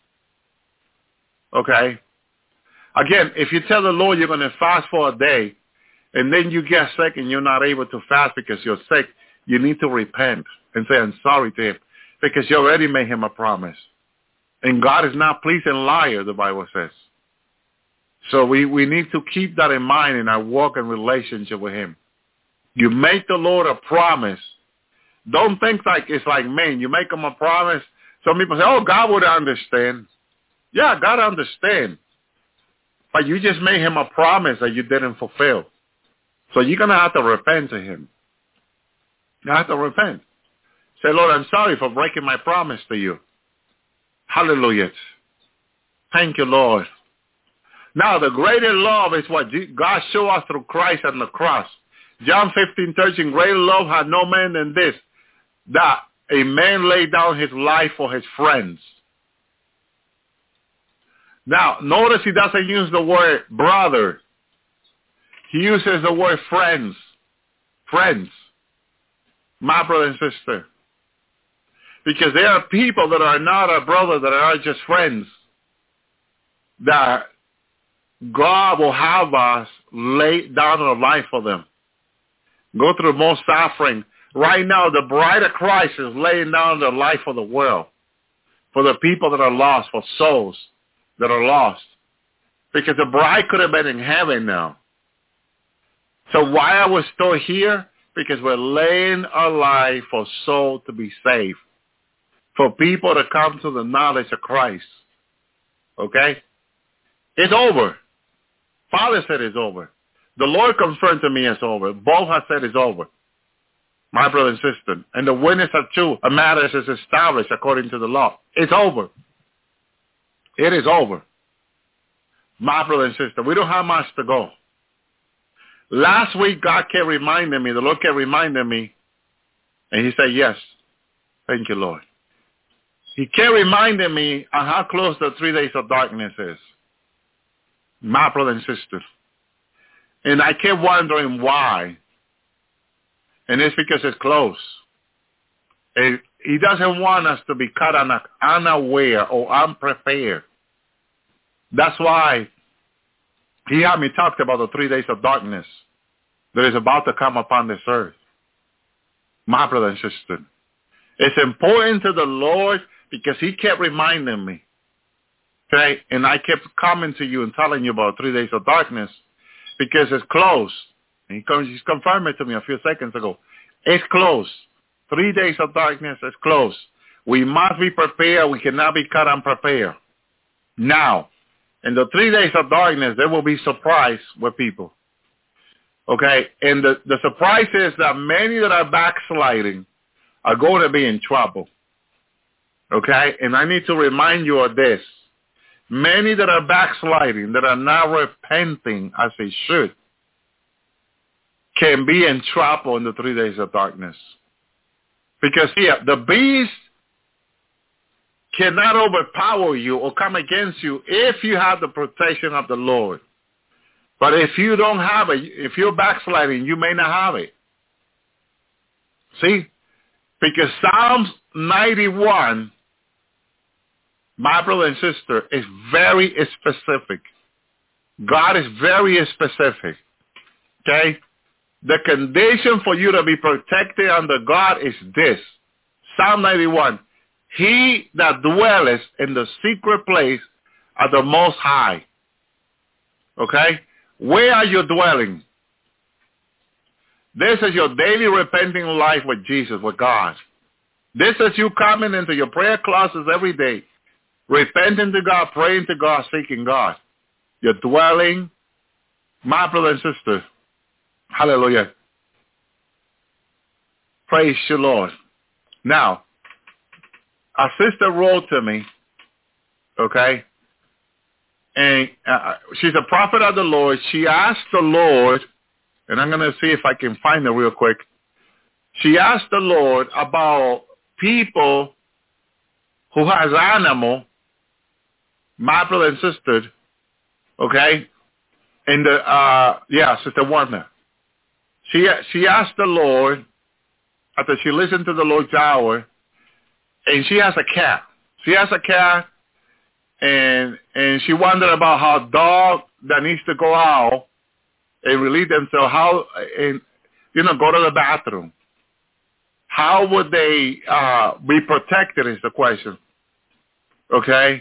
Okay? Again, if you tell the Lord you're going to fast for a day, and then you get sick and you're not able to fast because you're sick, you need to repent and say, I'm sorry to him, because you already made him a promise. And God is not pleased and liar, the Bible says. So we need to keep that in mind in our walk and relationship with him. You make the Lord a promise. Don't think like it's like man. You make him a promise. Some people say, oh, God would understand. Yeah, God understands. But you just made him a promise that you didn't fulfill. So you're going to have to repent to him. You have to repent. Say, Lord, I'm sorry for breaking my promise to you. Hallelujah. Thank you, Lord. Now, the greater love is what God showed us through Christ on the cross. John 15:13, greater love had no man than this, that a man laid down his life for his friends. Now, notice he doesn't use the word brother. He uses the word friends. Friends. My brother and sister. Because there are people that are not a brother, that are just friends. That God will have us lay down our life for them. Go through most suffering. Right now, the bride of Christ is laying down their life for the world. For the people that are lost, for souls that are lost. Because the bride could have been in heaven now. So why are we still here? Because we're laying our life for soul to be saved. For people to come to the knowledge of Christ. Okay? It's over. Father said it's over. The Lord confirmed to me it's over. Both have said it's over. My brother and sister. And the witness of truth, a matter is established according to the law. It's over. It is over. My brother and sister, we don't have much to go. Last week, God kept reminding me, the Lord kept reminding me, and he said, yes. Thank you, Lord. He kept reminding me on how close the 3 days of darkness is. My brother and sister. And I kept wondering why. And it's because it's close. And he doesn't want us to be caught unaware or unprepared. That's why he had me talk about the 3 days of darkness that is about to come upon this earth. My brother and sister. It's important to the Lord because he kept reminding me. Okay? And I kept coming to you and telling you about 3 days of darkness because it's close. And he's confirmed it to me a few seconds ago. It's close. 3 days of darkness is close. We must be prepared. We cannot be caught unprepared. Now, In the 3 days of darkness, there will be surprise with people. Okay? And the surprise is that many that are backsliding are going to be in trouble. Okay? And I need to remind you of this. Many that are backsliding, that are not repenting as they should, can be in trouble in the 3 days of darkness. Because here, the beast cannot overpower you or come against you if you have the protection of the Lord. But if you don't have it, if you're backsliding, you may not have it. See? Because Psalms 91, my brother and sister, is very specific. God is very specific. Okay? The condition for you to be protected under God is this. Psalm 91. He that dwelleth in the secret place of the Most High. Okay? Where are you dwelling? This is your daily repenting life with Jesus, with God. This is you coming into your prayer closets every day, repenting to God, praying to God, seeking God. You're dwelling, my brother and sister. Hallelujah. Praise you, Lord. Now, a sister wrote to me, okay, and she's a prophet of the Lord. She asked the Lord, and I'm going to see if I can find it real quick. She asked the Lord about people who has animal, my brother and sister, okay, and Sister Warner. She asked the Lord, after she listened to the Lord's hour, and she has a cat. She has a cat, and she wondered about how dog that needs to go out and relieve themselves, go to the bathroom. How would they be protected is the question. Okay?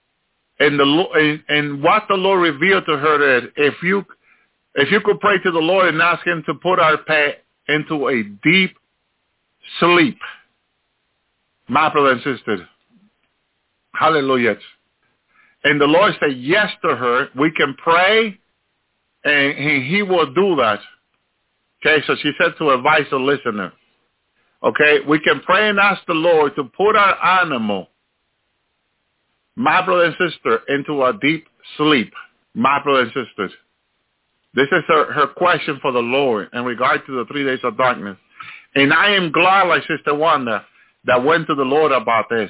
And what the Lord revealed to her is if you could pray to the Lord and ask him to put our pet into a deep sleep, my brother and sister, hallelujah. And the Lord said yes to her. We can pray, and he will do that. Okay, so she said to advise the listener, okay, we can pray and ask the Lord to put our animal, my brother and sister, into a deep sleep, my brother and sister. This is her question for the Lord in regard to the 3 days of darkness. And I am glad, like Sister Wanda, that went to the Lord about this.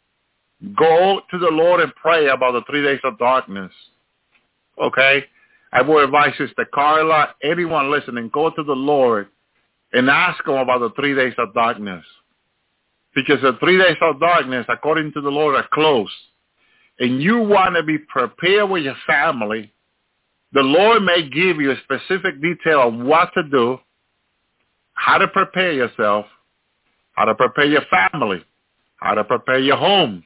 Go to the Lord and pray about the 3 days of darkness. Okay? I will advise Sister Carla, anyone listening, go to the Lord and ask him about the 3 days of darkness. Because the 3 days of darkness, according to the Lord, are close. And you want to be prepared with your family. The Lord may give you a specific detail of what to do, how to prepare yourself, how to prepare your family, how to prepare your home,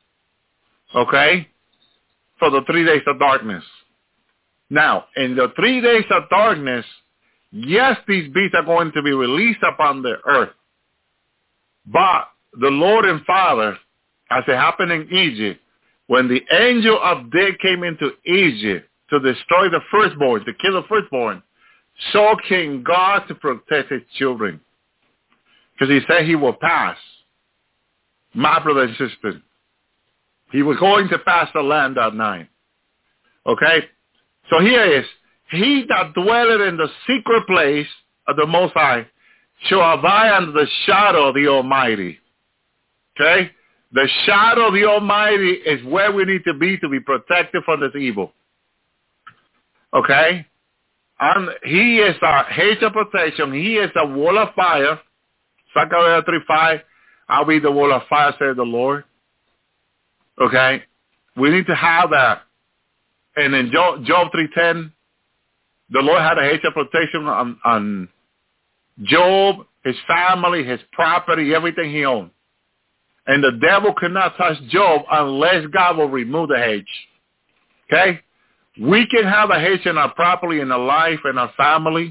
okay, for the 3 days of darkness. Now, in the 3 days of darkness, yes, these beasts are going to be released upon the earth, but the Lord and Father, as it happened in Egypt, when the angel of death came into Egypt to destroy the firstborn, to kill the firstborn, so came God to protect his children. Because he said he will pass. My brother and sister, he was going to pass the land that night. Okay? So here is, he that dwelleth in the secret place of the Most High shall abide under the shadow of the Almighty. Okay? The shadow of the Almighty is where we need to be protected from this evil. Okay? And he is our hedge of protection. He is a wall of fire. Zechariah 3:5, I'll be the wall of fire, said the Lord. Okay? We need to have that. And in Job 3:10, the Lord had a hedge of protection on Job, his family, his property, everything he owned. And the devil could not touch Job unless God will remove the hedge. Okay? We can have a hedge in our property, in our life, in our family.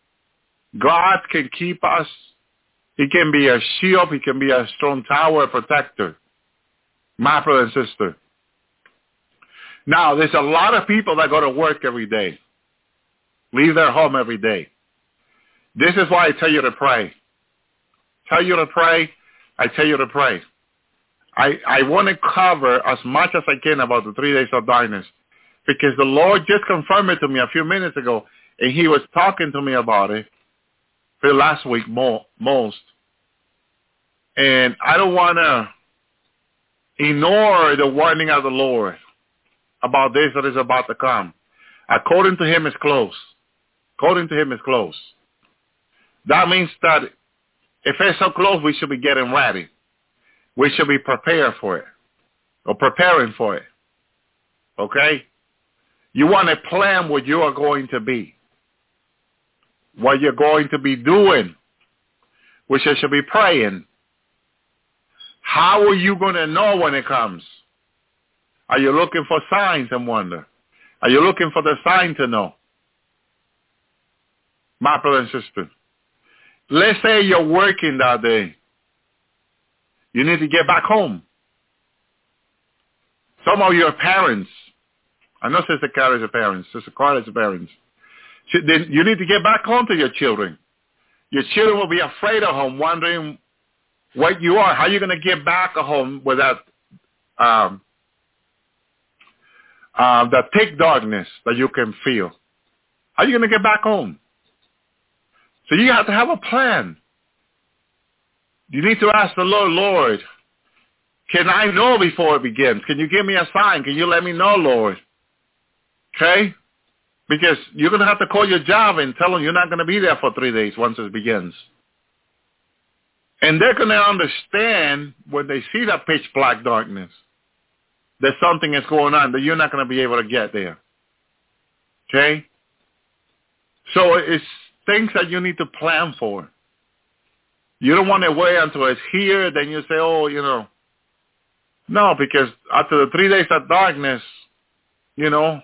God can keep us. He can be a shield. He can be a strong tower, a protector. My brother and sister. Now, there's a lot of people that go to work every day, leave their home every day. This is why I tell you to pray. Tell you to pray, I tell you to pray. I want to cover as much as I can about the 3 days of darkness, because the Lord just confirmed it to me a few minutes ago, and he was talking to me about it for last week most. And I don't want to ignore the warning of the Lord about this that is about to come. According to him, it's close. According to him, it's close. That means that if it's so close, we should be getting ready. We should be prepared for it, or preparing for it. Okay? You want to plan what you are going to be, what you're going to be doing, which you should be praying. How are you going to know when it comes? Are you looking for signs and wonder? Are you looking for the sign to know? My brother and sister, let's say you're working that day. You need to get back home. Some of your parents, I know Sister Carrie's a parent, Sister Carla's a parent. You need to get back home to your children. Your children will be afraid of home, wondering what you are. How are you going to get back home without the thick darkness that you can feel? How are you going to get back home? So you have to have a plan. You need to ask the Lord, Lord, can I know before it begins? Can you give me a sign? Can you let me know, Lord? Okay? Because you're going to have to call your job and tell them you're not going to be there for 3 days once it begins. And they're going to understand when they see that pitch black darkness that something is going on, that you're not going to be able to get there. Okay? So it's things that you need to plan for. You don't want to wait until it's here, then you say, oh, No, because after the 3 days of darkness, the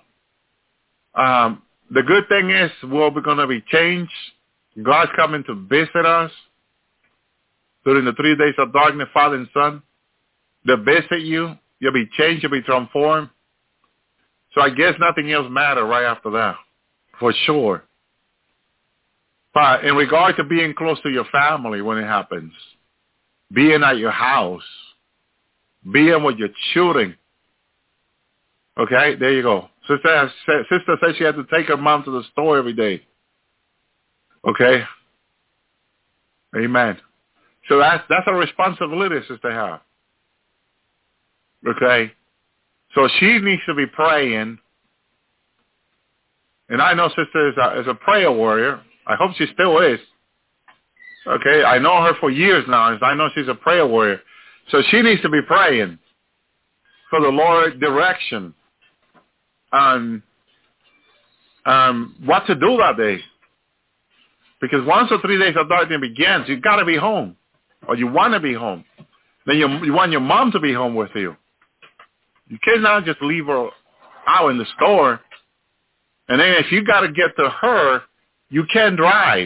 good thing is we're going to be changed. God's coming to visit us during the 3 days of darkness, Father and Son. They'll visit you. You'll be changed. You'll be transformed. So I guess nothing else matters right after that, for sure. But in regard to being close to your family when it happens, being at your house, being with your children, okay, there you go. Sister said she had to take her mom to the store every day. Okay? Amen. So that's a responsibility Sister have. Okay? So she needs to be praying. And I know Sister is a prayer warrior. I hope she still is. Okay, I know her for years now. I know she's a prayer warrior. So she needs to be praying for the Lord's direction on what to do that day. Because once the 3 days of darkness begins, you got to be home, or you want to be home. Then you want your mom to be home with you. You cannot just leave her out in the store. And then if you got to get to her, you can't drive,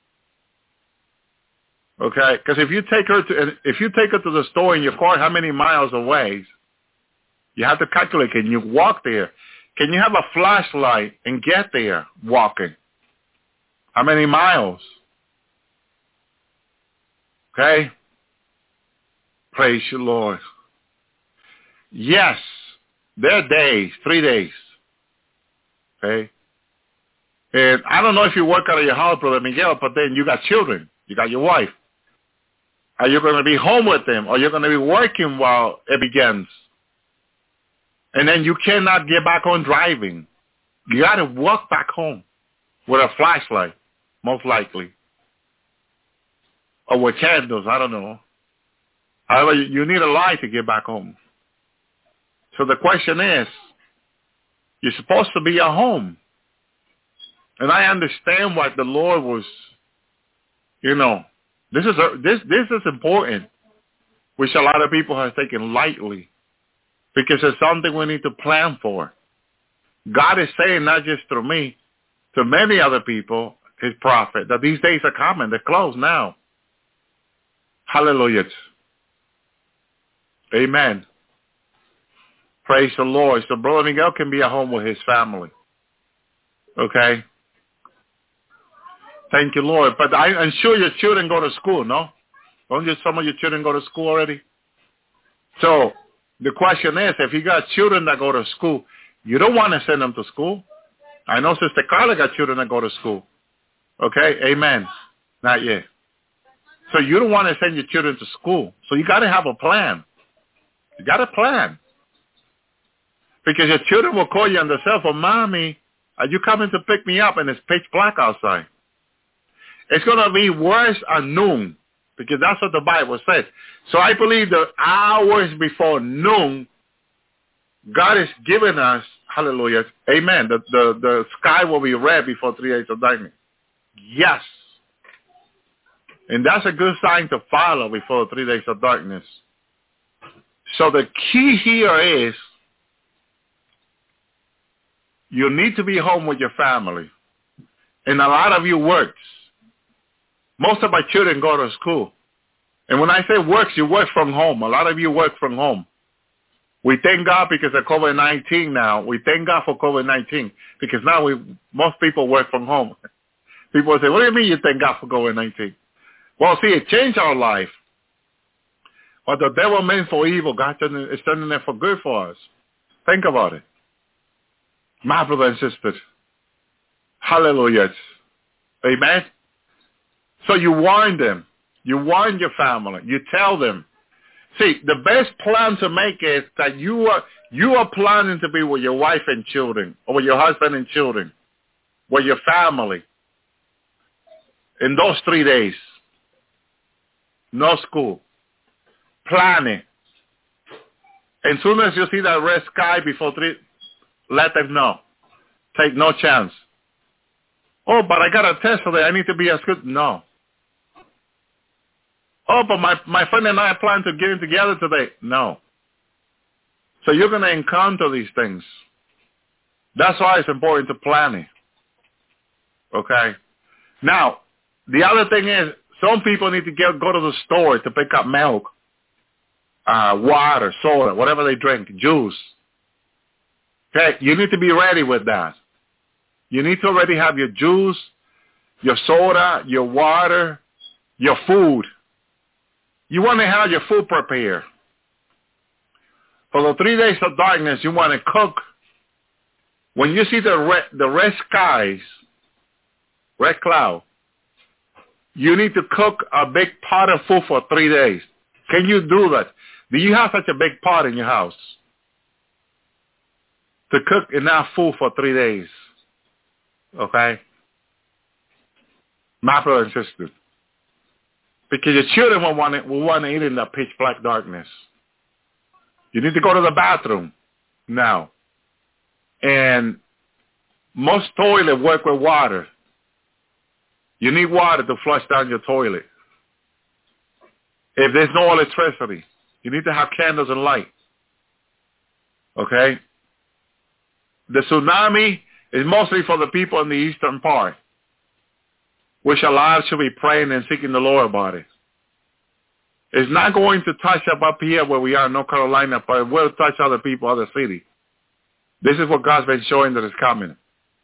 okay? Because if you take her to the store in your car, how many miles away? You have to calculate. Can you walk there? Can you have a flashlight and get there walking? How many miles? Okay? Praise you, Lord. Yes, there are days, 3 days. Okay? And I don't know if you work out of your house, Brother Miguel, but then you got children. You got your wife. Are you going to be home with them, or you're going to be working while it begins? And then you cannot get back on driving. You got to walk back home with a flashlight, most likely. Or with candles, I don't know. However, you need a light to get back home. So the question is, you're supposed to be at home. And I understand what the Lord was, this is important, which a lot of people have taken lightly, because it's something we need to plan for. God is saying, not just through me, to many other people, his prophet, that these days are coming. They're close now. Hallelujah. Amen. Praise the Lord. So Brother Miguel can be at home with his family. Okay? Thank you, Lord. But I'm sure your children go to school, no? Don't some of your children go to school already? So the question is, if you got children that go to school, you don't want to send them to school. I know Sister Carla got children that go to school. Okay? Amen. Not yet. So you don't want to send your children to school. So you got to have a plan. You got a plan. Because your children will call you on the cell phone, Mommy, are you coming to pick me up? And it's pitch black outside. It's going to be worse at noon, because that's what the Bible says. So I believe the hours before noon, God is giving us, hallelujah, amen, the sky will be red before 3 days of darkness. Yes. And that's a good sign to follow before 3 days of darkness. So the key here is you need to be home with your family. And a lot of you works. Most of my children go to school. And when I say works, you work from home. A lot of you work from home. We thank God because of COVID-19 now. We thank God for COVID-19 because now most people work from home. People say, what do you mean you thank God for COVID-19? Well, see, it changed our life. What the devil meant for evil, God is turning it for good for us. Think about it. My brother and sisters. Hallelujah. Amen. So you warn them. You warn your family. You tell them. See, the best plan to make is that you are planning to be with your wife and children, or with your husband and children, with your family in those 3 days. No school. Plan it. As soon as you see that red sky before 3, let them know. Take no chance. Oh, but I got a test today. I need to be as good. No. Oh, but my friend and I plan to get in together today. No. So you're going to encounter these things. That's why it's important to plan it. Okay? Now, the other thing is, some people need to go to the store to pick up milk, water, soda, whatever they drink, juice. Okay? You need to be ready with that. You need to already have your juice, your soda, your water, your food. You want to have your food prepared. For the 3 days of darkness, you want to cook. When you see the red skies, red cloud, you need to cook a big pot of food for 3 days. Can you do that? Do you have such a big pot in your house to cook enough food for 3 days? Okay? My brother and sister. Because your children will want to eat in the pitch black darkness. You need to go to the bathroom now. And most toilets work with water. You need water to flush down your toilet. If there's no electricity, you need to have candles and light. Okay? The tsunami is mostly for the people in the eastern part, which a lot should be praying and seeking the Lord about it. It's not going to touch up here where we are in North Carolina, but it will touch other people, other cities. This is what God's been showing that is coming.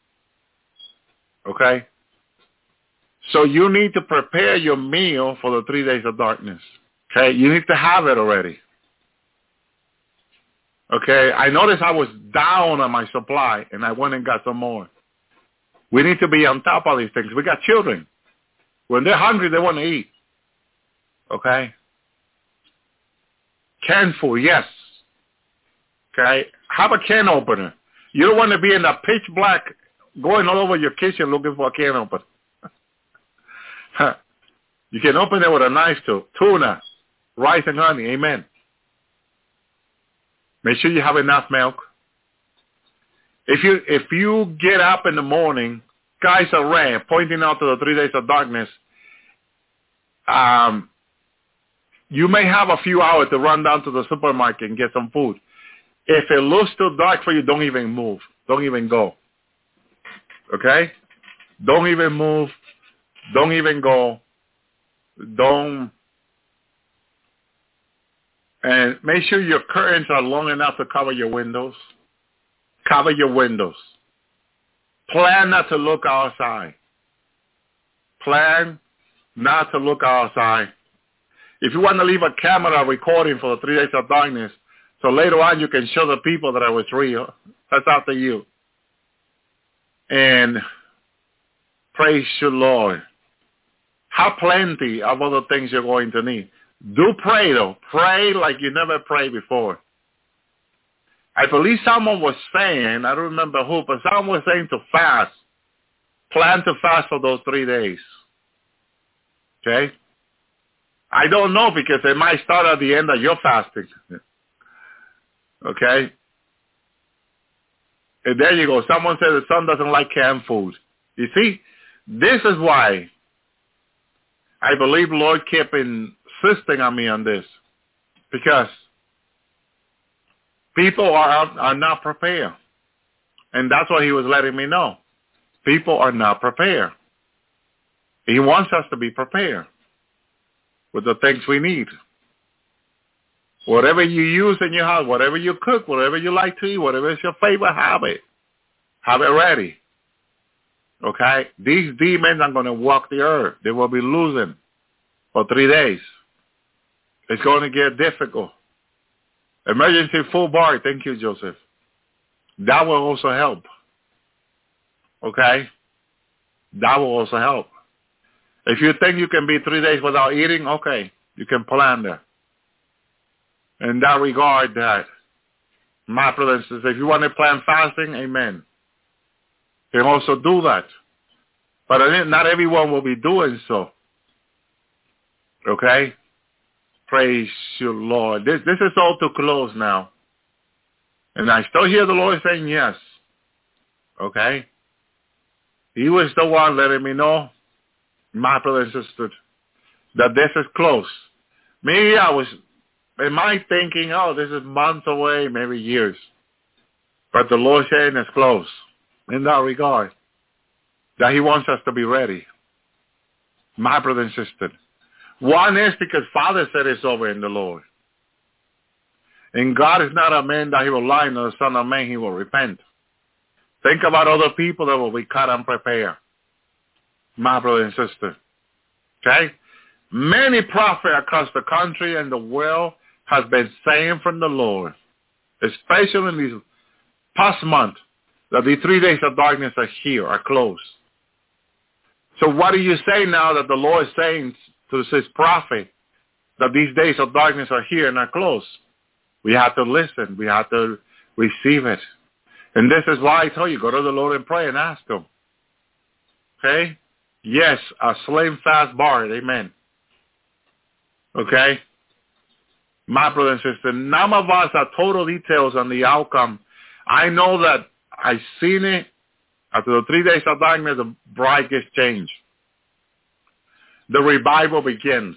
Okay? So you need to prepare your meal for the 3 days of darkness. Okay? You need to have it already. Okay? I noticed I was down on my supply, and I went and got some more. We need to be on top of these things. We got children. When they're hungry, they want to eat. Okay? Canned food, yes. Okay? Have a can opener. You don't want to be in the pitch black going all over your kitchen looking for a can opener. You can open it with a knife too. Tuna, rice and honey, amen. Make sure you have enough milk. If you get up in the morning, skies are red, pointing out to the 3 days of darkness, you may have a few hours to run down to the supermarket and get some food. If it looks too dark for you, don't even move. Don't even go. Okay? Don't even move. Don't even go. Don't. And make sure your curtains are long enough to cover your windows. Cover your windows. Plan not to look outside. Plan not to look outside. If you want to leave a camera recording for the 3 days of darkness, so later on you can show the people that I was real, that's up to you. And praise the Lord. Have plenty of other things you're going to need. Do pray, though. Pray like you never prayed before. I believe someone was saying, I don't remember who, but someone was saying to fast. Plan to fast for those 3 days. Okay? I don't know, because it might start at the end of your fasting. Okay? And there you go. Someone said the son doesn't like canned food. You see, this is why I believe the Lord kept insisting on me on this. Because people are not prepared. And that's what he was letting me know. People are not prepared. He wants us to be prepared with the things we need. Whatever you use in your house, whatever you cook, whatever you like to eat, whatever is your favorite, have it. Have it ready. Okay? These demons are going to walk the earth. They will be losing for 3 days. It's going to get difficult. Emergency full bar. Thank you, Joseph. That will also help. Okay? That will also help. If you think you can be 3 days without eating, okay, you can plan that. In that regard, that, my brothers and sisters, if you want to plan fasting, amen. You can also do that. But not everyone will be doing so. Okay? Praise you, Lord. This is all to close now. And I still hear the Lord saying yes. Okay? He was the one letting me know, my brothers and sisters, that this is close. Maybe I was, in my thinking, oh, this is months away, maybe years. But the Lord saying it's close in that regard, that he wants us to be ready. My brother and sister. One is because Father said it's over in the Lord. And God is not a man that he will lie, nor the son of man he will repent. Think about other people that will be caught unprepared. My brother and sister. Okay? Many prophets across the country and the world has been saying from the Lord, especially in these past month, that the 3 days of darkness are here, are close. So what do you say now that the Lord is saying to his prophet that these days of darkness are here and are close? We have to listen. We have to receive it. And this is why I tell you, go to the Lord and pray and ask him. Okay? Yes, a slim fast bar. Amen. Okay? My brother and sister, none of us have total details on the outcome. I know that I've seen it. After the 3 days of darkness, the bride gets changed. The revival begins.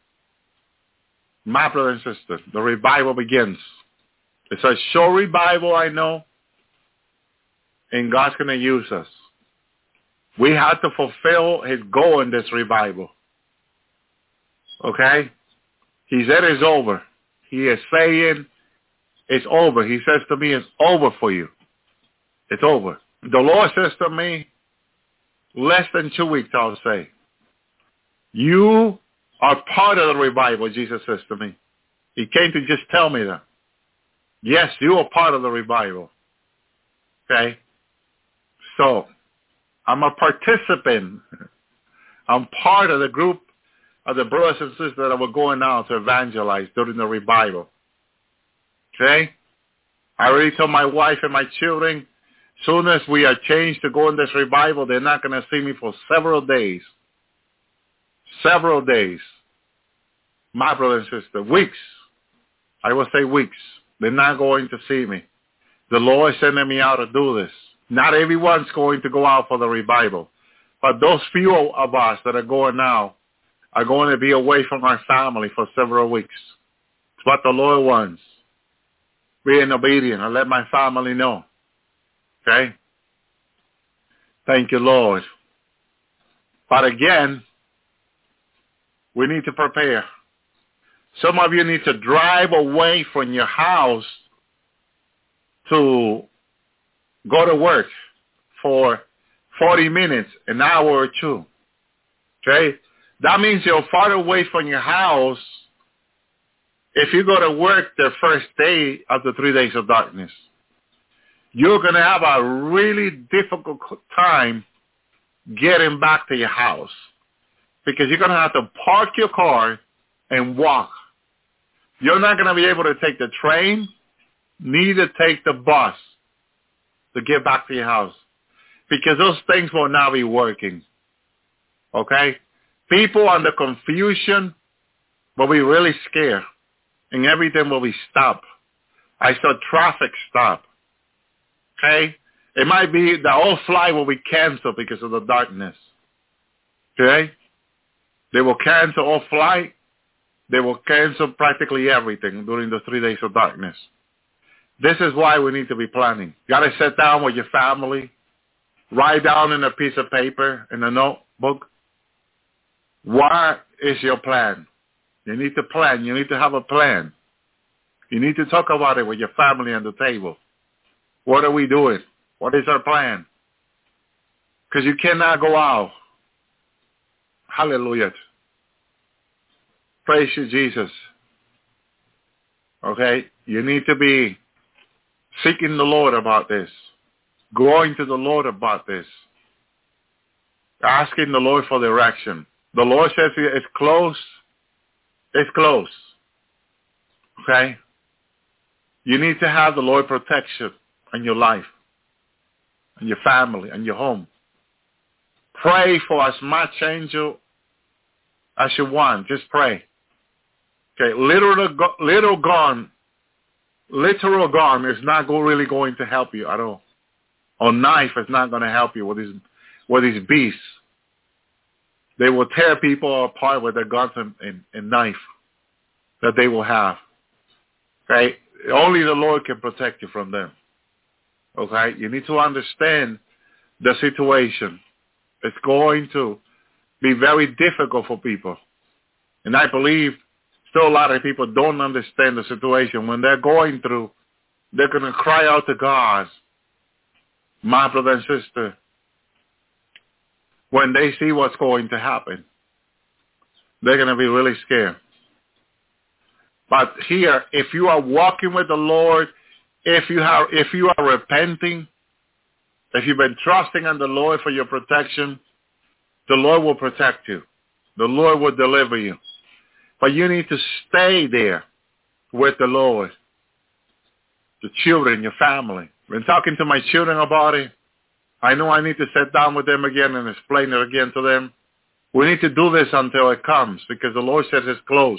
My brother and sister, the revival begins. It's a short revival, I know. And God's going to use us. We have to fulfill his goal in this revival. Okay? He said it's over. He is saying it's over. He says to me, it's over for you. It's over. The Lord says to me, less than 2 weeks, I'll say. You are part of the revival, Jesus says to me. He came to just tell me that. Yes, you are part of the revival. Okay? So, I'm a participant. I'm part of the group of the brothers and sisters that were going out to evangelize during the revival. Okay? I already told my wife and my children, soon as we are changed to go in this revival, they're not going to see me for several days. Several days. My brother and sister, weeks. I will say weeks. They're not going to see me. The Lord is sending me out to do this. Not everyone's going to go out for the revival. But those few of us that are going now are going to be away from our family for several weeks. It's what the Lord wants. Being obedient and let my family know. Okay? Thank you, Lord. But again, we need to prepare. Some of you need to drive away from your house to go to work for 40 minutes, an hour or two. Okay? That means you're far away from your house if you go to work the first day of the 3 days of darkness. You're going to have a really difficult time getting back to your house because you're going to have to park your car and walk. You're not going to be able to take the train, neither take the bus to get back to your house because those things will not be working. Okay? People under confusion will be really scared and everything will be stopped. I saw traffic stop. Okay? It might be the whole flight will be canceled because of the darkness. Okay? They will cancel all flight. They will cancel practically everything during the 3 days of darkness. This is why we need to be planning. You got to sit down with your family, write down in a piece of paper, in a notebook, what is your plan? You need to plan. You need to have a plan. You need to talk about it with your family on the table. What are we doing? What is our plan? Because you cannot go out. Hallelujah. Praise you, Jesus. Okay? You need to be seeking the Lord about this. Going to the Lord about this. Asking the Lord for direction. The Lord says it's close. It's close. Okay? You need to have the Lord protection in your life, in your family, in your home. Pray for as much angel as you want. Just pray. Okay, literal gun is not really going to help you at all. Or knife is not going to help you with these beasts. They will tear people apart with their guns and knife that they will have. Okay, only the Lord can protect you from them. Okay, you need to understand the situation. It's going to be very difficult for people. And I believe still a lot of people don't understand the situation. When they're going through, they're going to cry out to God. My brother and sister, when they see what's going to happen, they're going to be really scared. But here, if you are walking with the Lord, if you are repenting, if you've been trusting in the Lord for your protection, the Lord will protect you. The Lord will deliver you. But you need to stay there with the Lord. The children, your family. Been talking to my children about it. I know I need to sit down with them again and explain it again to them. We need to do this until it comes because the Lord says it's close.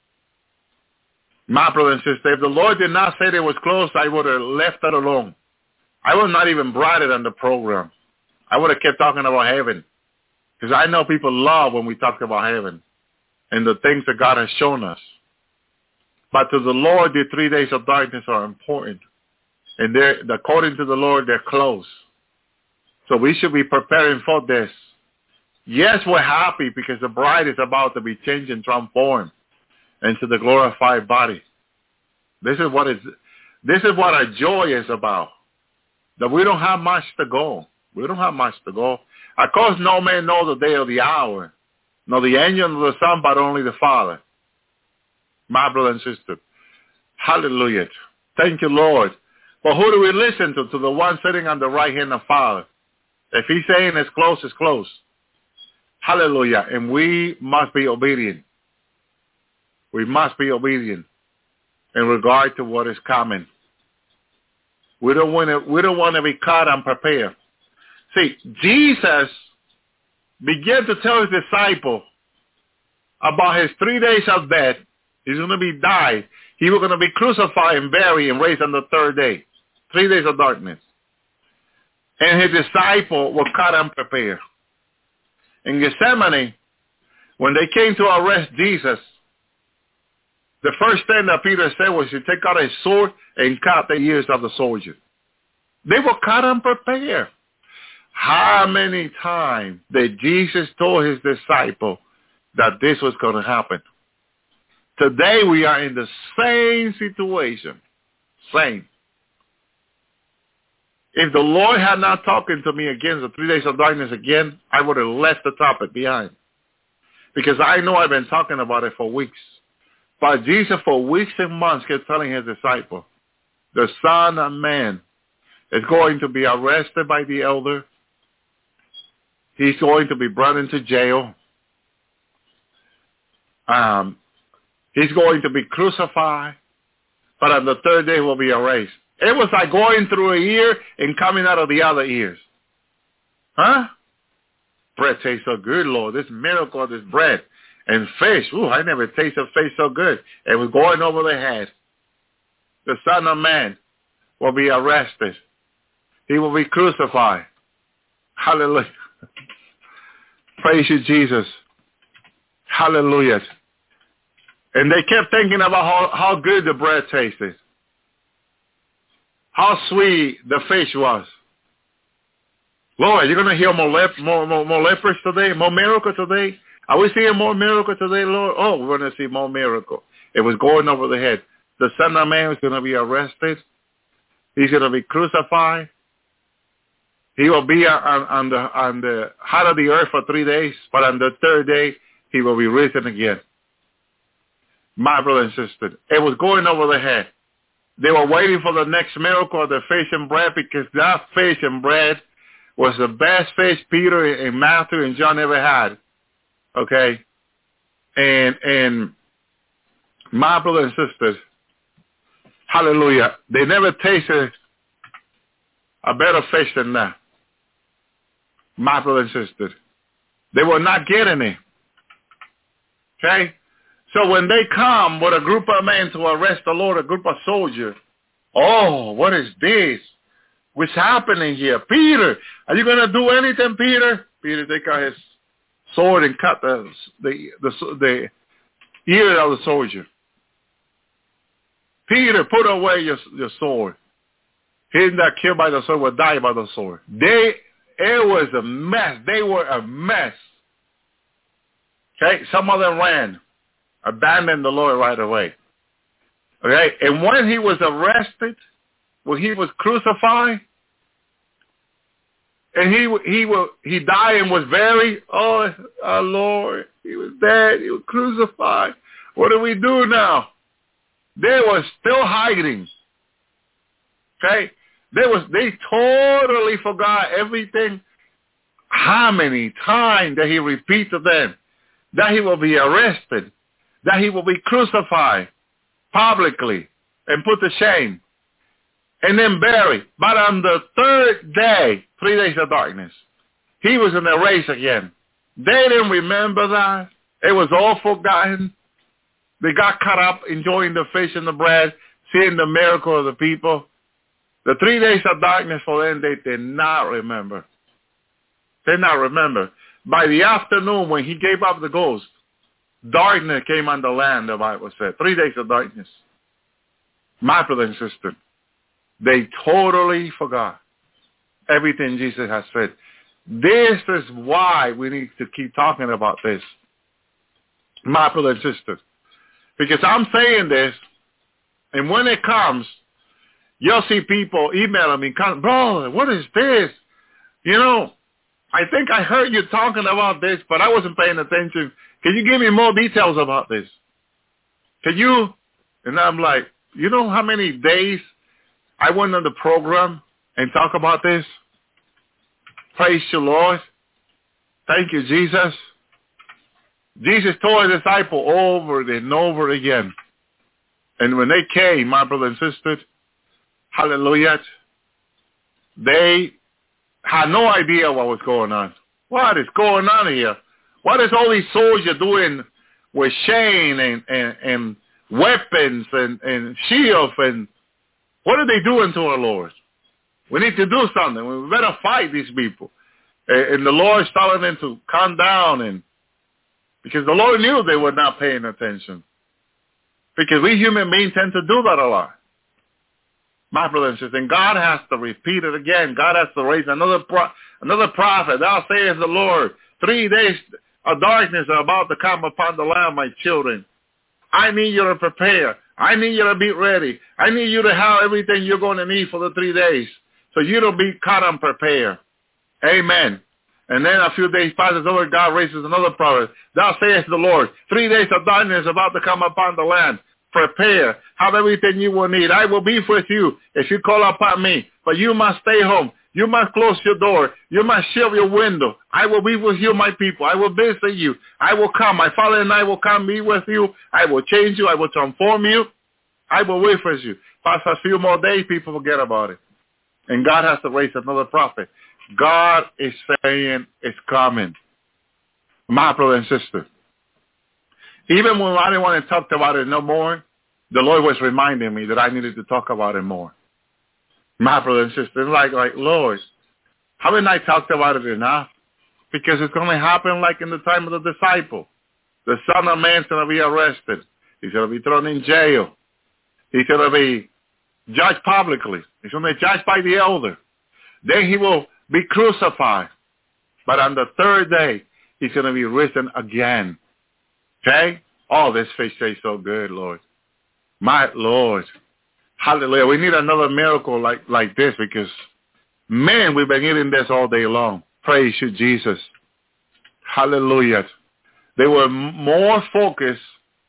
My brother and sister, if the Lord did not say it was close, I would have left it alone. I would not even brought it on the program. I would have kept talking about heaven. Because I know people love when we talk about heaven and the things that God has shown us. But to the Lord, the 3 days of darkness are important. And according to the Lord, they're close. So we should be preparing for this. Yes, we're happy because the bride is about to be changed and transformed into the glorified body. This is what our joy is about. That we don't have much to go. We don't have much to go. Of course, no man knows the day or the hour, nor the angel nor the Son, but only the Father. My brother and sister. Hallelujah. Thank you, Lord. But who do we listen to? To the one sitting on the right hand of Father. If he's saying it's close, it's close. Hallelujah. And we must be obedient. We must be obedient in regard to what is coming. We don't want to be caught unprepared. See, Jesus began to tell his disciples about his 3 days of death. He's going to be died. He was going to be crucified and buried and raised on the third day. 3 days of darkness. And his disciples were caught unprepared. In Gethsemane, when they came to arrest Jesus, the first thing that Peter said was to take out a sword and cut the ears of the soldiers. They were caught unprepared. How many times did Jesus told his disciples that this was going to happen? Today we are in the same situation. Same. If the Lord had not talking to me against the 3 days of darkness again, I would have left the topic behind. Because I know I've been talking about it for weeks. But Jesus for weeks and months kept telling his disciples, the Son of Man is going to be arrested by the elder. He's going to be brought into jail. He's going to be crucified. But on the third day, he will be raised. It was like going through a ear and coming out of the other ears. Huh? Bread tastes so good, Lord. This miracle, this bread and fish. Ooh, I never tasted fish so good. It was going over the head. The Son of Man will be arrested. He will be crucified. Hallelujah. Praise you, Jesus. Hallelujah. And they kept thinking about how good the bread tasted. How sweet the fish was. Lord, you're going to heal more lepers today? More miracle today? Are we seeing more miracle today, Lord? Oh, we're going to see more miracle. It was going over the head. The Son of Man was going to be arrested. He's going to be crucified. He will be on the heart of the earth for 3 days, but on the third day, he will be risen again. My brother and sister, it was going over the head. They were waiting for the next miracle of the fish and bread, because that fish and bread was the best fish Peter and Matthew and John ever had. Okay? And my brother and sisters, hallelujah, they never tasted a better fish than that. My brother and sisters. They were not getting it. Okay? So when they come with a group of men to arrest the Lord, a group of soldiers, oh, what is this? What's happening here? Peter, are you going to do anything, Peter? Peter take out his sword and cut the ear of the soldier. Peter, put away your sword. He that killed by the sword will die by the sword. It was a mess. They were a mess. Okay, some of them ran, abandoned the Lord right away. Okay, and when he was arrested, when he was crucified, and he died and was buried, oh, our Lord, he was dead, he was crucified. What do we do now? They were still hiding. Okay? They totally forgot everything. How many times that he repeated to them that he will be arrested, that he will be crucified publicly and put to shame, and then buried. But on the third day, 3 days of darkness, he was in the race again. They didn't remember that. It was all forgotten. They got caught up enjoying the fish and the bread, seeing the miracle of the people. The 3 days of darkness for them, they did not remember. They did not remember. By the afternoon, when he gave up the ghost, darkness came on the land, the Bible said. 3 days of darkness. My brother and sister, they totally forgot everything Jesus has said. This is why we need to keep talking about this, my brother and sister. Because I'm saying this, and when it comes, you'll see people emailing me, bro, what is this? You know, I think I heard you talking about this, but I wasn't paying attention. Can you give me more details about this? Can you? And I'm like, you know how many days I went on the program and talk about this? Praise the Lord. Thank you, Jesus. Jesus told his disciples over and over again. And when they came, my brother and sister, hallelujah, they had no idea what was going on. What is going on here? What is all these soldiers doing with chain and weapons and shields? And what are they doing to our Lord? We need to do something. We better fight these people. And the Lord is telling them to calm down, because the Lord knew they were not paying attention. Because we human beings tend to do that a lot. My brother and sister, and God has to repeat it again. God has to raise another prophet. Thou sayest the Lord, 3 days of darkness are about to come upon the land, my children. I need you to prepare. I need you to be ready. I need you to have everything you're going to need for the 3 days so you don't be caught unprepared. Amen. And then a few days passes over, God raises another prophet. Thou sayest the Lord, 3 days of darkness about to come upon the land. Prepare. Have everything you will need. I will be with you if you call upon me. But you must stay home. You must close your door. You must shut your window. I will be with you, my people. I will visit you. I will come. My Father and I will come be with you. I will change you. I will transform you. I will wait for you. Past a few more days, people forget about it. And God has to raise another prophet. God is saying it's coming. My brother and sister. Even when I didn't want to talk about it no more, the Lord was reminding me that I needed to talk about it more. My brother and sister, like Lord, haven't I talked about it enough? Because it's going to happen like in the time of the disciple. The Son of Man's going to be arrested. He's going to be thrown in jail. He's going to be judged publicly. He's going to be judged by the elder. Then he will be crucified. But on the third day, he's going to be risen again. Okay? Oh, this fish tastes so good, Lord. My Lord. Hallelujah. We need another miracle like this because, man, we've been eating this all day long. Praise you, Jesus. Hallelujah. They were more focused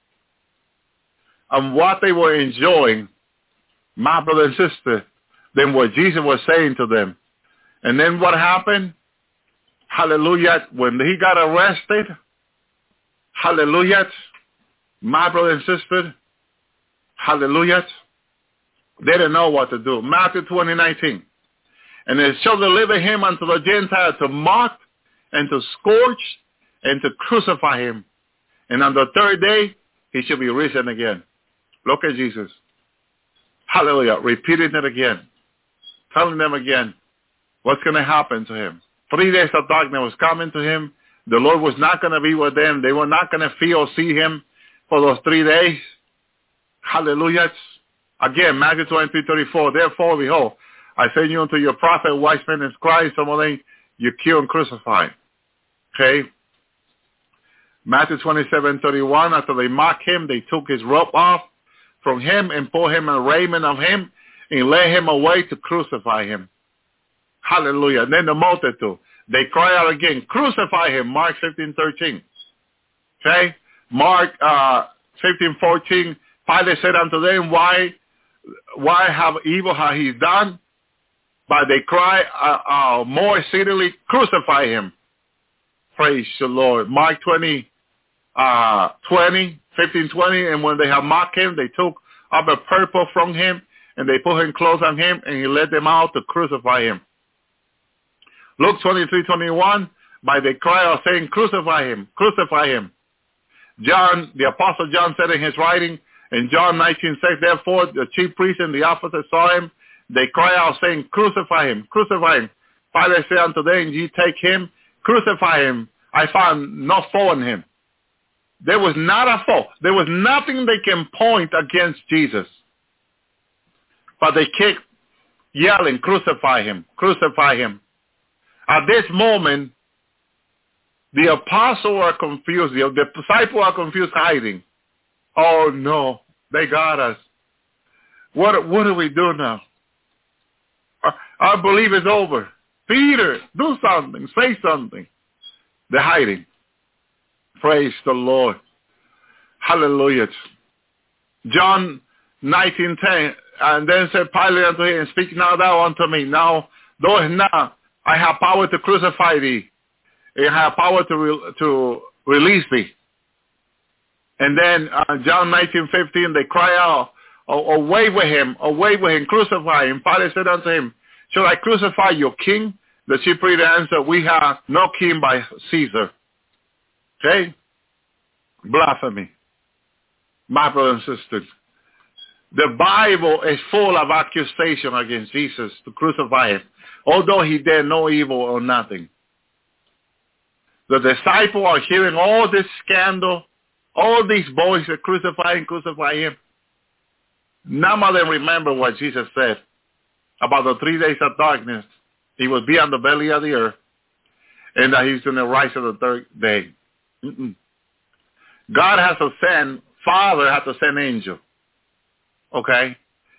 on what they were enjoying, my brother and sister, than what Jesus was saying to them. And then what happened? Hallelujah. When he got arrested, hallelujah, my brother and sister, hallelujah, they didn't know what to do. Matthew 20:19. And they shall deliver him unto the Gentiles to mock and to scourge and to crucify him. And on the third day, he shall be risen again. Look at Jesus. Hallelujah. Repeating it again. Telling them again what's going to happen to him. 3 days of darkness was coming to him. The Lord was not going to be with them. They were not going to feel or see him for those 3 days. Hallelujah. Again, Matthew 23:34. Therefore, behold, I send you unto your prophet, wise men and scribes, some of them you kill and crucify. Okay? Matthew 27:31. After they mocked him, they took his robe off from him and put him a raiment of him and led him away to crucify him. Hallelujah. And then the multitude, they cry out again, crucify him. Mark 15:13. Okay? Mark 15:14. Pilate said unto them, why have evil how he's done? But they cry more exceedingly, crucify him. Praise the Lord. Mark 15:20. And when they have mocked him, they took up a purple from him, and they put him clothes on him, and he led them out to crucify him. Luke 23:21. By the cry of saying, crucify him, crucify him. John, the Apostle John said in his writing, in John 19:6, therefore the chief priests and the officers saw him. They cry out saying, crucify him, crucify him. Pilate said unto them, ye take him, crucify him. I found no fault in him. There was not a fault. There was nothing they can point against Jesus. But they kept yelling, crucify him, crucify him. At this moment, the apostles are confused. The disciples are confused, hiding. Oh, no, they got us. What do we do now? Our belief is over. Peter, do something. Say something. They're hiding. Praise the Lord. Hallelujah. John 19:10. And then said Pilate unto him, speak now thou unto me. Now, though now I have power to crucify thee. I have power to release thee. And then John 19:15, they cry out, away with him, crucify him. Pilate said unto him, shall I crucify your king? The chief priest answered, we have no king by Caesar. Okay? Blasphemy. My brothers and sisters, the Bible is full of accusation against Jesus to crucify him, although he did no evil or nothing. The disciples are hearing all this scandal, all these boys are crucify him. None of them remember what Jesus said about the 3 days of darkness. He will be on the belly of the earth, and that he's going to rise on the third day. God has to send Father had to send an angel. Okay?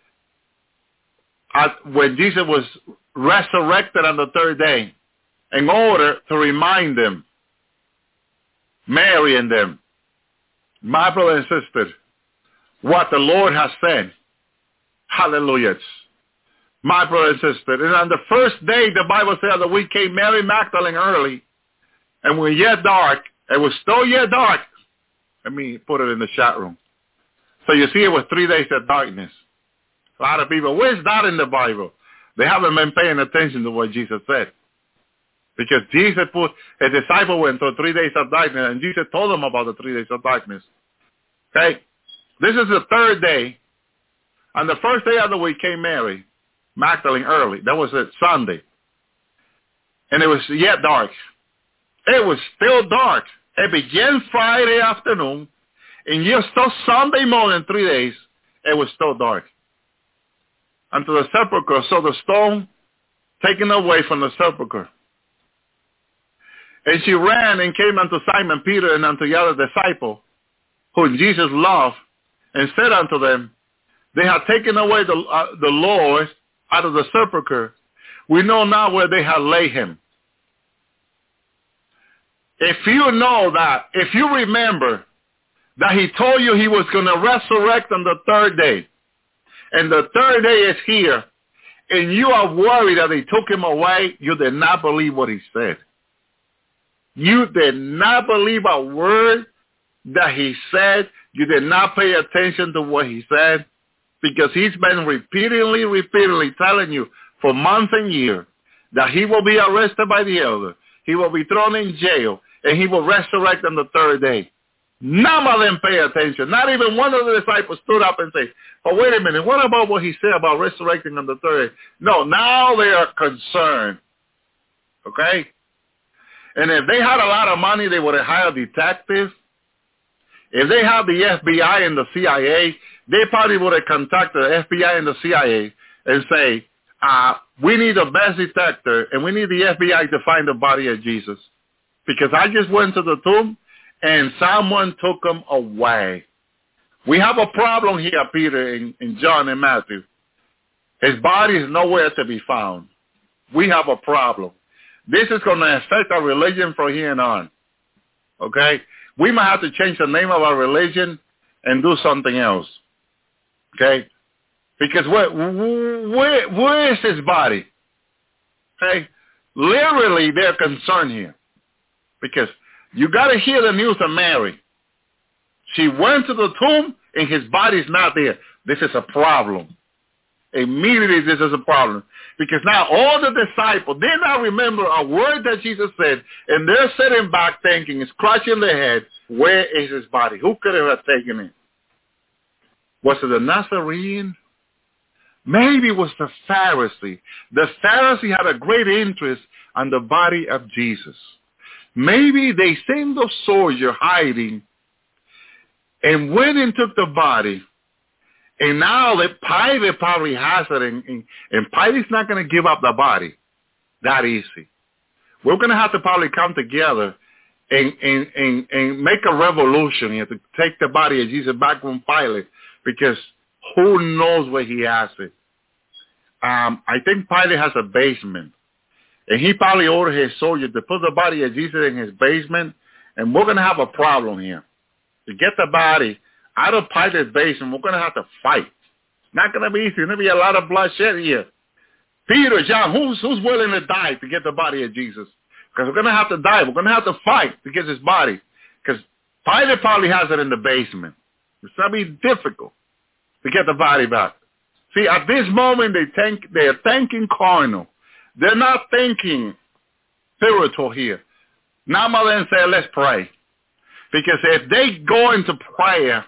When Jesus was resurrected on the third day, in order to remind them, Mary and them, my brother and sister, what the Lord has said. Hallelujah. My brother and sister. And on the first day, the Bible says that we came Mary Magdalene early, and when yet dark, it was still yet dark. Let me put it in the chat room. So you see, it was 3 days of darkness. A lot of people, where's that in the Bible? They haven't been paying attention to what Jesus said. Because Jesus put, a disciple went through 3 days of darkness, and Jesus told them about the 3 days of darkness. Okay? This is the third day. On the first day of the week came Mary Magdalene early. That was a Sunday. And it was yet dark. It was still dark. It began Friday afternoon, and yet still Sunday morning, 3 days, it was still dark. Unto the sepulchre, so the stone taken away from the sepulchre. And she ran and came unto Simon Peter and unto the other disciple, whom Jesus loved, and said unto them, they have taken away the Lord out of the sepulchre. We know not where they have laid him. If you know that, if you remember that he told you he was going to resurrect on the third day, and the third day is here, and you are worried that they took him away, you did not believe what he said. You did not believe a word that he said. You did not pay attention to what he said, because he's been repeatedly telling you for months and years that he will be arrested by the elder. He will be thrown in jail, and he will resurrect on the third day. None of them pay attention. Not even one of the disciples stood up and said, oh, wait a minute, what about what he said about resurrecting on the third day? No, now they are concerned. Okay? And if they had a lot of money, they would have hired detectives. If they had the FBI and the CIA, they probably would have contacted the FBI and the CIA and say, we need the best detective, and we need the FBI to find the body of Jesus. Because I just went to the tomb, and someone took him away. We have a problem here, Peter, in John and Matthew. His body is nowhere to be found. We have a problem. This is going to affect our religion from here on. Okay? We might have to change the name of our religion and do something else. Okay? Because where is his body? Okay? Literally, they're concerned here. Because you got to hear the news of Mary. She went to the tomb, and his body's not there. This is a problem. Immediately, this is a problem. Because now all the disciples did not remember a word that Jesus said, and they're sitting back thinking, scratching their head, where is his body? Who could have taken it? Was it the Nazarene? Maybe it was the Pharisee. The Pharisee had a great interest on the body of Jesus. Maybe they seen the soldier hiding and went and took the body. And now Pilate probably has it, and Pilate's not going to give up the body that easy. We're going to have to probably come together and make a revolution here to take the body of Jesus back from Pilate, because who knows where he has it. I think Pilate has a basement, and he probably ordered his soldiers to put the body of Jesus in his basement, and we're going to have a problem here. To get the body out of Pilate's basement, we're going to have to fight. It's not going to be easy. There's going to be a lot of bloodshed here. Peter, John, who's willing to die to get the body of Jesus? Because we're going to have to die. We're going to have to fight to get his body. Because Pilate probably has it in the basement. It's going to be difficult to get the body back. See, at this moment, they're thinking carnal. They're not thinking spiritual here. Now, mother and say, let's pray. Because if they go into prayer,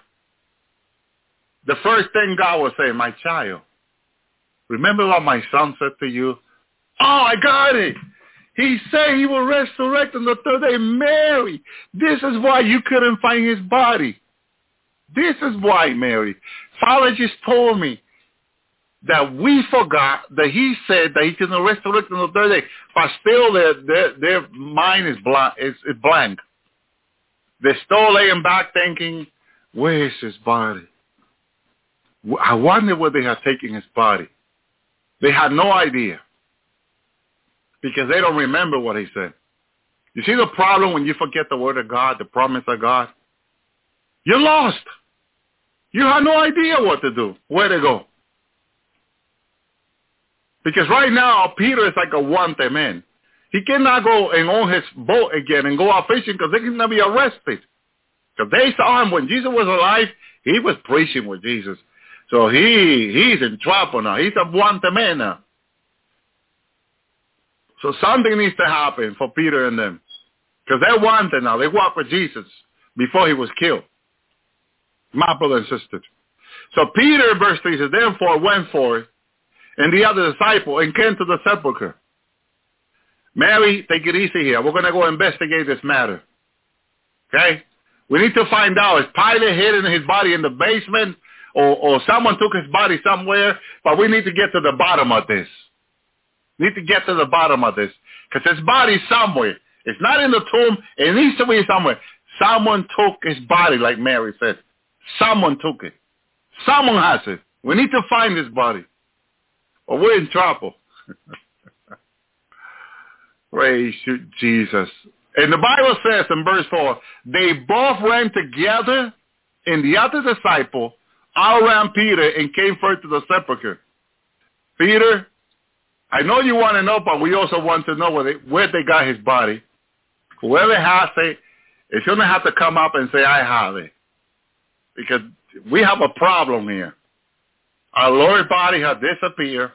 the first thing God will say, my child, remember what my son said to you? Oh, I got it. He said he will resurrect on the third day. Mary, this is why you couldn't find his body. This is why, Mary. Father just told me that we forgot that he said that he's going to resurrect on the third day. But still their mind is blank. They're still laying back thinking, Where is his body? I wonder where they had taken his body. They had no idea because they don't remember what he said. You see the problem when you forget the word of God, the promise of God? You're lost. You have no idea what to do, where to go. Because right now, Peter is like a wanted man. He cannot go and own his boat again and go out fishing because they're going to be arrested. Because they saw him when Jesus was alive, he was preaching with Jesus. So he's in trouble now. He's a wanted man now. So something needs to happen for Peter and them. Because they're wanted now. They walked with Jesus before he was killed. My brother and sister. So Peter, verse 3 says, therefore went forth, and the other disciple, and came to the sepulchre. Mary, take it easy here. We're going to go investigate this matter. Okay? We need to find out, is Pilate hidden his body in the basement, or someone took his body somewhere, but we need to get to the bottom of this. We need to get to the bottom of this. Because his body's somewhere. It's not in the tomb. It needs to be somewhere. Someone took his body, like Mary said. Someone took it. Someone has it. We need to find his body, or we're in trouble. Praise you, Jesus. And the Bible says in verse 4, they both ran together, and the other disciple outran Peter and came first to the sepulchre. Peter, I know you want to know, but we also want to know where they got his body. Whoever has it is going to have to come up and say, I have it. Because we have a problem here. Our Lord's body has disappeared.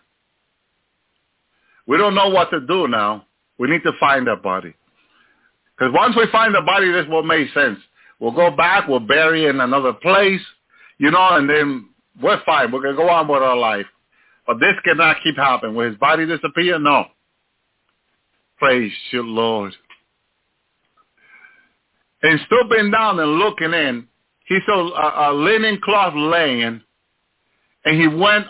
We don't know what to do now. We need to find that body. Because once we find the body, this will make sense. We'll go back, we'll bury it in another place, and then we're fine. We're going to go on with our life. But this cannot keep happening. Will his body disappear? No. Praise you, Lord. And stooping down and looking in, he saw a linen cloth laying, and he went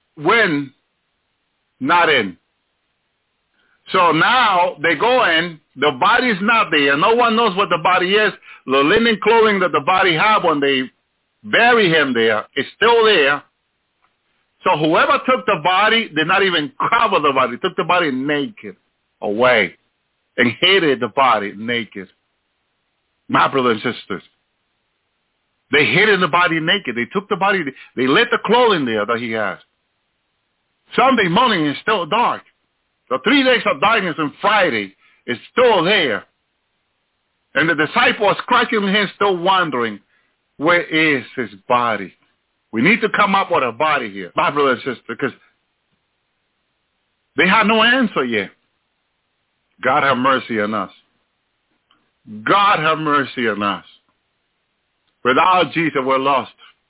not in. So now they go in, the body's not there. No one knows what the body is. The linen clothing that the body had when they bury him there is still there. So whoever took the body did not even cover the body. Took the body naked away and hid the body naked. My brothers and sisters, they hid the body naked. They took the body, they let the clothing there that he had. Sunday morning is still dark. The 3 days of darkness on Friday is still there. And the disciple was scratching his head, still wondering, where is his body? We need to come up with a body here, my brother and sister, because they have no answer yet. God have mercy on us. God have mercy on us. Without Jesus, we're lost.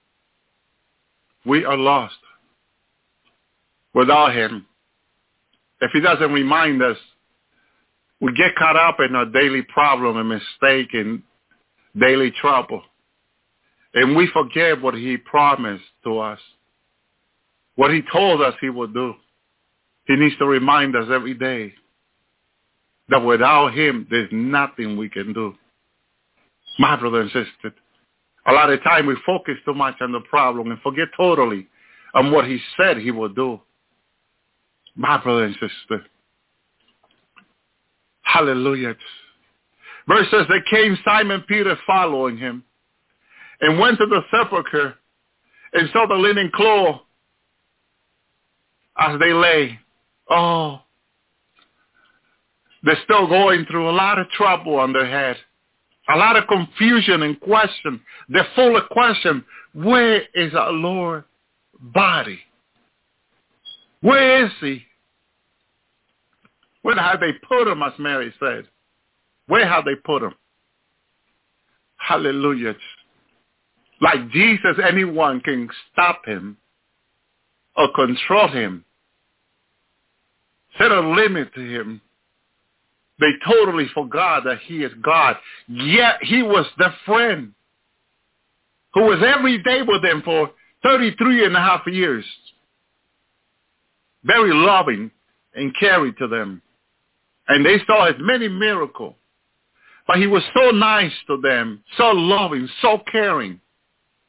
We are lost. Without him, if he doesn't remind us, we get caught up in our daily problem and mistake and daily trouble. And we forget what he promised to us, what he told us he would do. He needs to remind us every day that without him, there's nothing we can do. My brother and sister, a lot of time we focus too much on the problem and forget totally on what he said he would do. My brother and sister. Hallelujah. Verse says, there came Simon Peter following him and went to the sepulchre and saw the linen cloth as they lay. Oh, they're still going through a lot of trouble on their head, a lot of confusion and question. They're full of question. Where is our Lord's body? Where is he? Where have they put him, as Mary said? Where have they put him? Hallelujah. Like Jesus, anyone can stop him or control him, set a limit to him. They totally forgot that he is God. Yet he was their friend who was every day with them for 33 and a half years. Very loving and caring to them. And they saw his many miracles. But he was so nice to them, so loving, so caring.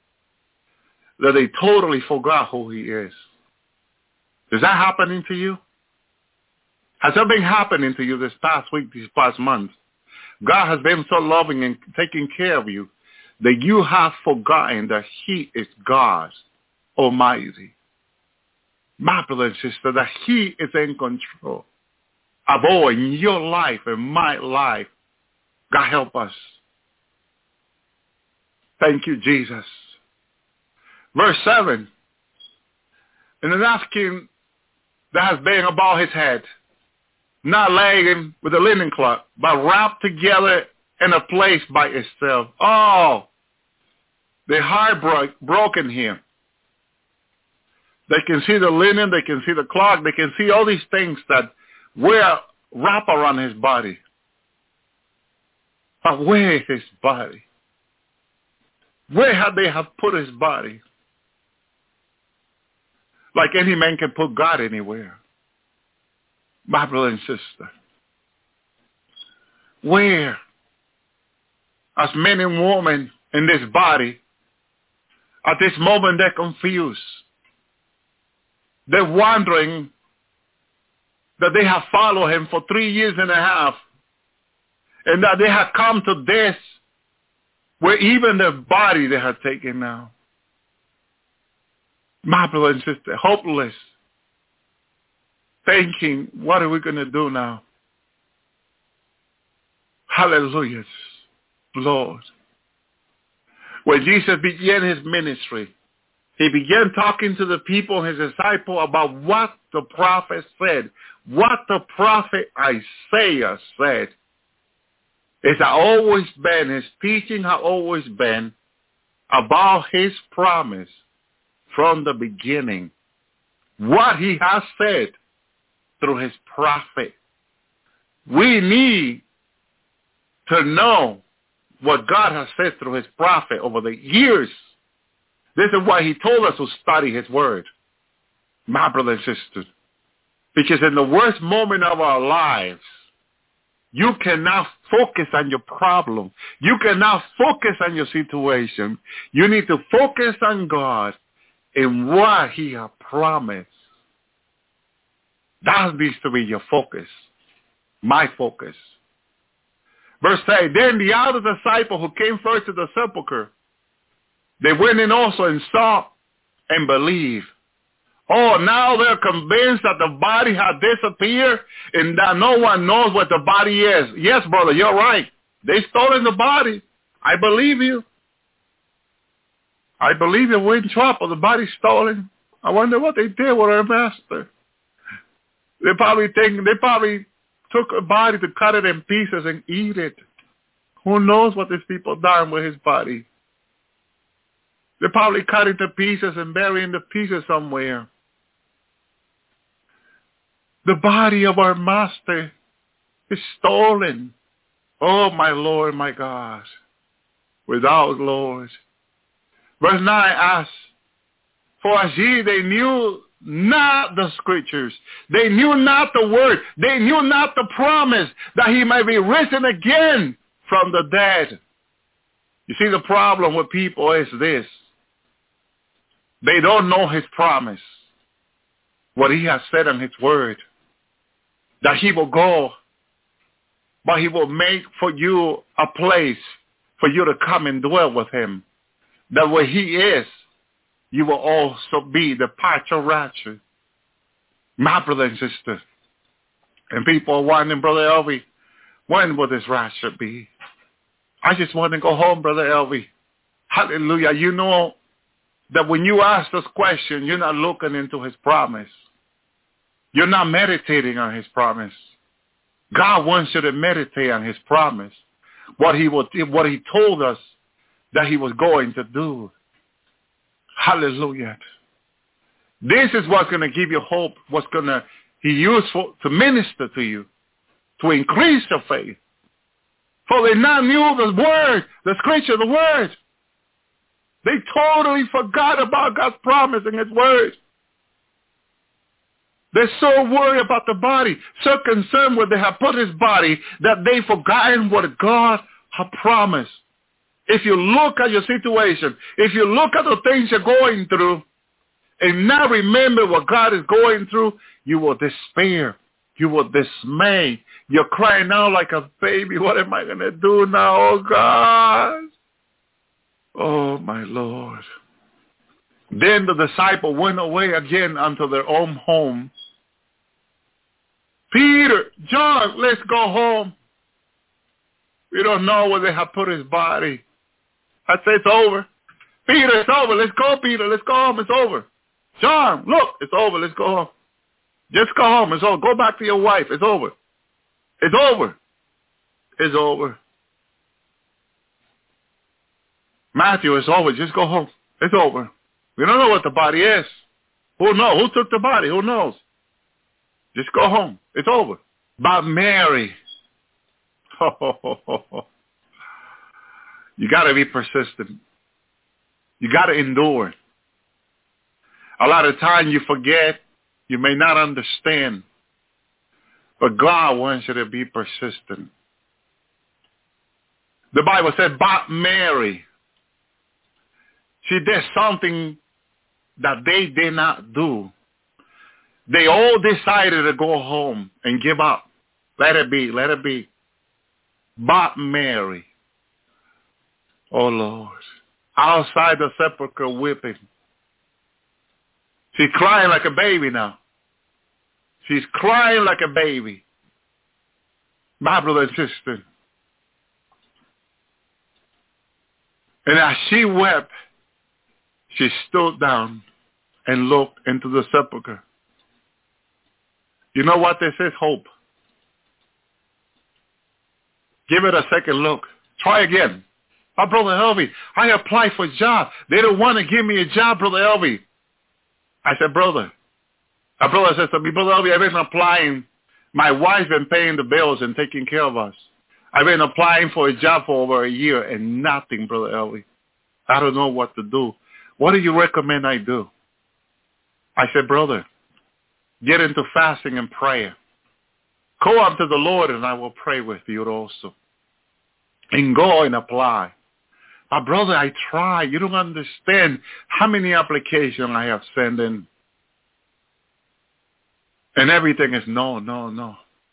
that they totally forgot who he is. Is that happening to you? Has that been happening to you this past week, these past months? God has been so loving and taking care of you that you have forgotten that he is God Almighty. My brother and sister, that he is in control of all in your life and my life. God help us. Thank you, Jesus. Verse 7. And the napkin that has been about his head, not laying with a linen cloth, but wrapped together in a place by itself. Oh, the heart broken here. They can see the linen, they can see the cloth, they can see all these things that were wrapped around his body. But where is his body? Where have they put his body? Like any man can put God anywhere. My brother and sister. Where? As men and women in this body, at this moment they're confused. They're wondering that they have followed him for 3.5 years and that they have come to this where even their body they have taken now. My brother and sister, hopeless, thinking, what are we going to do now? Hallelujah, Lord. When Jesus began his ministry, he began talking to the people, his disciples, about what the prophet said, what the prophet Isaiah said. It's always been, his teaching has always been about his promise from the beginning. What he has said through his prophet. We need to know what God has said through his prophet over the years. This is why he told us to study his word, my brothers and sisters. Because in the worst moment of our lives, you cannot focus on your problem. You cannot focus on your situation. You need to focus on God and what he has promised. That needs to be your focus, my focus. Verse 8, then the other disciple who came first to the sepulchre, they went in also and saw and believed. Oh, now they're convinced that the body had disappeared and that no one knows what the body is. Yes, brother, you're right. They stolen the body. I believe you. I believe you. We're in trouble. The body's stolen. I wonder what they did with our master. They probably took a body to cut it in pieces and eat it. Who knows what these people done with his body? They probably cut it to pieces and burying the pieces somewhere. The body of our master is stolen. Oh, my Lord, my God. Without Lord. Verse 9 asks, for as ye, they knew not the scriptures. They knew not the word. They knew not the promise that he might be risen again from the dead. You see, the problem with people is this. They don't know his promise, what he has said in his word, that he will go, but he will make for you a place for you to come and dwell with him. That where he is, you will also be the partial rapture. My brother and sister. And people are wondering, Brother Elvie, when will this rapture be? I just want to go home, Brother Elvie. Hallelujah. You know that when you ask this question, you're not looking into his promise. You're not meditating on his promise. God wants you to meditate on his promise. What he told us that he was going to do. Hallelujah. This is what's going to give you hope, what's going to be useful to minister to you, to increase your faith. For they not knew the word, the scripture, the word. They totally forgot about God's promise and his word. They're so worried about the body, so concerned where they have put his body, that they've forgotten what God had promised. if you look at your situation, if you look at the things you're going through, and not remember what God is going through, you will despair. You will dismay. You're crying out like a baby. What am I going to do now, oh God? Oh, my Lord. Then the disciple went away again unto their own home. Peter, John, let's go home. We don't know where they have put his body. I say it's over. Peter, it's over. Let's go, Peter. Let's go home. It's over. John, look, it's over. Let's go home. Just go home. It's over. Go back to your wife. It's over. It's over. It's over. Matthew, it's over. Just go home. It's over. We don't know what the body is. Who knows? Who took the body? Who knows? Just go home. It's over. But Mary, you got to be persistent. You got to endure. A lot of time you forget. You may not understand. But God wants you to be persistent. The Bible said, but Mary, she did something that they did not do. They all decided to go home and give up. Let it be, let it be. But Mary, oh Lord, outside the sepulchre weeping. She's crying like a baby now. She's crying like a baby. My brother and sister. And as she wept, she stood down and looked into the sepulchre. You know what this is? Hope. Give it a second look. Try again. Oh, Brother Elvie, I applied for a job. They don't want to give me a job, Brother Elvie. I said, brother. A brother says to me, Brother Elvie, I've been applying. My wife's been paying the bills and taking care of us. I've been applying for a job for over a year and nothing, Brother Elvie. I don't know what to do. What do you recommend I do? I said, brother, get into fasting and prayer. Go up to the Lord and I will pray with you also. And go and apply. But brother, I try. You don't understand how many applications I have sent in. And everything is no, no, no.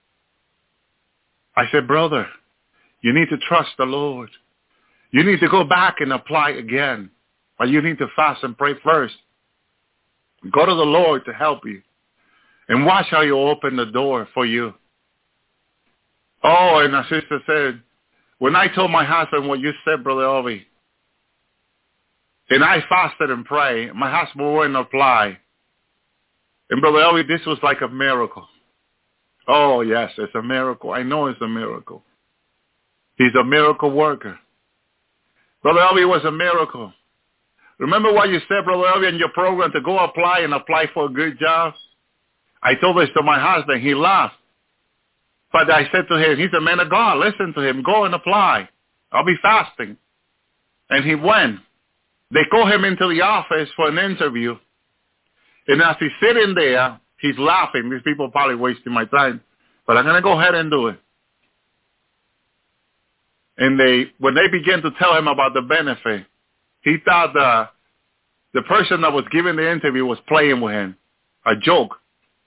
I said, brother, you need to trust the Lord. You need to go back and apply again. But you need to fast and pray first. Go to the Lord to help you. And watch how you open the door for you. Oh, and my sister said, when I told my husband what you said, Brother Elvie, and I fasted and prayed, my husband wouldn't apply. And Brother Elvie, this was like a miracle. Oh, yes, it's a miracle. I know it's a miracle. He's a miracle worker. Brother Elvie was a miracle. Remember what you said, Brother Elvie, in your program to go apply and apply for a good job? I told this to my husband. He laughed. But I said to him, he's a man of God. Listen to him. Go and apply. I'll be fasting. And he went. They called him into the office for an interview. And as he's sitting there, he's laughing. These people are probably wasting my time. But I'm going to go ahead and do it. And when they began to tell him about the benefit, he thought the person that was giving the interview was playing with him. A joke.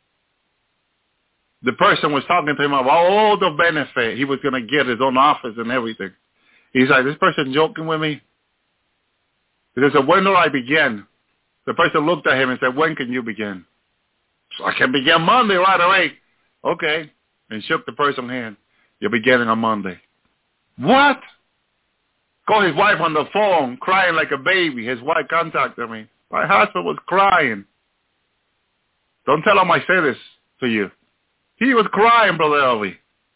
The person was talking to him about all the benefit he was going to get, his own office and everything. He's like, this person joking with me? He said, when do I begin? The person looked at him and said, when can you begin? So I can begin Monday right away. Okay. And shook the person's hand. You're beginning on Monday. What? Called his wife on the phone, crying like a baby. His wife contacted me. My husband was crying. Don't tell him I say this to you. He was crying, Brother Elvie.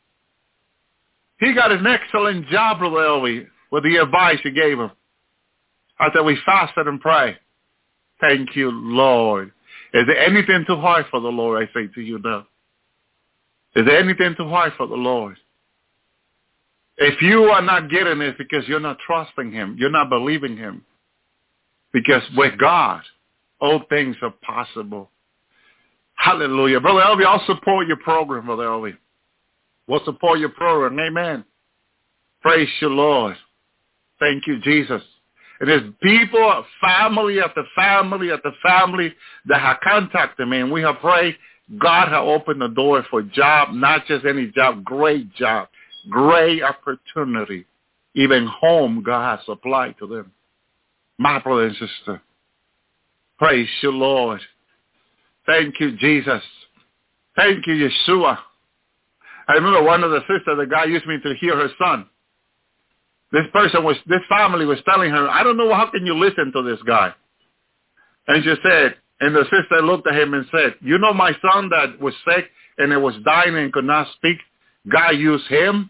He got an excellent job, Brother Elvie, with the advice you gave him. I said, we fasted and prayed. Thank you, Lord. Is there anything too hard for the Lord, I say to you now? Is there anything too hard for the Lord? If you are not getting it because you're not trusting him, you're not believing him. Because with God, all things are possible. Hallelujah. Brother Elvie, I'll support your program, Brother Elvie. We'll support your program. Amen. Praise you, Lord. Thank you, Jesus. And there's people, family after family after family that have contacted me, and we have prayed. God has opened the door for job, not just any job, great job, great opportunity. Even home, God has supplied to them. My brother and sister, praise you, Lord. Thank you, Jesus. Thank you, Yeshua. I remember one of the sisters, the guy used me to hear her son. This family was telling her, I don't know, how can you listen to this guy? And she said, and the sister looked at him and said, you know my son that was sick and it was dying and could not speak? God used him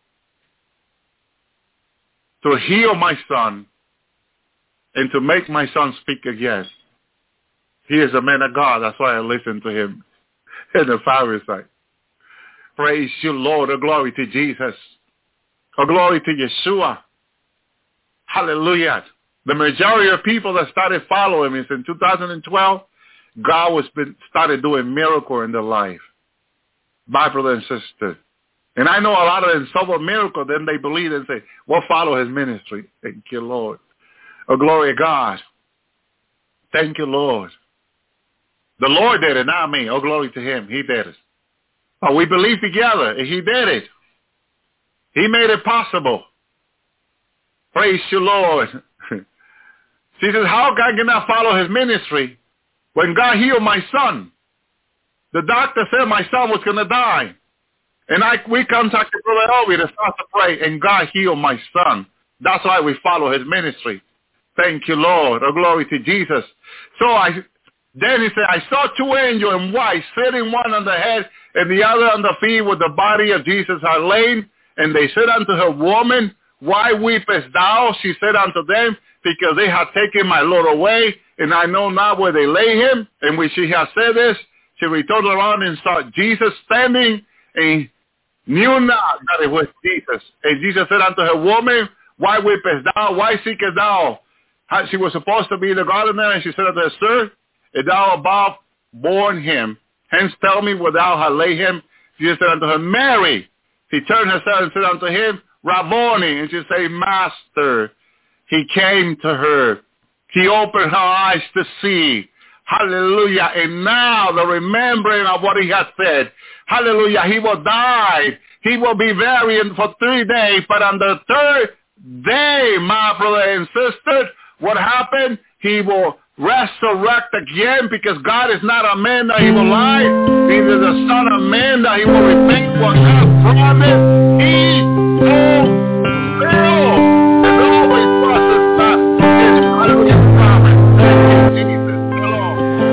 to heal my son and to make my son speak again. He is a man of God. That's why I listen to him in the fireside. Praise you, Lord. Oh, glory to Jesus. Oh, glory to Yeshua. Hallelujah. The majority of people that started following me in 2012, God started doing miracles in their life. My brother and sister. And I know a lot of them saw a miracle, then they believe and say, we'll follow his ministry. Thank you, Lord. Oh, glory to God. Thank you, Lord. The Lord did it, not me. Oh, glory to him. He did it. Oh, we believe together, and he did it. He made it possible. Praise you, Lord. She says, how can I follow his ministry when God healed my son? The doctor said my son was going to die. And we contacted Brother Elvi to start to pray, and God healed my son. That's why we follow his ministry. Thank you, Lord. Oh, glory to Jesus. Then he said, I saw two angels in white sitting, one on the head and the other on the feet, with the body of Jesus had lain. And they said unto her, Woman, why weepest thou? She said unto them, Because they have taken my Lord away, and I know not where they lay him. And when she had said this, she returned around and saw Jesus standing, and knew not that it was Jesus. And Jesus said unto her, Woman, why weepest thou? Why seekest thou? She was supposed to be the gardener, and she said unto her, Sir, if thou above born him, hence tell me where thou hast laid him. Jesus said unto her, Mary. She turned herself and said unto him, Rabboni. And she said, Master. He came to her. He opened her eyes to see. Hallelujah. And now the remembering of what he has said. Hallelujah. He will die. He will be buried for 3 days. But on the third day, my brother and sister, what happened? He will resurrect again, because God is not a man that he will lie. Neither the son of man that he will repent what God promised. He will fulfill and always process his promise. Thank you, Jesus. Hello.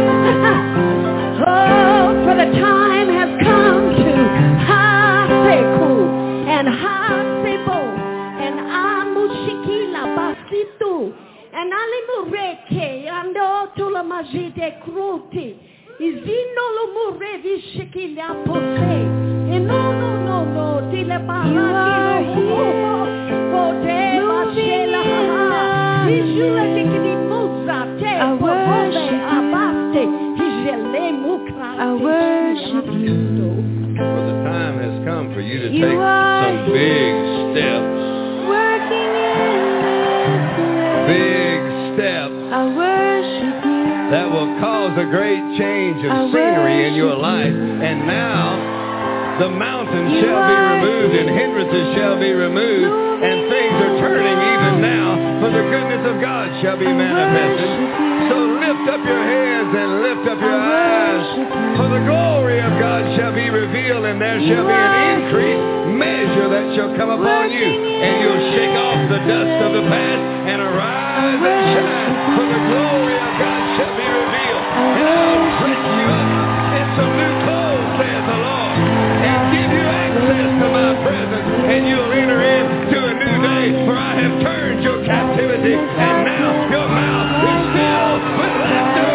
Oh, for the time has come to Haseku and Hasebo and Amushikila Basitu and Alimureke and Otula Majide Kruti. Izino Lumure Vishikila Pose. And no, Tile Paraki. Vote Mashela. Vijula Tikini Musa. Te Pove Abaste. Hijele Mukra. I worship you. Well, the time has come for you to take some big steps. Working in this Big steps I worship you. that will cause a great change of scenery in your life. And now the mountains shall be removed and hindrances shall be removed, and things are turning even now, for the goodness of God shall be manifested. So lift up your heads and lift up your eyes, for the glory of God shall be revealed, and there shall be an increased measure that shall come upon you, and you'll shake off the dust of the past and arise and shine, for the glory of God shall be revealed. And I'll dress you up in some new clothes, says the Lord, and give you access to my presence, and you'll enter into a new day, for I have turned your captivity, and now your mouth is filled with laughter.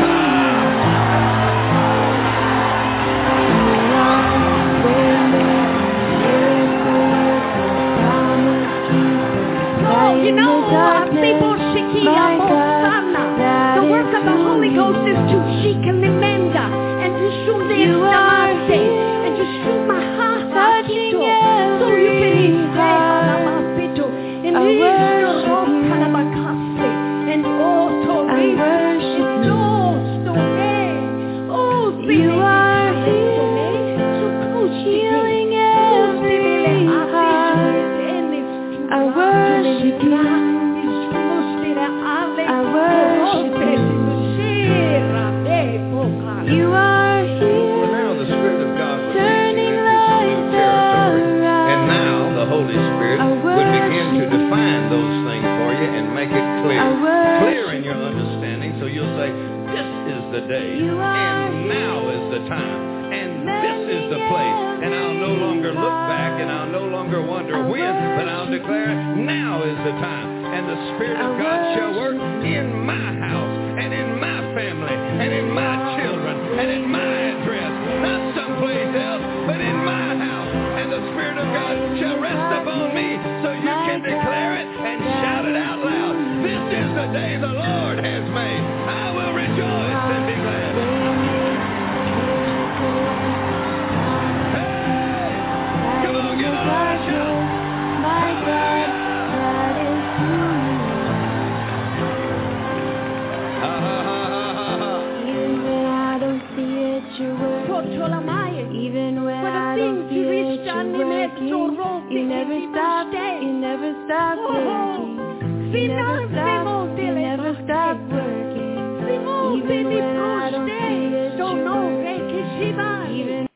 You know, people Shikia Mosana. The work of the Holy Ghost is to Shikalimenda and to Shumde Namaste and to Shumaha Hakito. So you can say Halamapito and the day, and now is the time, and this is the place. And I'll no longer look back, and I'll no longer wonder when, but I'll declare it, now is the time. And the Spirit of God shall work in my house, and in my family, and in my children, and in my address, not someplace else, but in my house. And the Spirit of God shall rest upon me, so you can declare it and shout it out loud. This is the day the Lord has made. I will rejoice and be glad. Hey, come on, get on and shout. My God, that is true. Even when I don't see it, you're working. Even when I don't see it, you're working. You never stop working. You never stop working. Even when I don't see it, you're working. Even